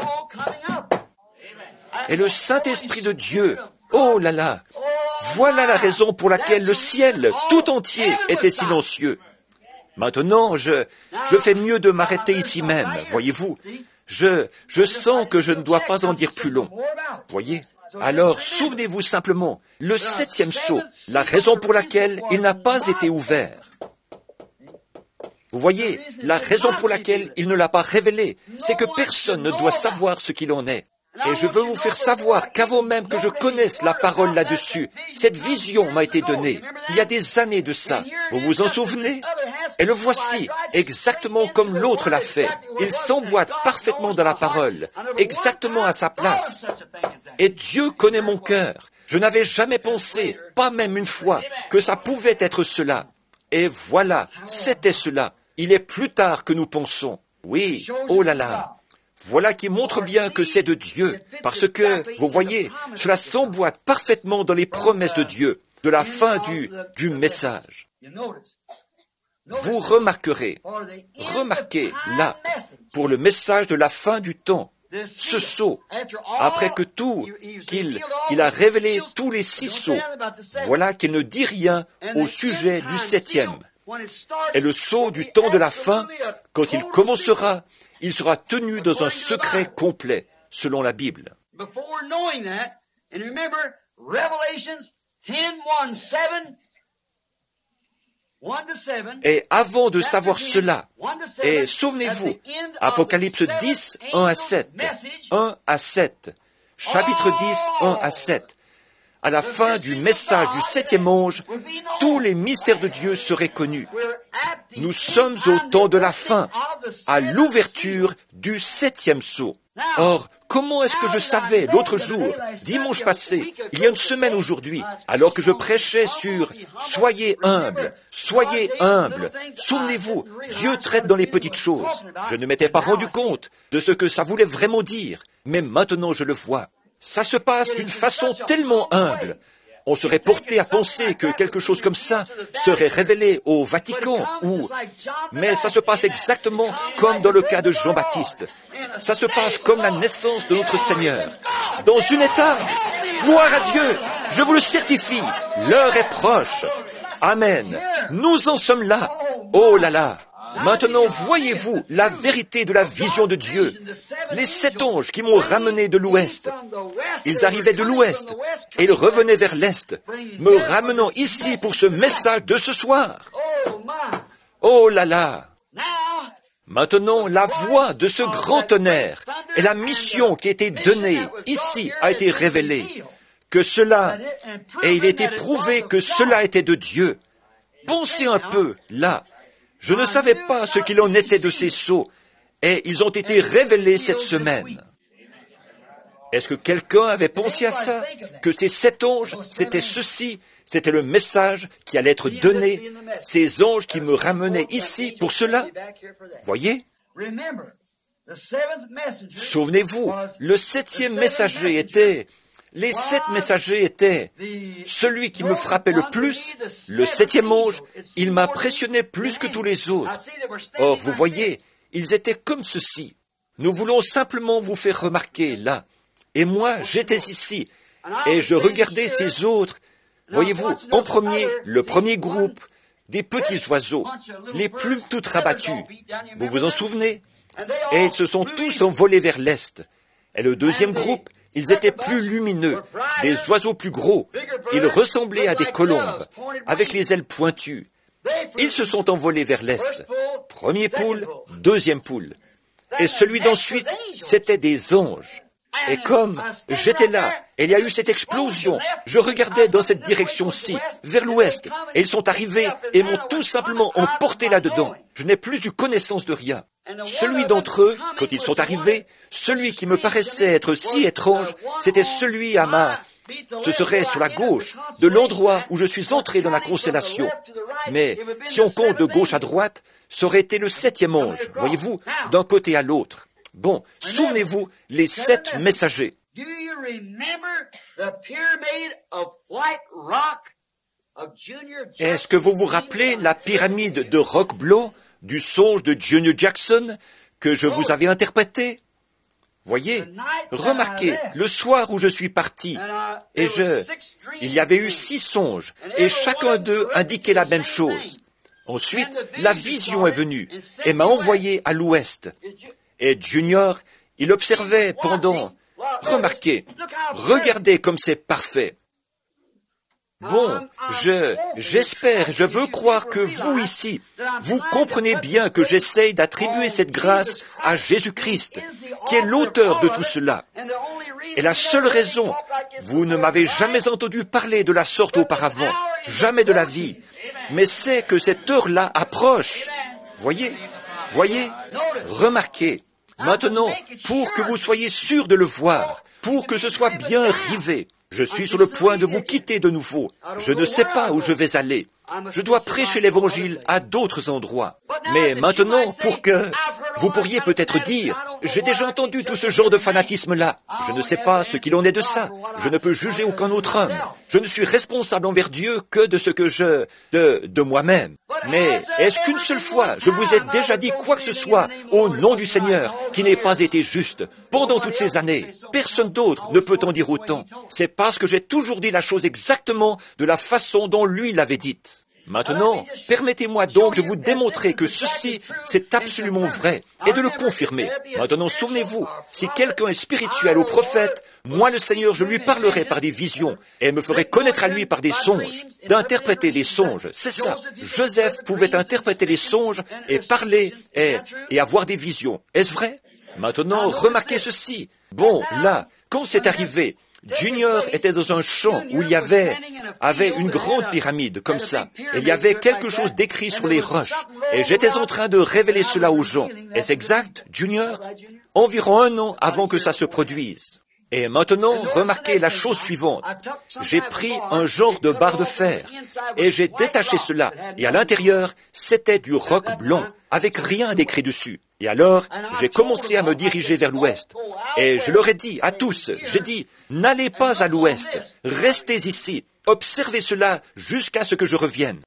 Et le Saint-Esprit de Dieu, oh là là, voilà la raison pour laquelle le ciel tout entier était silencieux. Maintenant, je, je fais mieux de m'arrêter ici même, voyez-vous. Je, je sens que je ne dois pas en dire plus long. Voyez? Alors, souvenez-vous simplement, le septième sceau, la raison pour laquelle il n'a pas été ouvert. Vous voyez, la raison pour laquelle il ne l'a pas révélé, c'est que personne ne doit savoir ce qu'il en est. Et je veux vous faire savoir qu'avant même que je connaisse la parole là-dessus, cette vision m'a été donnée. Il y a des années de ça. Vous vous en souvenez? Et le voici, exactement comme l'autre l'a fait. Il s'emboîte parfaitement dans la parole, exactement à sa place. Et Dieu connaît mon cœur. Je n'avais jamais pensé, pas même une fois, que ça pouvait être cela. Et voilà, c'était cela. Il est plus tard que nous pensons. Oui, oh là là. Voilà qui montre bien que c'est de Dieu, parce que, vous voyez, cela s'emboîte parfaitement dans les promesses de Dieu, de la fin du, du message. Vous remarquerez, remarquez là, pour le message de la fin du temps, ce sceau, après que tout, qu'il il a révélé tous les six sceaux, voilà qu'il ne dit rien au sujet du septième. Et le sceau du temps de la fin, quand il commencera, il sera tenu dans un secret complet, selon la Bible. Et avant de savoir cela, et souvenez-vous, Apocalypse dix, un à sept, un à sept, chapitre dix, un à sept, à la fin du message du septième ange, tous les mystères de Dieu seraient connus. Nous sommes au temps de la fin, à l'ouverture du septième sceau. Or, comment est-ce que je savais l'autre jour, dimanche passé, il y a une semaine aujourd'hui, alors que je prêchais sur « Soyez humbles, soyez humbles ». Souvenez-vous, Dieu traite dans les petites choses. Je ne m'étais pas rendu compte de ce que ça voulait vraiment dire, mais maintenant je le vois. Ça se passe d'une façon tellement humble. On serait porté à penser que quelque chose comme ça serait révélé au Vatican, ou... Mais ça se passe exactement comme dans le cas de Jean-Baptiste. Ça se passe comme la naissance de notre Seigneur. Dans une étape, gloire à Dieu, je vous le certifie, l'heure est proche. Amen. Nous en sommes là. Oh là là. Maintenant, voyez-vous la vérité de la vision de Dieu. Les sept anges qui m'ont ramené de l'ouest, ils arrivaient de l'ouest et ils revenaient vers l'est, me ramenant ici pour ce message de ce soir. Oh là là! Maintenant, la voix de ce grand tonnerre et la mission qui a été donnée ici a été révélée. Que cela, et il a été prouvé que cela était de Dieu. Pensez un peu, là. Je ne savais pas ce qu'il en était de ces sceaux, et ils ont été révélés cette semaine. Est-ce que quelqu'un avait pensé à ça? Que ces sept anges, c'était ceci, c'était le message qui allait être donné, ces anges qui me ramenaient ici pour cela? Voyez? Souvenez-vous, le septième messager était... Les sept messagers étaient celui qui me frappait le plus, le septième ange, il m'impressionnait plus que tous les autres. Or, vous voyez, ils étaient comme ceci. Nous voulons simplement vous faire remarquer là. Et moi, j'étais ici, et je regardais ces autres. Voyez-vous, en premier, le premier groupe, des petits oiseaux, les plumes toutes rabattues. Vous vous en souvenez? Et ils se sont tous envolés vers l'est. Et le deuxième groupe, ils étaient plus lumineux, des oiseaux plus gros. Ils ressemblaient à des colombes, avec les ailes pointues. Ils se sont envolés vers l'est. Premier poule, deuxième poule. Et celui d'ensuite, c'était des anges. Et comme j'étais là, et il y a eu cette explosion, je regardais dans cette direction-ci, vers l'ouest, et ils sont arrivés et m'ont tout simplement emporté là-dedans. Je n'ai plus eu connaissance de rien. Celui d'entre eux, quand ils sont arrivés, celui qui me paraissait être si étrange, c'était celui à ma... Ce serait sur la gauche, de l'endroit où je suis entré dans la constellation. Mais si on compte de gauche à droite, ça aurait été le septième ange, voyez-vous, d'un côté à l'autre. Bon, souvenez-vous, les sept messagers. Est-ce que vous vous rappelez la pyramide de roc blanc du songe de Junior Jackson que je vous avais interprété? Voyez, remarquez, le soir où je suis parti, et je, il y avait eu six songes, et chacun d'eux indiquait la même chose. Ensuite, la vision est venue, et m'a envoyé à l'ouest. Et Junior, il observait pendant... Remarquez, regardez comme c'est parfait. Bon, je, j'espère, je veux croire que vous ici, vous comprenez bien que j'essaye d'attribuer cette grâce à Jésus-Christ, qui est l'auteur de tout cela. Et la seule raison, vous ne m'avez jamais entendu parler de la sorte auparavant, jamais de la vie, mais c'est que cette heure-là approche. Voyez, voyez, remarquez. Maintenant, pour que vous soyez sûrs de le voir, pour que ce soit bien rivé, je suis sur le point de vous quitter de nouveau. Je ne sais pas où je vais aller. Je dois prêcher l'Évangile à d'autres endroits. Mais maintenant, pour que... Vous pourriez peut-être dire, j'ai déjà entendu tout ce genre de fanatisme-là. Je ne sais pas ce qu'il en est de ça. Je ne peux juger aucun autre homme. Je ne suis responsable envers Dieu que de ce que je... de, de moi-même. Mais est-ce qu'une seule fois je vous ai déjà dit quoi que ce soit au nom du Seigneur qui n'ait pas été juste pendant toutes ces années? Personne d'autre ne peut en dire autant. C'est parce que j'ai toujours dit la chose exactement de la façon dont lui l'avait dite. Maintenant, permettez-moi donc de vous démontrer que ceci, c'est absolument vrai, et de le confirmer. Maintenant, souvenez-vous, si quelqu'un est spirituel ou prophète, moi le Seigneur, je lui parlerai par des visions, et me ferai connaître à lui par des songes, d'interpréter des songes. C'est ça. Joseph pouvait interpréter les songes, et parler, et, et avoir des visions. Est-ce vrai? Maintenant, remarquez ceci. Bon, là, quand c'est arrivé, Junior était dans un champ où il y avait, avait une grande pyramide, comme ça. Et il y avait quelque chose d'écrit sur les roches. Et j'étais en train de révéler cela aux gens. Est-ce exact, Junior? Environ un an avant que ça se produise. Et maintenant, remarquez la chose suivante. J'ai pris un genre de barre de fer et j'ai détaché cela. Et à l'intérieur, c'était du roc blanc, avec rien d'écrit dessus. Et alors, j'ai commencé à me diriger vers l'ouest. Et je leur ai dit à tous, j'ai dit, n'allez pas à l'ouest, restez ici, observez cela jusqu'à ce que je revienne.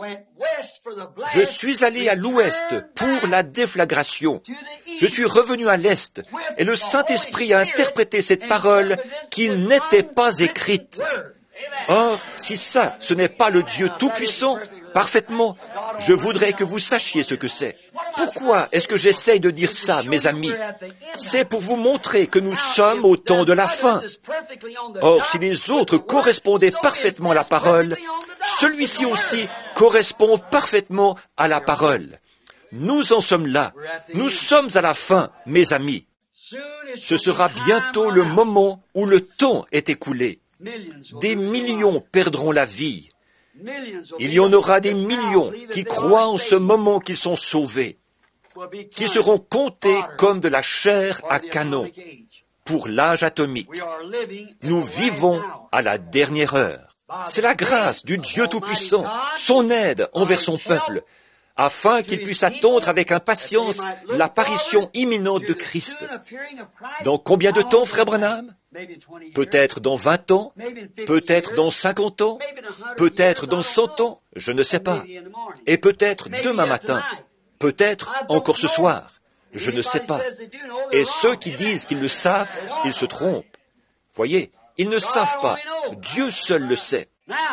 Je suis allé à l'ouest pour la déflagration. Je suis revenu à l'est et le Saint-Esprit a interprété cette parole qui n'était pas écrite. Or, si ça, ce n'est pas le Dieu Tout-Puissant, parfaitement, je voudrais que vous sachiez ce que c'est. Pourquoi est-ce que j'essaye de dire ça, mes amis? C'est pour vous montrer que nous sommes au temps de la fin. Or, si les autres correspondaient parfaitement à la parole, celui-ci aussi correspond parfaitement à la parole. Nous en sommes là. Nous sommes à la fin, mes amis. Ce sera bientôt le moment où le temps est écoulé. Des millions perdront la vie. Il y en aura des millions qui croient en ce moment qu'ils sont sauvés, qui seront comptés comme de la chair à canon pour l'âge atomique. Nous vivons à la dernière heure. C'est la grâce du Dieu Tout-Puissant, son aide envers son peuple, afin qu'il puisse attendre avec impatience l'apparition imminente de Christ. Dans combien de temps, frère Branham? Peut-être dans vingt ans, peut-être dans cinquante ans, peut-être dans cent ans, je ne sais pas. Et peut-être demain matin, peut-être encore ce soir, je ne sais pas. Et ceux qui disent qu'ils le savent, ils se trompent. Voyez, ils ne savent pas. Dieu seul le sait.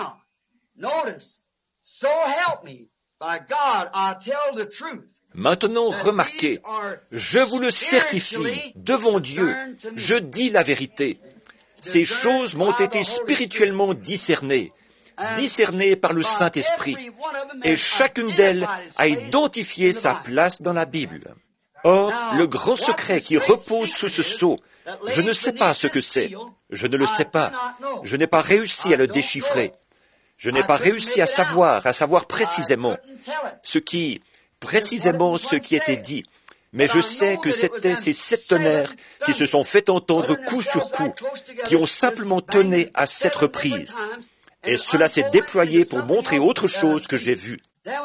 Maintenant, remarquez, je vous le certifie, devant Dieu, je dis la vérité. Ces choses m'ont été spirituellement discernées, discernées par le Saint-Esprit, et chacune d'elles a identifié sa place dans la Bible. Or, le grand secret qui repose sous ce sceau, je ne sais pas ce que c'est, je ne le sais pas, je n'ai pas réussi à le déchiffrer, je n'ai pas réussi à savoir, à savoir précisément ce qui... précisément ce qui était dit, mais je sais que c'était ces sept tonnerres qui se sont fait entendre coup sur coup, qui ont simplement tonné à sept reprises. Et cela s'est déployé pour montrer autre chose que j'ai vu.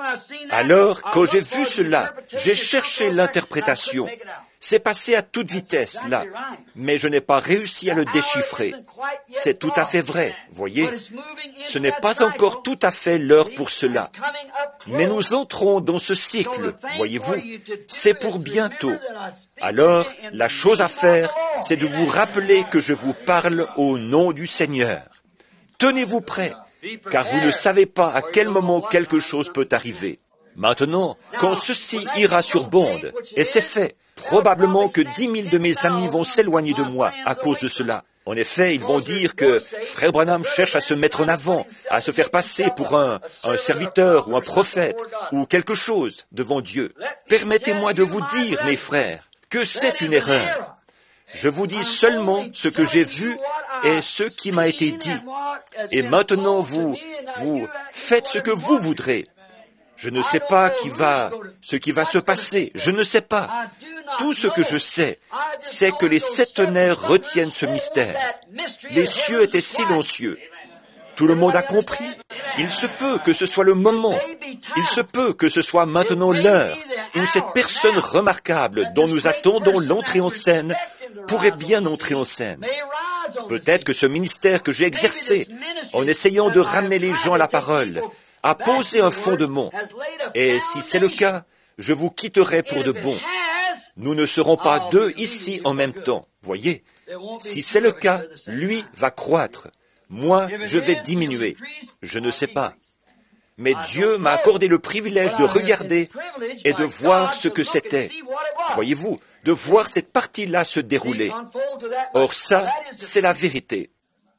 Alors, quand j'ai vu cela, j'ai cherché l'interprétation. C'est passé à toute vitesse, là, mais je n'ai pas réussi à le déchiffrer. C'est tout à fait vrai, voyez. Ce n'est pas encore tout à fait l'heure pour cela. Mais nous entrons dans ce cycle, voyez-vous. C'est pour bientôt. Alors, la chose à faire, c'est de vous rappeler que je vous parle au nom du Seigneur. Tenez-vous prêts, car vous ne savez pas à quel moment quelque chose peut arriver. Maintenant, quand ceci ira sur bande, et c'est fait, probablement que dix mille de mes amis vont s'éloigner de moi à cause de cela. En effet, ils vont dire que Frère Branham cherche à se mettre en avant, à se faire passer pour un, un serviteur ou un prophète ou quelque chose devant Dieu. Permettez-moi de vous dire, mes frères, que c'est une erreur. Je vous dis seulement ce que j'ai vu et ce qui m'a été dit. Et maintenant, vous, vous faites ce que vous voudrez. Je ne sais pas qui va, ce qui va se passer. Je ne sais pas. Tout ce que je sais, c'est que les sept tonnerres retiennent ce mystère. Les cieux étaient silencieux. Tout le monde a compris. Il se peut que ce soit le moment. Il se peut que ce soit maintenant l'heure où cette personne remarquable dont nous attendons l'entrée en scène pourrait bien entrer en scène. Peut-être que ce ministère que j'ai exercé, en essayant de ramener les gens à la parole, a posé un fondement. Et si c'est le cas, je vous quitterai pour de bon. Nous ne serons pas deux ici en même temps. Voyez, si c'est le cas, lui va croître. Moi, je vais diminuer. Je ne sais pas. Mais Dieu m'a accordé le privilège de regarder et de voir ce que c'était. Voyez-vous, de voir cette partie-là se dérouler. Or ça, c'est la vérité.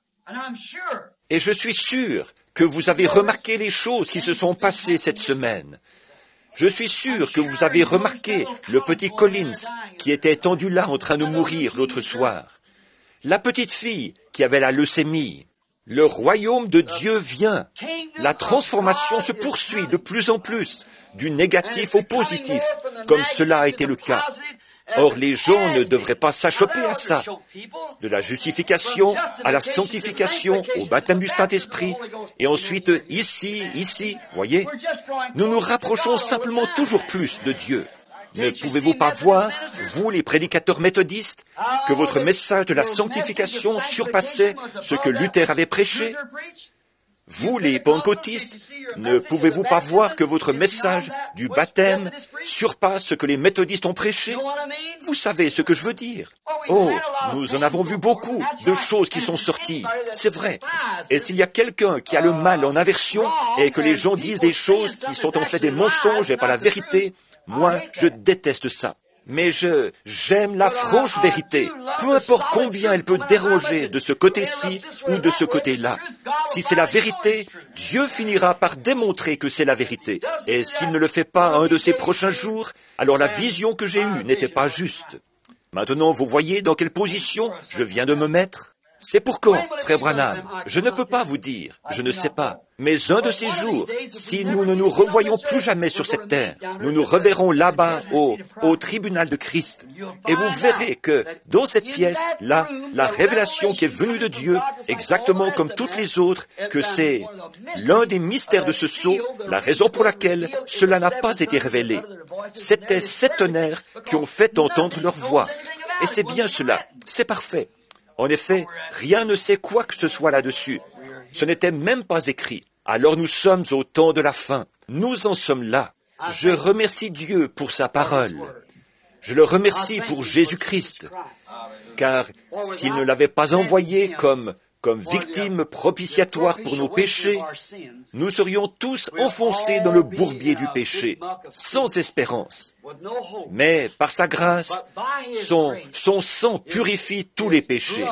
Et je suis sûr que vous avez remarqué les choses qui se sont passées cette semaine. Je suis sûr que vous avez remarqué le petit Collins qui était tendu là en train de mourir l'autre soir. La petite fille qui avait la leucémie. Le royaume de Dieu vient. La transformation se poursuit de plus en plus, du négatif au positif, comme cela a été le cas. Or, les gens ne devraient pas s'achoper à ça. De la justification à la sanctification, au baptême du Saint-Esprit, et ensuite ici, ici, voyez, nous nous rapprochons simplement toujours plus de Dieu. Ne pouvez-vous pas voir, vous les prédicateurs méthodistes, que votre message de la sanctification surpassait ce que Luther avait prêché? Vous les pentecôtistes, ne pouvez-vous pas voir que votre message du baptême surpasse ce que les méthodistes ont prêché? Vous savez ce que je veux dire. Oh, nous en avons vu beaucoup de choses qui sont sorties, c'est vrai. Et s'il y a quelqu'un qui a le mal en aversion et que les gens disent des choses qui sont en fait des mensonges et pas la vérité, moi, je déteste ça. Mais je, j'aime la franche vérité, peu importe combien elle peut déroger de ce côté-ci ou de ce côté-là. Si c'est la vérité, Dieu finira par démontrer que c'est la vérité. Et s'il ne le fait pas un de ces prochains jours, alors la vision que j'ai eue n'était pas juste. Maintenant, vous voyez dans quelle position je viens de me mettre? C'est pour quand, frère Branham? Je ne peux pas vous dire, je ne sais pas. Mais un de ces jours, si nous ne nous revoyons plus jamais sur cette terre, nous nous reverrons là-bas au, au tribunal de Christ. Et vous verrez que dans cette pièce-là, la révélation qui est venue de Dieu, exactement comme toutes les autres, que c'est l'un des mystères de ce sceau, la raison pour laquelle cela n'a pas été révélé. C'était sept tonnerres qui ont fait entendre leur voix. Et c'est bien cela, c'est parfait. En effet, rien ne sait quoi que ce soit là-dessus. Ce n'était même pas écrit. Alors nous sommes au temps de la fin. Nous en sommes là. Je remercie Dieu pour sa parole. Je le remercie pour Jésus-Christ. Car s'il ne l'avait pas envoyé comme, comme victime propitiatoire pour nos péchés, nous serions tous enfoncés dans le bourbier du péché, sans espérance. Mais par sa grâce, son, son sang purifie tous les péchés,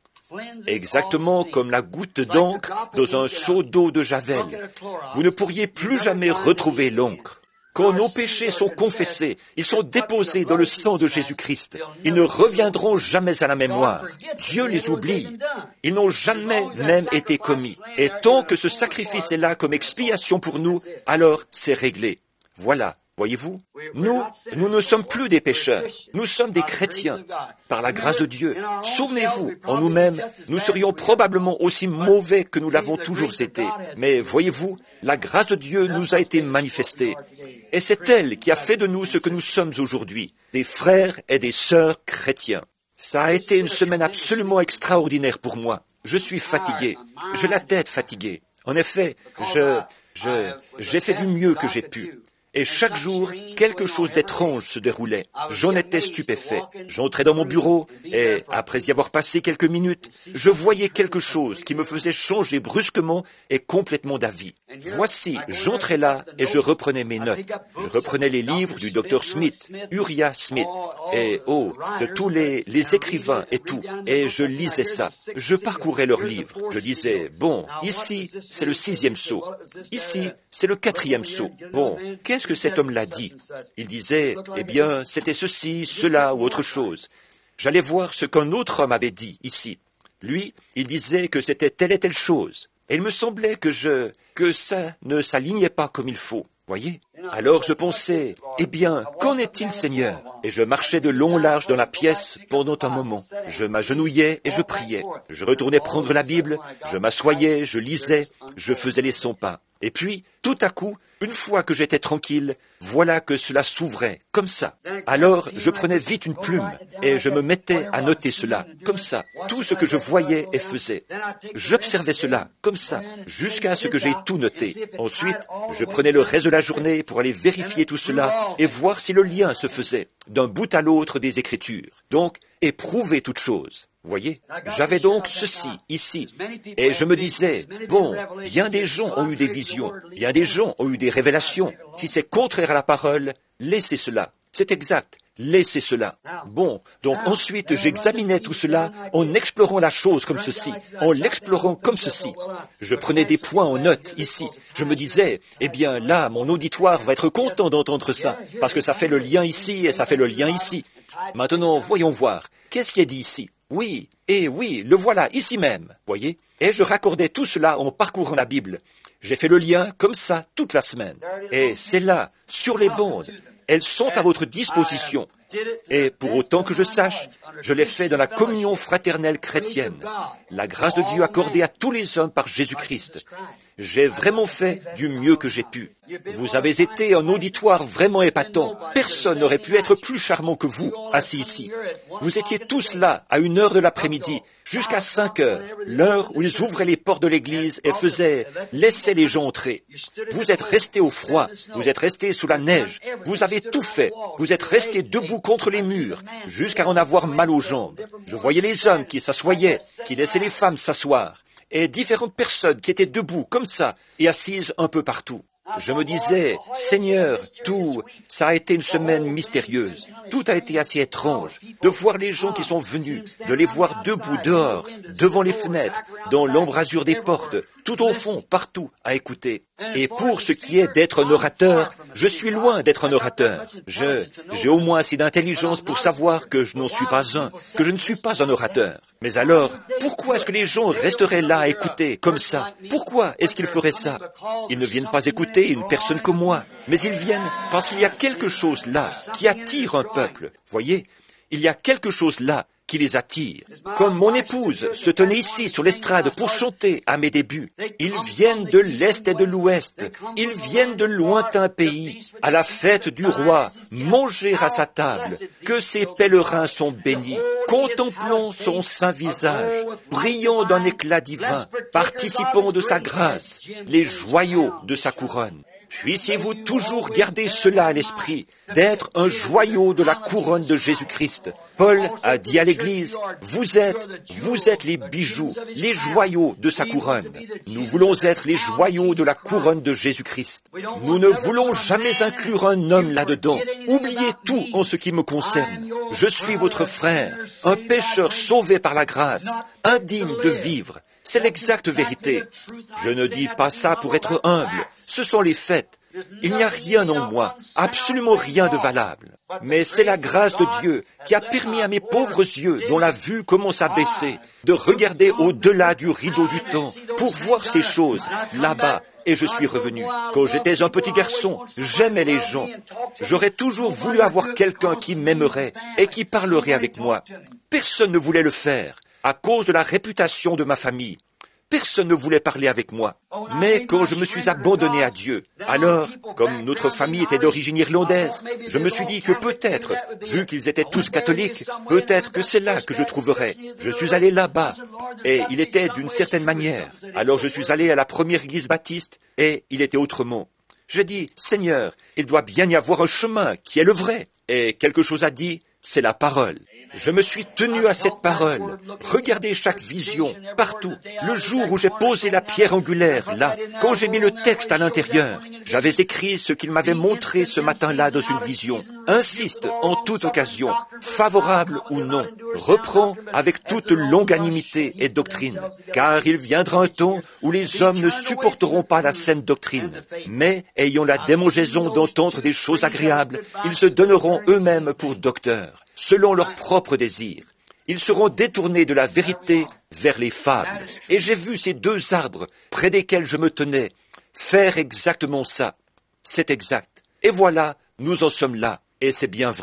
exactement comme la goutte d'encre dans un seau d'eau de Javel. Vous ne pourriez plus jamais retrouver l'encre. Quand nos péchés sont confessés, ils sont déposés dans le sang de Jésus-Christ. Ils ne reviendront jamais à la mémoire. Dieu les oublie. Ils n'ont jamais même été commis. Et tant que ce sacrifice est là comme expiation pour nous, alors c'est réglé. Voilà. Voyez-vous, nous, nous ne sommes plus des pécheurs, nous sommes des chrétiens, par la grâce de Dieu. Souvenez-vous, en nous-mêmes, nous serions probablement aussi mauvais que nous l'avons toujours été. Mais voyez-vous, la grâce de Dieu nous a été manifestée. Et c'est elle qui a fait de nous ce que nous sommes aujourd'hui, des frères et des sœurs chrétiens. Ça a été une semaine absolument extraordinaire pour moi. Je suis fatigué, j'ai la tête fatiguée. En effet, je, je, j'ai fait du mieux que j'ai pu. Et chaque jour, quelque chose d'étrange se déroulait. J'en étais stupéfait. J'entrais dans mon bureau et, après y avoir passé quelques minutes, je voyais quelque chose qui me faisait changer brusquement et complètement d'avis. Voici, j'entrais là et je reprenais mes notes. Je reprenais les livres du docteur Smith, Uriah Smith, et oh, de tous les, les écrivains et tout. Et je lisais ça. Je parcourais leurs livres. Je disais, bon, ici, c'est le sixième sceau. Ici, c'est le quatrième sceau. Bon, qu'est-ce que cet homme-là dit? Il disait, eh bien, c'était ceci, cela ou autre chose. J'allais voir ce qu'un autre homme avait dit ici. Lui, il disait que c'était telle et telle chose. Et il me semblait que je, que ça ne s'alignait pas comme il faut. Voyez? Alors je pensais, eh bien, qu'en est-il, Seigneur? Et je marchais de long large dans la pièce pendant un moment. Je m'agenouillais et je priais. Je retournais prendre la Bible, je m'assoyais, je lisais, je faisais les cent pas. Et puis, tout à coup, une fois que j'étais tranquille, voilà que cela s'ouvrait, comme ça. Alors, je prenais vite une plume et je me mettais à noter cela, comme ça, tout ce que je voyais et faisais. J'observais cela, comme ça, jusqu'à ce que j'ai tout noté. Ensuite, je prenais le reste de la journée pour aller vérifier tout cela et voir si le lien se faisait d'un bout à l'autre des Écritures. Donc, éprouver toute chose. Voyez, j'avais donc ceci, ici, et je me disais, bon, bien des gens ont eu des visions, bien des gens ont eu des révélations. Si c'est contraire à la parole, laissez cela. C'est exact, laissez cela. Bon, donc ensuite j'examinais tout cela en explorant la chose comme ceci, en l'explorant comme ceci. Je prenais des points en note ici. Je me disais, eh bien là, mon auditoire va être content d'entendre ça, parce que ça fait le lien ici et ça fait le lien ici. Maintenant, voyons voir. Qu'est-ce qui est dit ici? Oui, et oui, le voilà, ici même, voyez? Et je raccordais tout cela en parcourant la Bible. J'ai fait le lien comme ça toute la semaine. Et c'est là, sur les bandes. Elles sont à votre disposition. Et pour autant que je sache, je l'ai fait dans la communion fraternelle chrétienne. La grâce de Dieu accordée à tous les hommes par Jésus-Christ. J'ai vraiment fait du mieux que j'ai pu. Vous avez été un auditoire vraiment épatant. Personne n'aurait pu être plus charmant que vous, assis ici. Vous étiez tous là, à une heure de l'après-midi, jusqu'à cinq heures, l'heure où ils ouvraient les portes de l'église et faisaient « laisser les gens entrer ». Vous êtes restés au froid, vous êtes restés sous la neige, vous avez tout fait, vous êtes restés debout contre les murs, jusqu'à en avoir mal aux jambes. Je voyais les hommes qui s'assoyaient, qui laissaient les femmes s'asseoir, et différentes personnes qui étaient debout comme ça et assises un peu partout. Je me disais, Seigneur, tout, ça a été une semaine mystérieuse. Tout a été assez étrange. De voir les gens qui sont venus, de les voir debout dehors, devant les fenêtres, dans l'embrasure des portes, tout au fond, partout, à écouter. Et pour ce qui est d'être un orateur, je suis loin d'être un orateur. Je, j'ai au moins assez d'intelligence pour savoir que je n'en suis pas un, que je ne suis pas un orateur. Mais alors, pourquoi est-ce que les gens resteraient là à écouter, comme ça? Pourquoi est-ce qu'ils feraient ça? Ils ne viennent pas écouter une personne comme moi, mais ils viennent parce qu'il y a quelque chose là qui attire un peuple. Voyez, il y a quelque chose là qui les attire. Comme mon épouse se tenait ici sur l'estrade pour chanter à mes débuts. Ils viennent de l'Est et de l'Ouest. Ils viennent de lointains pays, à la fête du roi, manger à sa table. Que ces pèlerins sont bénis. Contemplons son saint visage, brillant d'un éclat divin, participant de sa grâce, les joyaux de sa couronne. Puissiez-vous toujours garder cela à l'esprit, d'être un joyau de la couronne de Jésus-Christ. Paul a dit à l'Église, vous êtes, vous êtes les bijoux, les joyaux de sa couronne. Nous voulons être les joyaux de la couronne de Jésus-Christ. Nous ne voulons jamais inclure un homme là-dedans. Oubliez tout en ce qui me concerne. Je suis votre frère, un pécheur sauvé par la grâce, indigne de vivre. C'est l'exacte vérité. Je ne dis pas ça pour être humble. Ce sont les faits. Il n'y a rien en moi, absolument rien de valable. Mais c'est la grâce de Dieu qui a permis à mes pauvres yeux, dont la vue commence à baisser, de regarder au-delà du rideau du temps pour voir ces choses là-bas. Et je suis revenu. Quand j'étais un petit garçon, j'aimais les gens. J'aurais toujours voulu avoir quelqu'un qui m'aimerait et qui parlerait avec moi. Personne ne voulait le faire, à cause de la réputation de ma famille. Personne ne voulait parler avec moi. Mais quand je me suis abandonné à Dieu, alors, comme notre famille était d'origine irlandaise, je me suis dit que peut-être, vu qu'ils étaient tous catholiques, peut-être que c'est là que je trouverais. Je suis allé là-bas, et il était d'une certaine manière. Alors je suis allé à la première église baptiste, et il était autrement. Je dis, Seigneur, il doit bien y avoir un chemin qui est le vrai. Et quelque chose a dit, c'est la parole. Je me suis tenu à cette parole. Regardez chaque vision, partout. Le jour où j'ai posé la pierre angulaire, là, quand j'ai mis le texte à l'intérieur, j'avais écrit ce qu'il m'avait montré ce matin-là dans une vision. Insiste en toute occasion, favorable ou non. Reprends avec toute longanimité et doctrine. Car il viendra un temps où les hommes ne supporteront pas la saine doctrine. Mais, ayant la démangeaison d'entendre des choses agréables, ils se donneront eux-mêmes pour docteurs, selon leur propre désir. Ils seront détournés de la vérité vers les fables. Et j'ai vu ces deux arbres près desquels je me tenais faire exactement ça. C'est exact. Et voilà, nous en sommes là. Et c'est bien vrai.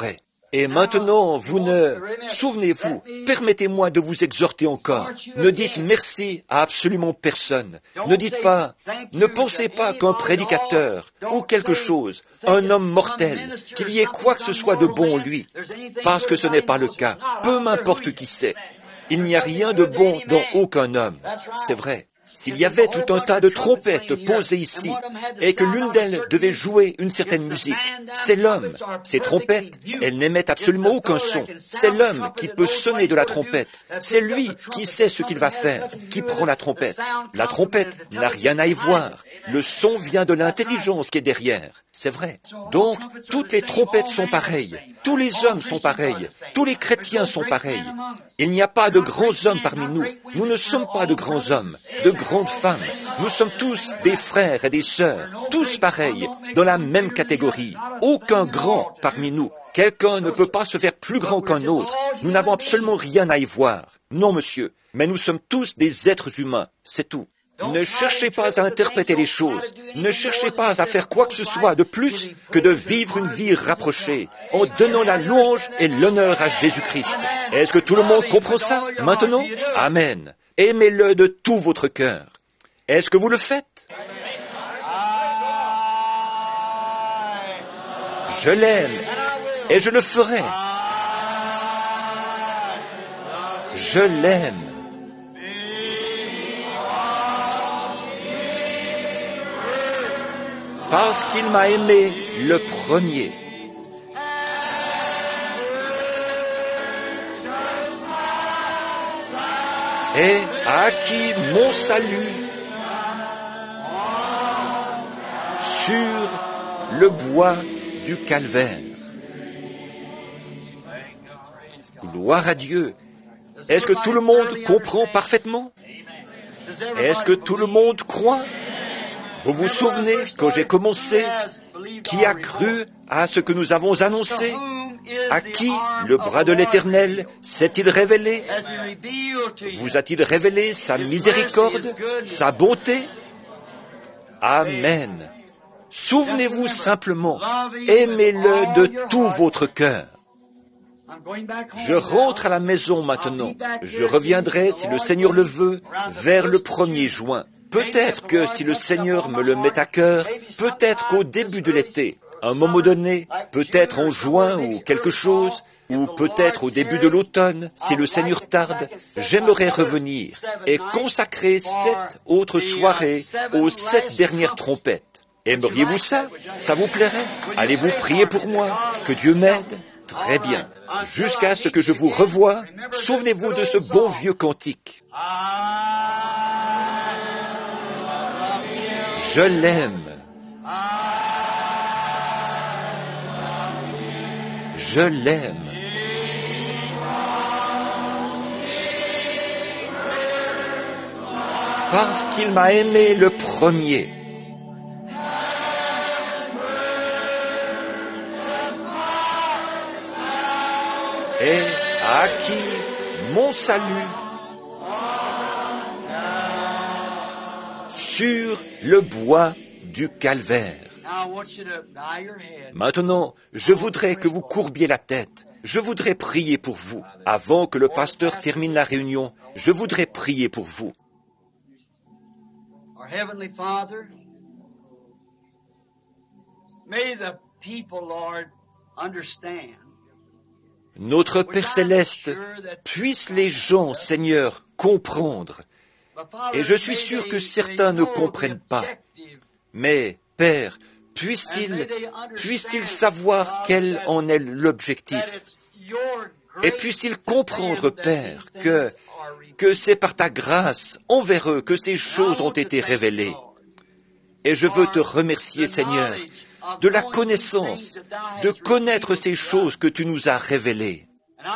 Et maintenant, vous ne... Souvenez-vous, permettez-moi de vous exhorter encore. Ne dites merci à absolument personne. Ne dites pas, ne pensez pas qu'un prédicateur ou quelque chose, un homme mortel, qu'il y ait quoi que ce soit de bon en lui, parce que ce n'est pas le cas. Peu m'importe qui c'est. Il n'y a rien de bon dans aucun homme. C'est vrai. S'il y avait tout un tas de trompettes posées ici, et que l'une d'elles devait jouer une certaine musique, c'est l'homme. Ces trompettes, elles n'émettent absolument aucun son. C'est l'homme qui peut sonner de la trompette. C'est lui qui sait ce qu'il va faire, qui prend la trompette. La trompette n'a rien à y voir. Le son vient de l'intelligence qui est derrière. C'est vrai. Donc, toutes les trompettes sont pareilles. Tous les hommes sont pareils. Tous les chrétiens sont pareils. Il n'y a pas de grands hommes parmi nous. Nous ne sommes pas de grands hommes, de grandes femmes. Nous sommes tous des frères et des sœurs, tous pareils, dans la même catégorie. Aucun grand parmi nous. Quelqu'un ne peut pas se faire plus grand qu'un autre. Nous n'avons absolument rien à y voir. Non, monsieur, mais nous sommes tous des êtres humains, c'est tout. Ne cherchez pas à interpréter les choses. Ne cherchez pas à faire quoi que ce soit de plus que de vivre une vie rapprochée, en donnant la louange et l'honneur à Jésus-Christ. Est-ce que tout le monde comprend ça maintenant? Amen. Aimez-le de tout votre cœur. Est-ce que vous le faites? Je l'aime et je le ferai. Je l'aime. Parce qu'il m'a aimé le premier. Et a acquis mon salut sur le bois du calvaire. Gloire à Dieu. Est-ce que tout le monde comprend parfaitement? Est-ce que tout le monde croit? Vous vous souvenez, quand j'ai commencé, qui a cru à ce que nous avons annoncé? À qui le bras de l'Éternel s'est-il révélé? Vous a-t-il révélé sa miséricorde, sa bonté? Amen. Souvenez-vous simplement, aimez-le de tout votre cœur. Je rentre à la maison maintenant. Je reviendrai, si le Seigneur le veut, vers le premier juin. Peut-être que si le Seigneur me le met à cœur, peut-être qu'au début de l'été, à un moment donné, peut-être en juin ou quelque chose, ou peut-être au début de l'automne, si le Seigneur tarde, j'aimerais revenir et consacrer sept autres soirées aux sept dernières trompettes. Aimeriez-vous ça? Ça vous plairait? Allez-vous prier pour moi? Que Dieu m'aide? Très bien. Jusqu'à ce que je vous revoie, souvenez-vous de ce bon vieux cantique. Je l'aime. Je l'aime. Parce qu'il m'a aimé le premier. Et a acquis mon salut sur le bois du calvaire. Maintenant, je voudrais que vous courbiez la tête. Je voudrais prier pour vous. Avant que le pasteur termine la réunion, je voudrais prier pour vous. Our Heavenly Father, may the people, Lord, understand. Notre Père Céleste, puissent les gens, Seigneur, comprendre. Et je suis sûr que certains ne comprennent pas. Mais, Père, puissent-ils, puissent-ils savoir quel en est l'objectif? Et puissent-ils comprendre, Père, que, que c'est par ta grâce envers eux que ces choses ont été révélées. Et je veux te remercier, Seigneur, de la connaissance, de connaître ces choses que tu nous as révélées.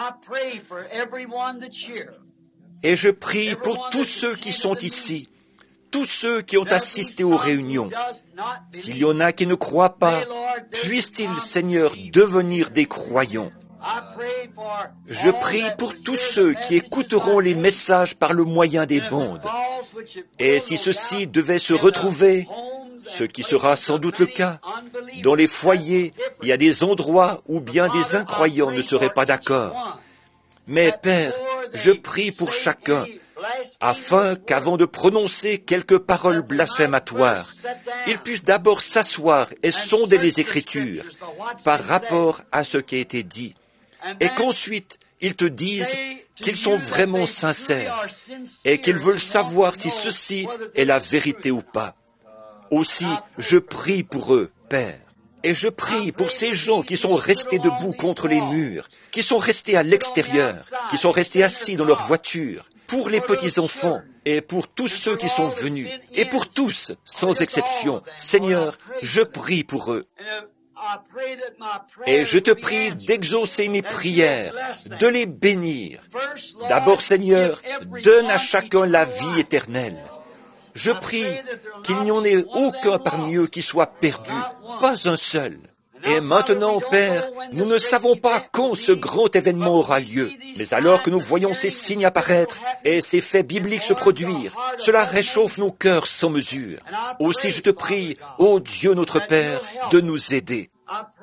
Et je prie pour tous ceux qui sont ici, tous ceux qui ont assisté aux réunions. S'il y en a qui ne croient pas, puissent-ils, Seigneur, devenir des croyants. Je prie pour tous ceux qui écouteront les messages par le moyen des bandes. Et si ceux-ci devaient se retrouver, ce qui sera sans doute le cas, dans les foyers Il y a des endroits où bien des incroyants ne seraient pas d'accord. Mais Père, je prie pour chacun, afin qu'avant de prononcer quelques paroles blasphématoires, ils puissent d'abord s'asseoir et sonder les Écritures par rapport à ce qui a été dit, et qu'ensuite ils te disent qu'ils sont vraiment sincères et qu'ils veulent savoir si ceci est la vérité ou pas. Aussi, je prie pour eux, Père. Et je prie pour ces gens qui sont restés debout contre les murs, qui sont restés à l'extérieur, qui sont restés assis dans leur voiture, pour les petits-enfants et pour tous ceux qui sont venus, et pour tous, sans exception. Seigneur, je prie pour eux. Et je te prie d'exaucer mes prières, de les bénir. D'abord, Seigneur, donne à chacun la vie éternelle. Je prie qu'il n'y en ait aucun parmi eux qui soit perdu, pas un seul. Et maintenant, Père, nous ne savons pas quand ce grand événement aura lieu, mais alors que nous voyons ces signes apparaître et ces faits bibliques se produire, cela réchauffe nos cœurs sans mesure. Aussi, je te prie, ô Dieu notre Père, de nous aider.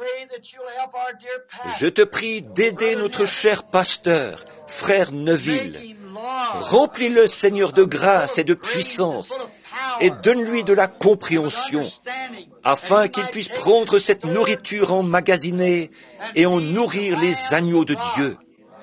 Je te prie d'aider notre cher pasteur, frère Neville. Remplis-le, Seigneur, de grâce et de puissance, et donne-lui de la compréhension, afin qu'il puisse prendre cette nourriture emmagasinée et en nourrir les agneaux de Dieu.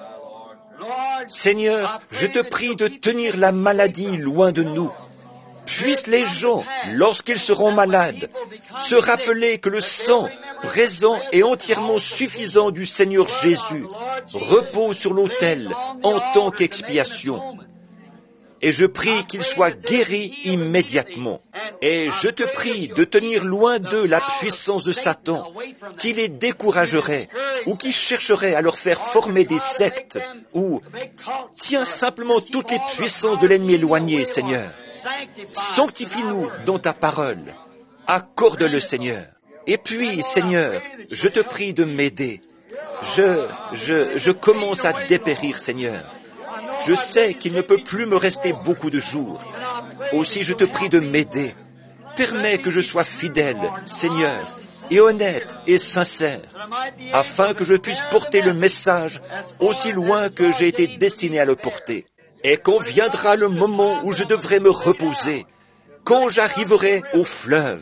Seigneur, je te prie de tenir la maladie loin de nous. Puissent les gens, lorsqu'ils seront malades, se rappeler que le sang présent et entièrement suffisant du Seigneur Jésus repose sur l'autel en tant qu'expiation. Et je prie qu'ils soient guéris immédiatement. Et je te prie de tenir loin d'eux la puissance de Satan, qui les découragerait, ou qui chercherait à leur faire former des sectes, ou tiens simplement toutes les puissances de l'ennemi éloigné, Seigneur. Sanctifie-nous dans ta parole. Accorde-le, Seigneur. Et puis, Seigneur, je te prie de m'aider. Je, je, je commence à dépérir, Seigneur. Je sais qu'il ne peut plus me rester beaucoup de jours. Aussi, je te prie de m'aider. Permets que je sois fidèle, Seigneur, et honnête et sincère, afin que je puisse porter le message aussi loin que j'ai été destiné à le porter. Et quand viendra le moment où je devrai me reposer, quand j'arriverai au fleuve,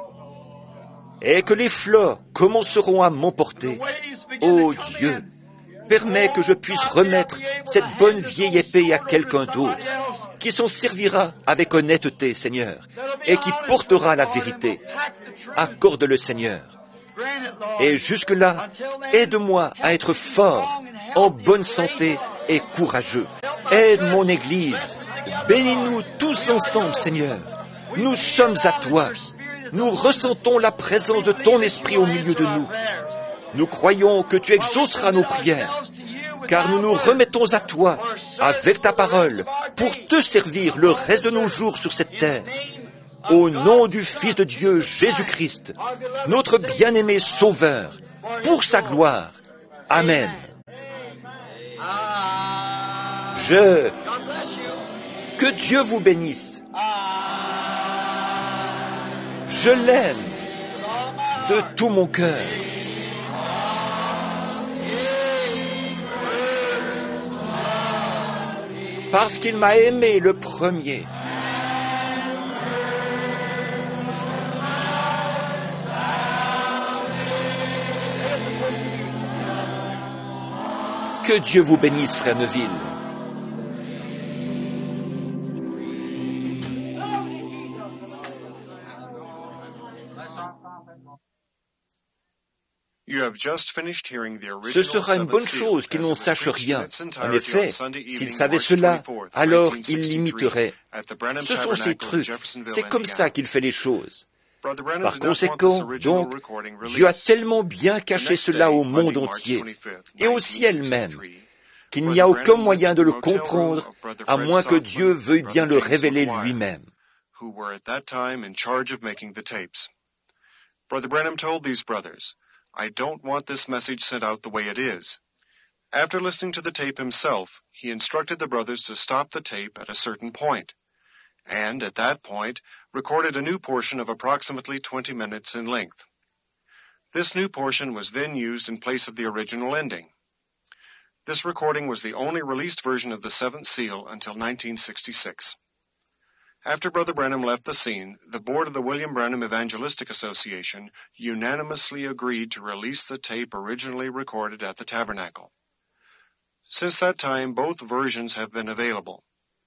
et que les flots commenceront à m'emporter, ô Dieu, permets que je puisse remettre cette bonne vieille épée à quelqu'un d'autre, qui s'en servira avec honnêteté, Seigneur, et qui portera la vérité. Accorde-le, Seigneur. Et jusque-là, aide-moi à être fort, en bonne santé et courageux. Aide mon Église. Bénis-nous tous ensemble, Seigneur. Nous sommes à toi. Nous ressentons la présence de ton Esprit au milieu de nous. Nous croyons que tu exauceras nos prières, car nous nous remettons à toi, avec ta parole, pour te servir le reste de nos jours sur cette terre. Au nom du Fils de Dieu, Jésus-Christ, notre bien-aimé Sauveur, pour sa gloire. Amen. Je... Que Dieu vous bénisse. Je l'aime de tout mon cœur. Parce qu'il m'a aimé le premier. Que Dieu vous bénisse, frère Neville. Ce sera une bonne chose qu'ils n'en sachent rien. En effet, s'ils savaient cela, alors ils l'imiteraient. Ce sont ces trucs. C'est comme ça qu'il fait les choses. Par conséquent, donc, Dieu a tellement bien caché cela au monde entier, et au ciel même, qu'il n'y a aucun moyen de le comprendre, à moins que Dieu veuille bien le révéler lui-même. Brother Branham told these brothers, I don't want this message sent out the way it is. After listening to the tape himself, he instructed the brothers to stop the tape at a certain point, and at that point recorded a new portion of approximately twenty minutes in length. This new portion was then used in place of the original ending. This recording was the only released version of the seventh seal until nineteen sixty-six. After Brother Branham left the scene, the board of the William Branham Evangelistic Association unanimously agreed to release the tape originally recorded at the Tabernacle. Since that time, both versions have been available.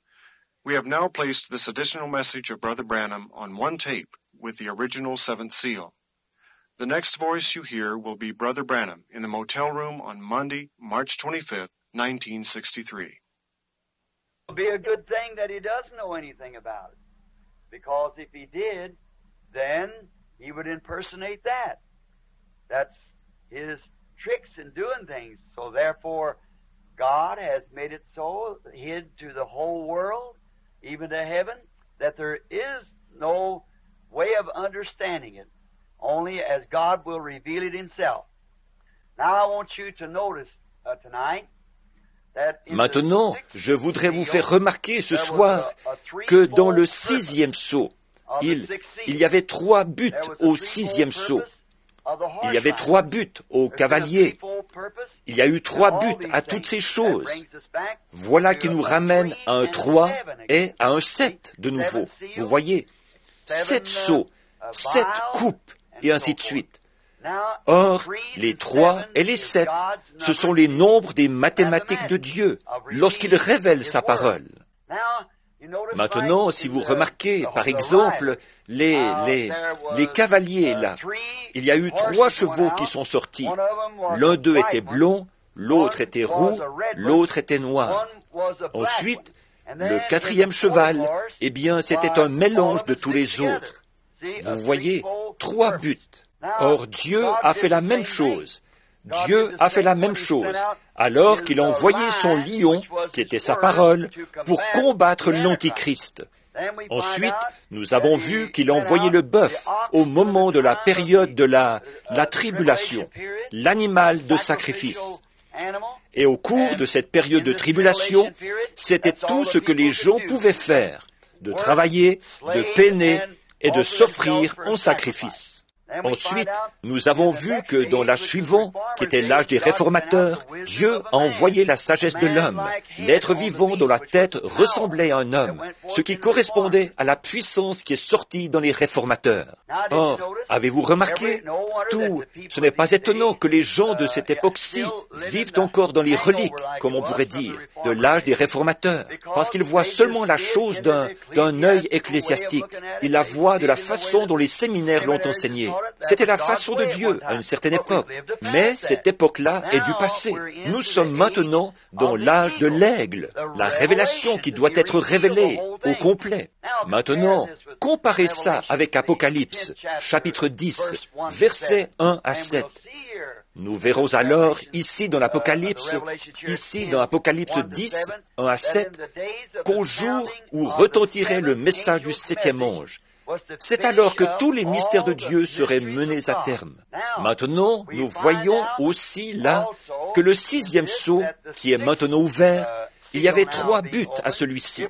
We have now placed this additional message of Brother Branham on one tape with the original seventh seal. The next voice you hear will be Brother Branham in the motel room on Monday, March twenty-fifth, nineteen sixty-three. It'll be a good thing that he doesn't know anything about it. Because if he did, then he would impersonate that. That's his tricks in doing things. So therefore, God has made it so hid to the whole world, even to heaven, that there is no way of understanding it, only as God will reveal it himself. Now I want you to notice uh, tonight, maintenant, je voudrais vous faire remarquer ce soir que dans le sixième sceau, il, il y avait trois buts au sixième sceau. Il y avait trois buts au cavalier. Il y a eu trois buts à toutes ces choses. Voilà qui nous ramène à un trois et à un sept de nouveau. Vous voyez, sept sceaux, sept coupes et ainsi de suite. Or, les trois et les sept, ce sont les nombres des mathématiques de Dieu lorsqu'il révèle sa parole. Maintenant, si vous remarquez, par exemple, les, les, les cavaliers, là, il y a eu trois chevaux qui sont sortis. L'un d'eux était blond, l'autre était roux, l'autre était noir. Ensuite, le quatrième cheval, eh bien, c'était un mélange de tous les autres. Vous voyez, trois buts. Or, Dieu a fait la même chose. Dieu a fait la même chose, alors qu'il a envoyé son lion, qui était sa parole, pour combattre l'Antichrist. Ensuite, nous avons vu qu'il a envoyé le bœuf au moment de la période de la, la tribulation, l'animal de sacrifice. Et au cours de cette période de tribulation, c'était tout ce que les gens pouvaient faire, de travailler, de peiner et de s'offrir en sacrifice. Ensuite, nous avons vu que dans l'âge suivant, qui était l'âge des réformateurs, Dieu a envoyé la sagesse de l'homme, l'être vivant dont la tête ressemblait à un homme, ce qui correspondait à la puissance qui est sortie dans les réformateurs. Or, avez-vous remarqué, tout, ce n'est pas étonnant que les gens de cette époque-ci vivent encore dans les reliques, comme on pourrait dire, de l'âge des réformateurs, parce qu'ils voient seulement la chose d'un, d'un œil ecclésiastique. Ils la voient de la façon dont les séminaires l'ont enseigné. C'était la façon de Dieu à une certaine époque. Mais cette époque-là est du passé. Nous sommes maintenant dans l'âge de l'aigle, la révélation qui doit être révélée au complet. Maintenant, comparez ça avec Apocalypse, chapitre dix, versets un à sept. Nous verrons alors, ici dans l'Apocalypse, ici dans Apocalypse dix, un à sept, qu'au jour où retentirait le message du septième ange, c'est alors que tous les mystères de Dieu seraient menés à terme. Maintenant, nous voyons aussi là que le sixième sceau, qui est maintenant ouvert, il y avait trois buts à celui-ci.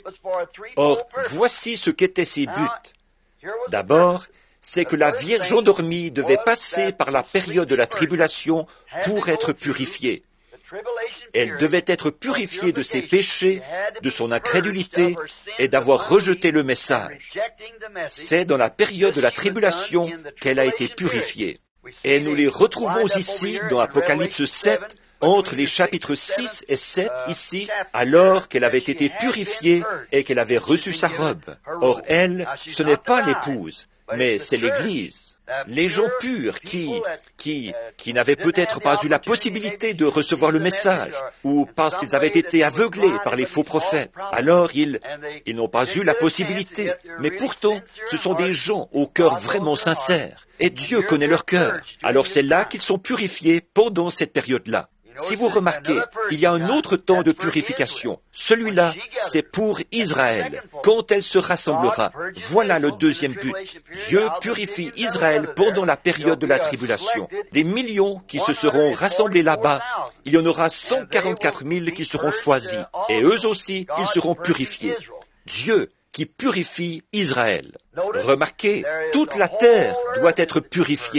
Or, voici ce qu'étaient ces buts. D'abord, c'est que la Vierge endormie devait passer par la période de la tribulation pour être purifiée. Elle devait être purifiée de ses péchés, de son incrédulité et d'avoir rejeté le message. C'est dans la période de la tribulation qu'elle a été purifiée. Et nous les retrouvons ici dans Apocalypse sept, entre les chapitres six et sept ici, alors qu'elle avait été purifiée et qu'elle avait reçu sa robe. Or elle, ce n'est pas l'épouse, mais c'est l'Église. Les gens purs qui, qui, qui n'avaient peut-être pas eu la possibilité de recevoir le message, ou parce qu'ils avaient été aveuglés par les faux prophètes. Alors ils, ils n'ont pas eu la possibilité. Mais pourtant, ce sont des gens au cœur vraiment sincère. Et Dieu connaît leur cœur. Alors c'est là qu'ils sont purifiés pendant cette période-là. Si vous remarquez, il y a un autre temps de purification. Celui-là, c'est pour Israël, quand elle se rassemblera. Voilà le deuxième but. Dieu purifie Israël pendant la période de la tribulation. Des millions qui se seront rassemblés là-bas. Il y en aura cent quarante-quatre mille qui seront choisis. Et eux aussi, ils seront purifiés. Dieu qui purifie Israël. Remarquez, toute la terre doit être purifiée.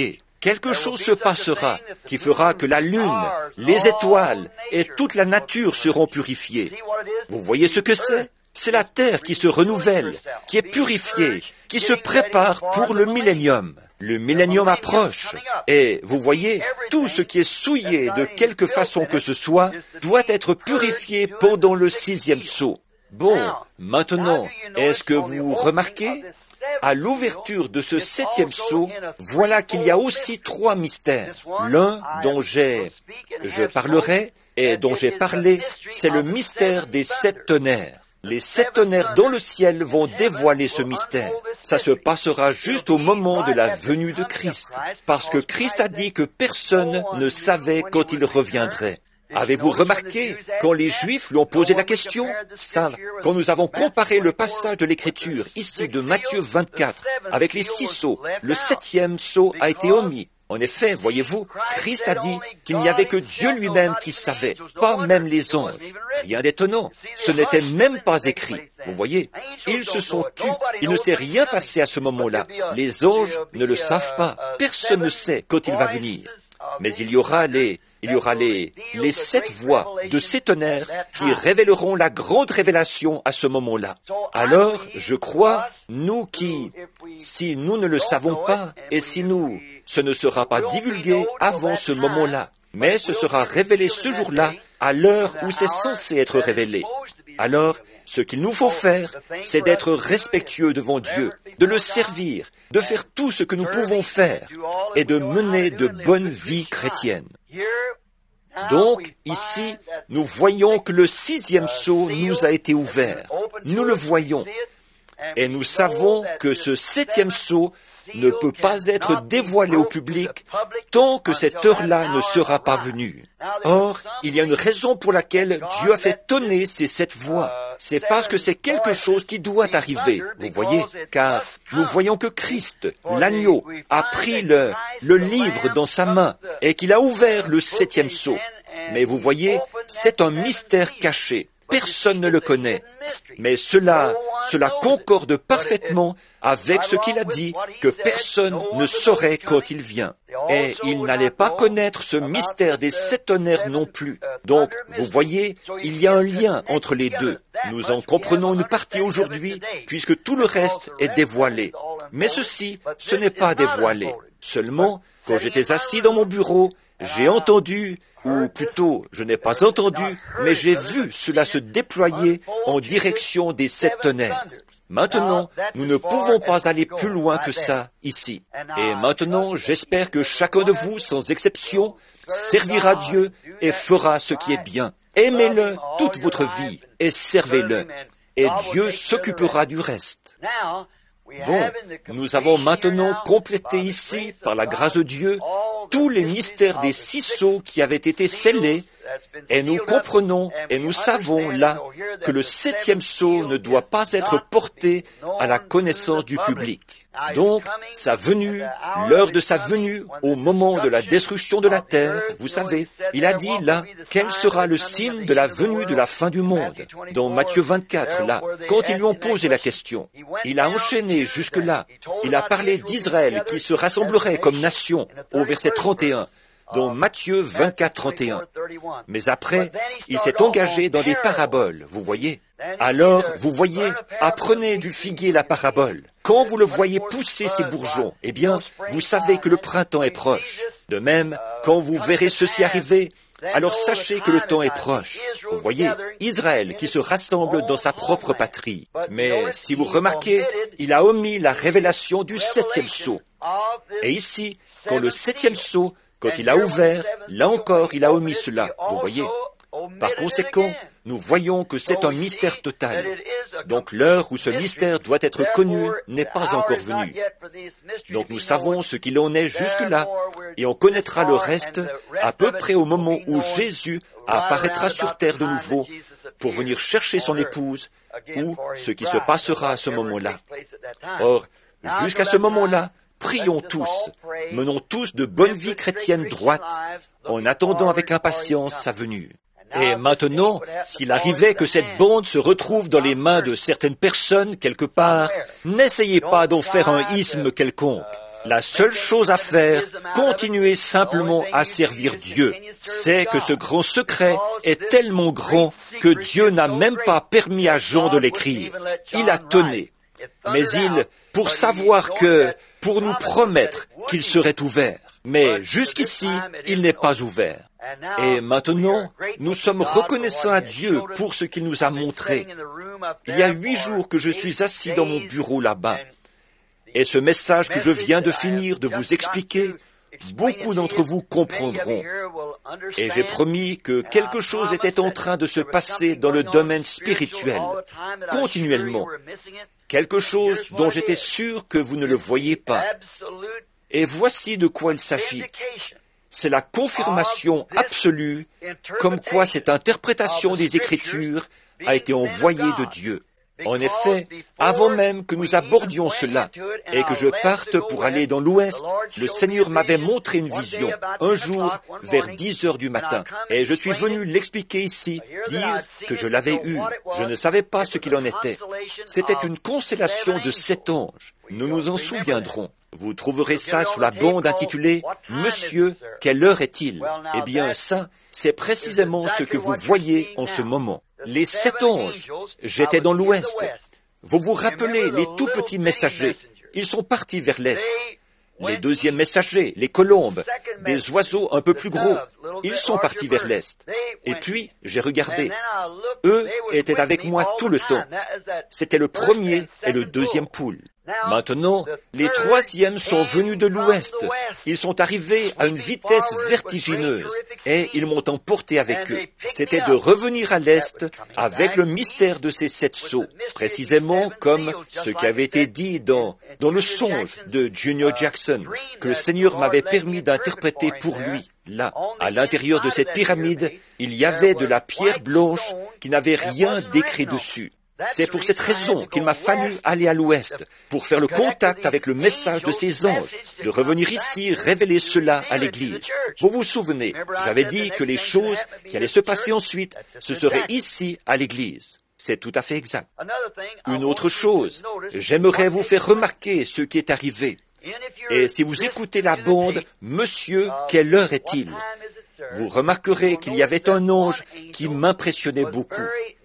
quelque chose se passera qui fera que la lune, les étoiles et toute la nature seront purifiées. Vous voyez ce que c'est? C'est la terre qui se renouvelle, qui est purifiée, qui se prépare pour le millénium. Le millénium approche. Et vous voyez, tout ce qui est souillé de quelque façon que ce soit doit être purifié pendant le sixième sceau. Bon, maintenant, est-ce que vous remarquez? À l'ouverture de ce septième sceau, voilà qu'il y a aussi trois mystères. L'un dont j'ai, je parlerai et dont j'ai parlé, c'est le mystère des sept tonnerres. Les sept tonnerres dans le ciel vont dévoiler ce mystère. Ça se passera juste au moment de la venue de Christ, parce que Christ a dit que personne ne savait quand il reviendrait. Avez-vous remarqué, quand les Juifs lui ont posé la question, ça, quand nous avons comparé le passage de l'Écriture, ici de Matthieu vingt-quatre, avec les six sceaux, le septième sceau a été omis. En effet, voyez-vous, Christ a dit qu'il n'y avait que Dieu lui-même qui savait, pas même les anges. Rien d'étonnant, ce n'était même pas écrit. Vous voyez, ils se sont tus, il ne s'est rien passé à ce moment-là. Les anges ne le savent pas, personne ne sait quand il va venir. Mais il y aura les... Il y aura les, les sept voix de ces tonnerres qui révéleront la grande révélation à ce moment-là. Alors, je crois, nous qui, si nous ne le savons pas, et si nous, ce ne sera pas divulgué avant ce moment-là, mais ce sera révélé ce jour-là, à l'heure où c'est censé être révélé. Alors, ce qu'il nous faut faire, c'est d'être respectueux devant Dieu, de le servir, de faire tout ce que nous pouvons faire, et de mener de bonnes vies chrétiennes. Donc, ici, nous voyons que le sixième sceau nous a été ouvert. Nous le voyons. Et nous savons que ce septième sceau ne peut pas être dévoilé au public tant que cette heure-là ne sera pas venue. Or, il y a une raison pour laquelle Dieu a fait tonner ces sept voix. C'est parce que c'est quelque chose qui doit arriver, vous voyez, car nous voyons que Christ, l'agneau, a pris le, le livre dans sa main et qu'il a ouvert le septième sceau. Mais vous voyez, c'est un mystère caché. Personne ne le connaît. Mais cela, cela concorde parfaitement avec ce qu'il a dit, que personne ne saurait quand il vient. Et il n'allait pas connaître ce mystère des sept tonnerres non plus. Donc, vous voyez, il y a un lien entre les deux. Nous en comprenons une partie aujourd'hui, puisque tout le reste est dévoilé. Mais ceci, ce n'est pas dévoilé. Seulement, quand j'étais assis dans mon bureau, j'ai entendu, ou plutôt, je n'ai pas entendu, mais j'ai vu cela se déployer en direction des sept tonnerres. Maintenant, nous ne pouvons pas aller plus loin que ça, ici. Et maintenant, j'espère que chacun de vous, sans exception, servira Dieu et fera ce qui est bien. Aimez-le toute votre vie et servez-le. Et Dieu s'occupera du reste. Bon, nous avons maintenant complété ici, par la grâce de Dieu, tous les mystères des six sceaux qui avaient été scellés, et nous comprenons et nous savons là que le septième sceau ne doit pas être porté à la connaissance du public. Donc, sa venue, l'heure de sa venue, au moment de la destruction de la terre, vous savez, il a dit là, quel sera le signe de la venue de la fin du monde, dans Matthieu vingt-quatre, là, quand ils lui ont posé la question. Il a enchaîné jusque-là. Il a parlé d'Israël qui se rassemblerait comme nation, au verset trente et un. Dans Matthieu vingt-quatre, trente et un. Mais après, il s'est engagé dans des paraboles, vous voyez. Alors, vous voyez, apprenez du figuier la parabole. Quand vous le voyez pousser ses bourgeons, eh bien, vous savez que le printemps est proche. De même, quand vous verrez ceci arriver, alors sachez que le temps est proche. Vous voyez, Israël qui se rassemble dans sa propre patrie. Mais si vous remarquez, il a omis la révélation du septième sceau. Et ici, quand le septième sceau, quand il a ouvert, là encore, il a omis cela, vous voyez. Par conséquent, nous voyons que c'est un mystère total. Donc l'heure où ce mystère doit être connu n'est pas encore venue. Donc nous savons ce qu'il en est jusque-là, et on connaîtra le reste à peu près au moment où Jésus apparaîtra sur terre de nouveau pour venir chercher son épouse, ou ce qui se passera à ce moment-là. Or, jusqu'à ce moment-là, prions tous, menons tous de bonnes vies chrétiennes droites, en attendant avec impatience sa venue. Et maintenant, s'il arrivait que cette bande se retrouve dans les mains de certaines personnes quelque part, n'essayez pas d'en faire un isme quelconque. La seule chose à faire, continuez simplement à servir Dieu. C'est que ce grand secret est tellement grand que Dieu n'a même pas permis à Jean de l'écrire. Il a tonné. Mais il, pour savoir que, pour nous promettre qu'il serait ouvert. Mais jusqu'ici, il n'est pas ouvert. Et maintenant, nous sommes reconnaissants à Dieu pour ce qu'il nous a montré. Il y a huit jours que je suis assis dans mon bureau là-bas. Et ce message que je viens de finir de vous expliquer, beaucoup d'entre vous comprendront. Et j'ai promis que quelque chose était en train de se passer dans le domaine spirituel, continuellement. Quelque chose dont j'étais sûr que vous ne le voyez pas. Et voici de quoi il s'agit. C'est la confirmation absolue comme quoi cette interprétation des Écritures a été envoyée de Dieu. En effet, avant même que nous abordions cela et que je parte pour aller dans l'Ouest, le Seigneur m'avait montré une vision, un jour vers dix heures du matin. Et je suis venu l'expliquer ici, dire que je l'avais eu. Je ne savais pas ce qu'il en était. C'était une constellation de sept anges. Nous nous en souviendrons. Vous trouverez ça sur la bande intitulée « Monsieur, quelle heure est-il » Eh bien, ça, c'est précisément ce que vous voyez en ce moment. Les sept anges, j'étais dans l'Ouest. Vous vous rappelez les tout petits messagers, ils sont partis vers l'Est. Les deuxièmes messagers, les colombes, des oiseaux un peu plus gros, ils sont partis vers l'Est. Et puis, j'ai regardé. Eux étaient avec moi tout le temps. C'était le premier et le deuxième poule. Maintenant, les troisièmes sont venus de l'Ouest. Ils sont arrivés à une vitesse vertigineuse et ils m'ont emporté avec eux. C'était de revenir à l'Est avec le mystère de ces sept sceaux, précisément comme ce qui avait été dit dans, dans le songe de Junior Jackson, que le Seigneur m'avait permis d'interpréter pour lui. Là, à l'intérieur de cette pyramide, il y avait de la pierre blanche qui n'avait rien d'écrit dessus. C'est pour cette raison qu'il m'a fallu aller à l'Ouest, pour faire le contact avec le message de ces anges, de revenir ici révéler cela à l'Église. Vous vous souvenez, j'avais dit que les choses qui allaient se passer ensuite, ce serait ici à l'Église. C'est tout à fait exact. Une autre chose, j'aimerais vous faire remarquer ce qui est arrivé. Et si vous écoutez la bande « Monsieur, quelle heure est-il » vous remarquerez qu'il y avait un ange qui m'impressionnait beaucoup.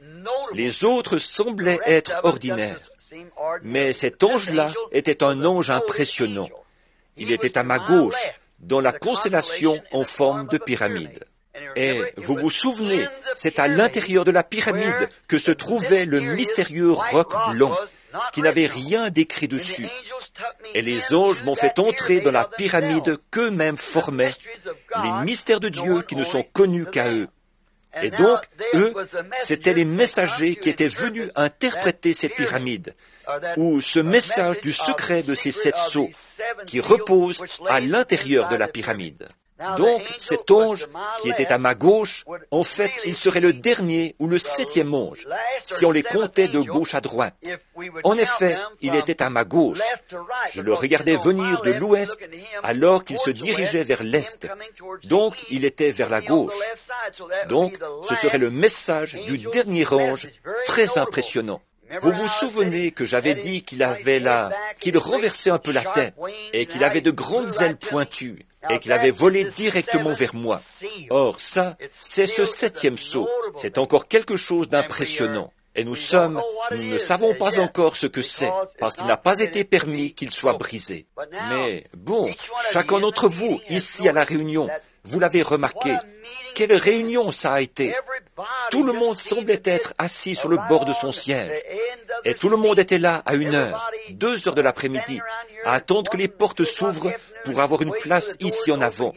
Les autres semblaient être ordinaires. Mais cet ange-là était un ange impressionnant. Il était à ma gauche, dans la constellation en forme de pyramide. Et vous vous souvenez, c'est à l'intérieur de la pyramide que se trouvait le mystérieux roc blanc, qui n'avait rien d'écrit dessus. Et les anges m'ont fait entrer dans la pyramide qu'eux-mêmes formaient, les mystères de Dieu qui ne sont connus qu'à eux. Et donc, eux, c'étaient les messagers qui étaient venus interpréter cette pyramide, ou ce message du secret de ces sept sceaux, qui repose à l'intérieur de la pyramide. Donc, cet ange, qui était à ma gauche, en fait, il serait le dernier ou le septième ange, si on les comptait de gauche à droite. En effet, il était à ma gauche. Je le regardais venir de l'ouest, alors qu'il se dirigeait vers l'est. Donc, il était vers la gauche. Donc, ce serait le message du dernier ange, très impressionnant. Vous vous souvenez que j'avais dit qu'il avait la, qu'il renversait un peu la tête, et qu'il avait de grandes ailes pointues, et qu'il avait volé directement vers moi. Or, ça, c'est ce septième sceau. C'est encore quelque chose d'impressionnant. Et nous sommes, nous ne savons pas encore ce que c'est, parce qu'il n'a pas été permis qu'il soit brisé. Mais, bon, chacun d'entre vous, ici à la réunion, vous l'avez remarqué, quelle réunion ça a été. Tout le monde semblait être assis sur le bord de son siège. Et tout le monde était là à une heure, deux heures de l'après-midi, à attendre que les portes s'ouvrent pour avoir une place ici en avant.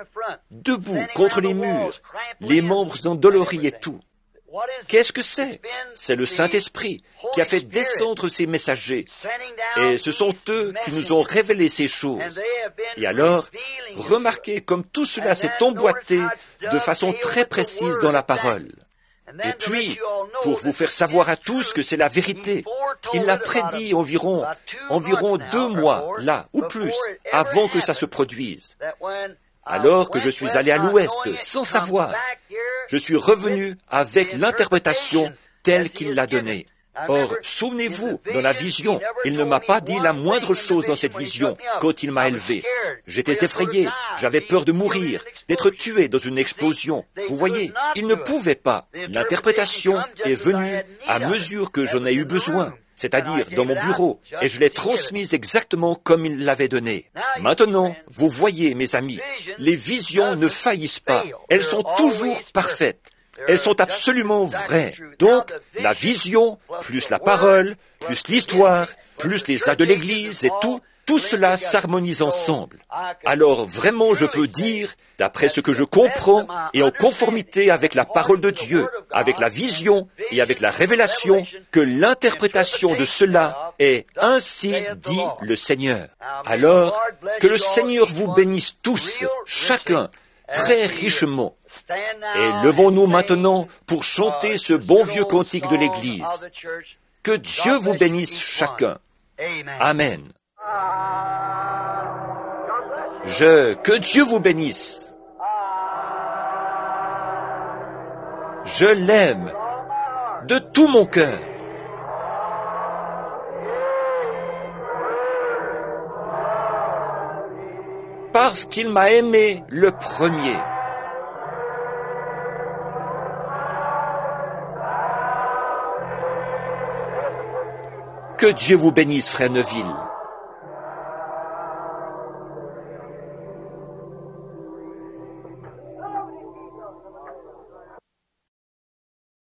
Debout contre les murs, les membres endoloris et tout. Qu'est-ce que c'est? C'est le Saint-Esprit qui a fait descendre ces messagers. Et ce sont eux qui nous ont révélé ces choses. Et alors, remarquez comme tout cela s'est emboîté de façon très précise dans la parole. Et puis, pour vous faire savoir à tous que c'est la vérité, il l'a prédit environ, environ deux mois, là, ou plus, avant que ça se produise. Alors que je suis allé à l'ouest, sans savoir, je suis revenu avec l'interprétation telle qu'il l'a donnée. Or, souvenez-vous, dans la vision, il ne m'a pas dit la moindre chose dans cette vision quand il m'a élevé. J'étais effrayé, j'avais peur de mourir, d'être tué dans une explosion. Vous voyez, il ne pouvait pas. L'interprétation est venue à mesure que j'en ai eu besoin, c'est-à-dire dans mon bureau, et je l'ai transmise exactement comme il l'avait donné. Maintenant, vous voyez, mes amis, les visions ne faillissent pas, elles sont toujours parfaites. Elles sont absolument vraies. Donc, la vision, plus la parole, plus l'histoire, plus les actes de l'Église et tout, tout cela s'harmonise ensemble. Alors, vraiment, je peux dire, d'après ce que je comprends, et en conformité avec la parole de Dieu, avec la vision et avec la révélation, que l'interprétation de cela est « Ainsi dit le Seigneur ». Alors, que le Seigneur vous bénisse tous, chacun, très richement. Et levons-nous maintenant pour chanter ce bon vieux cantique de l'Église. Que Dieu vous bénisse chacun. Amen. Je, que Dieu vous bénisse. Je l'aime de tout mon cœur. Parce qu'il m'a aimé le premier. Que Dieu vous bénisse, frère Neville.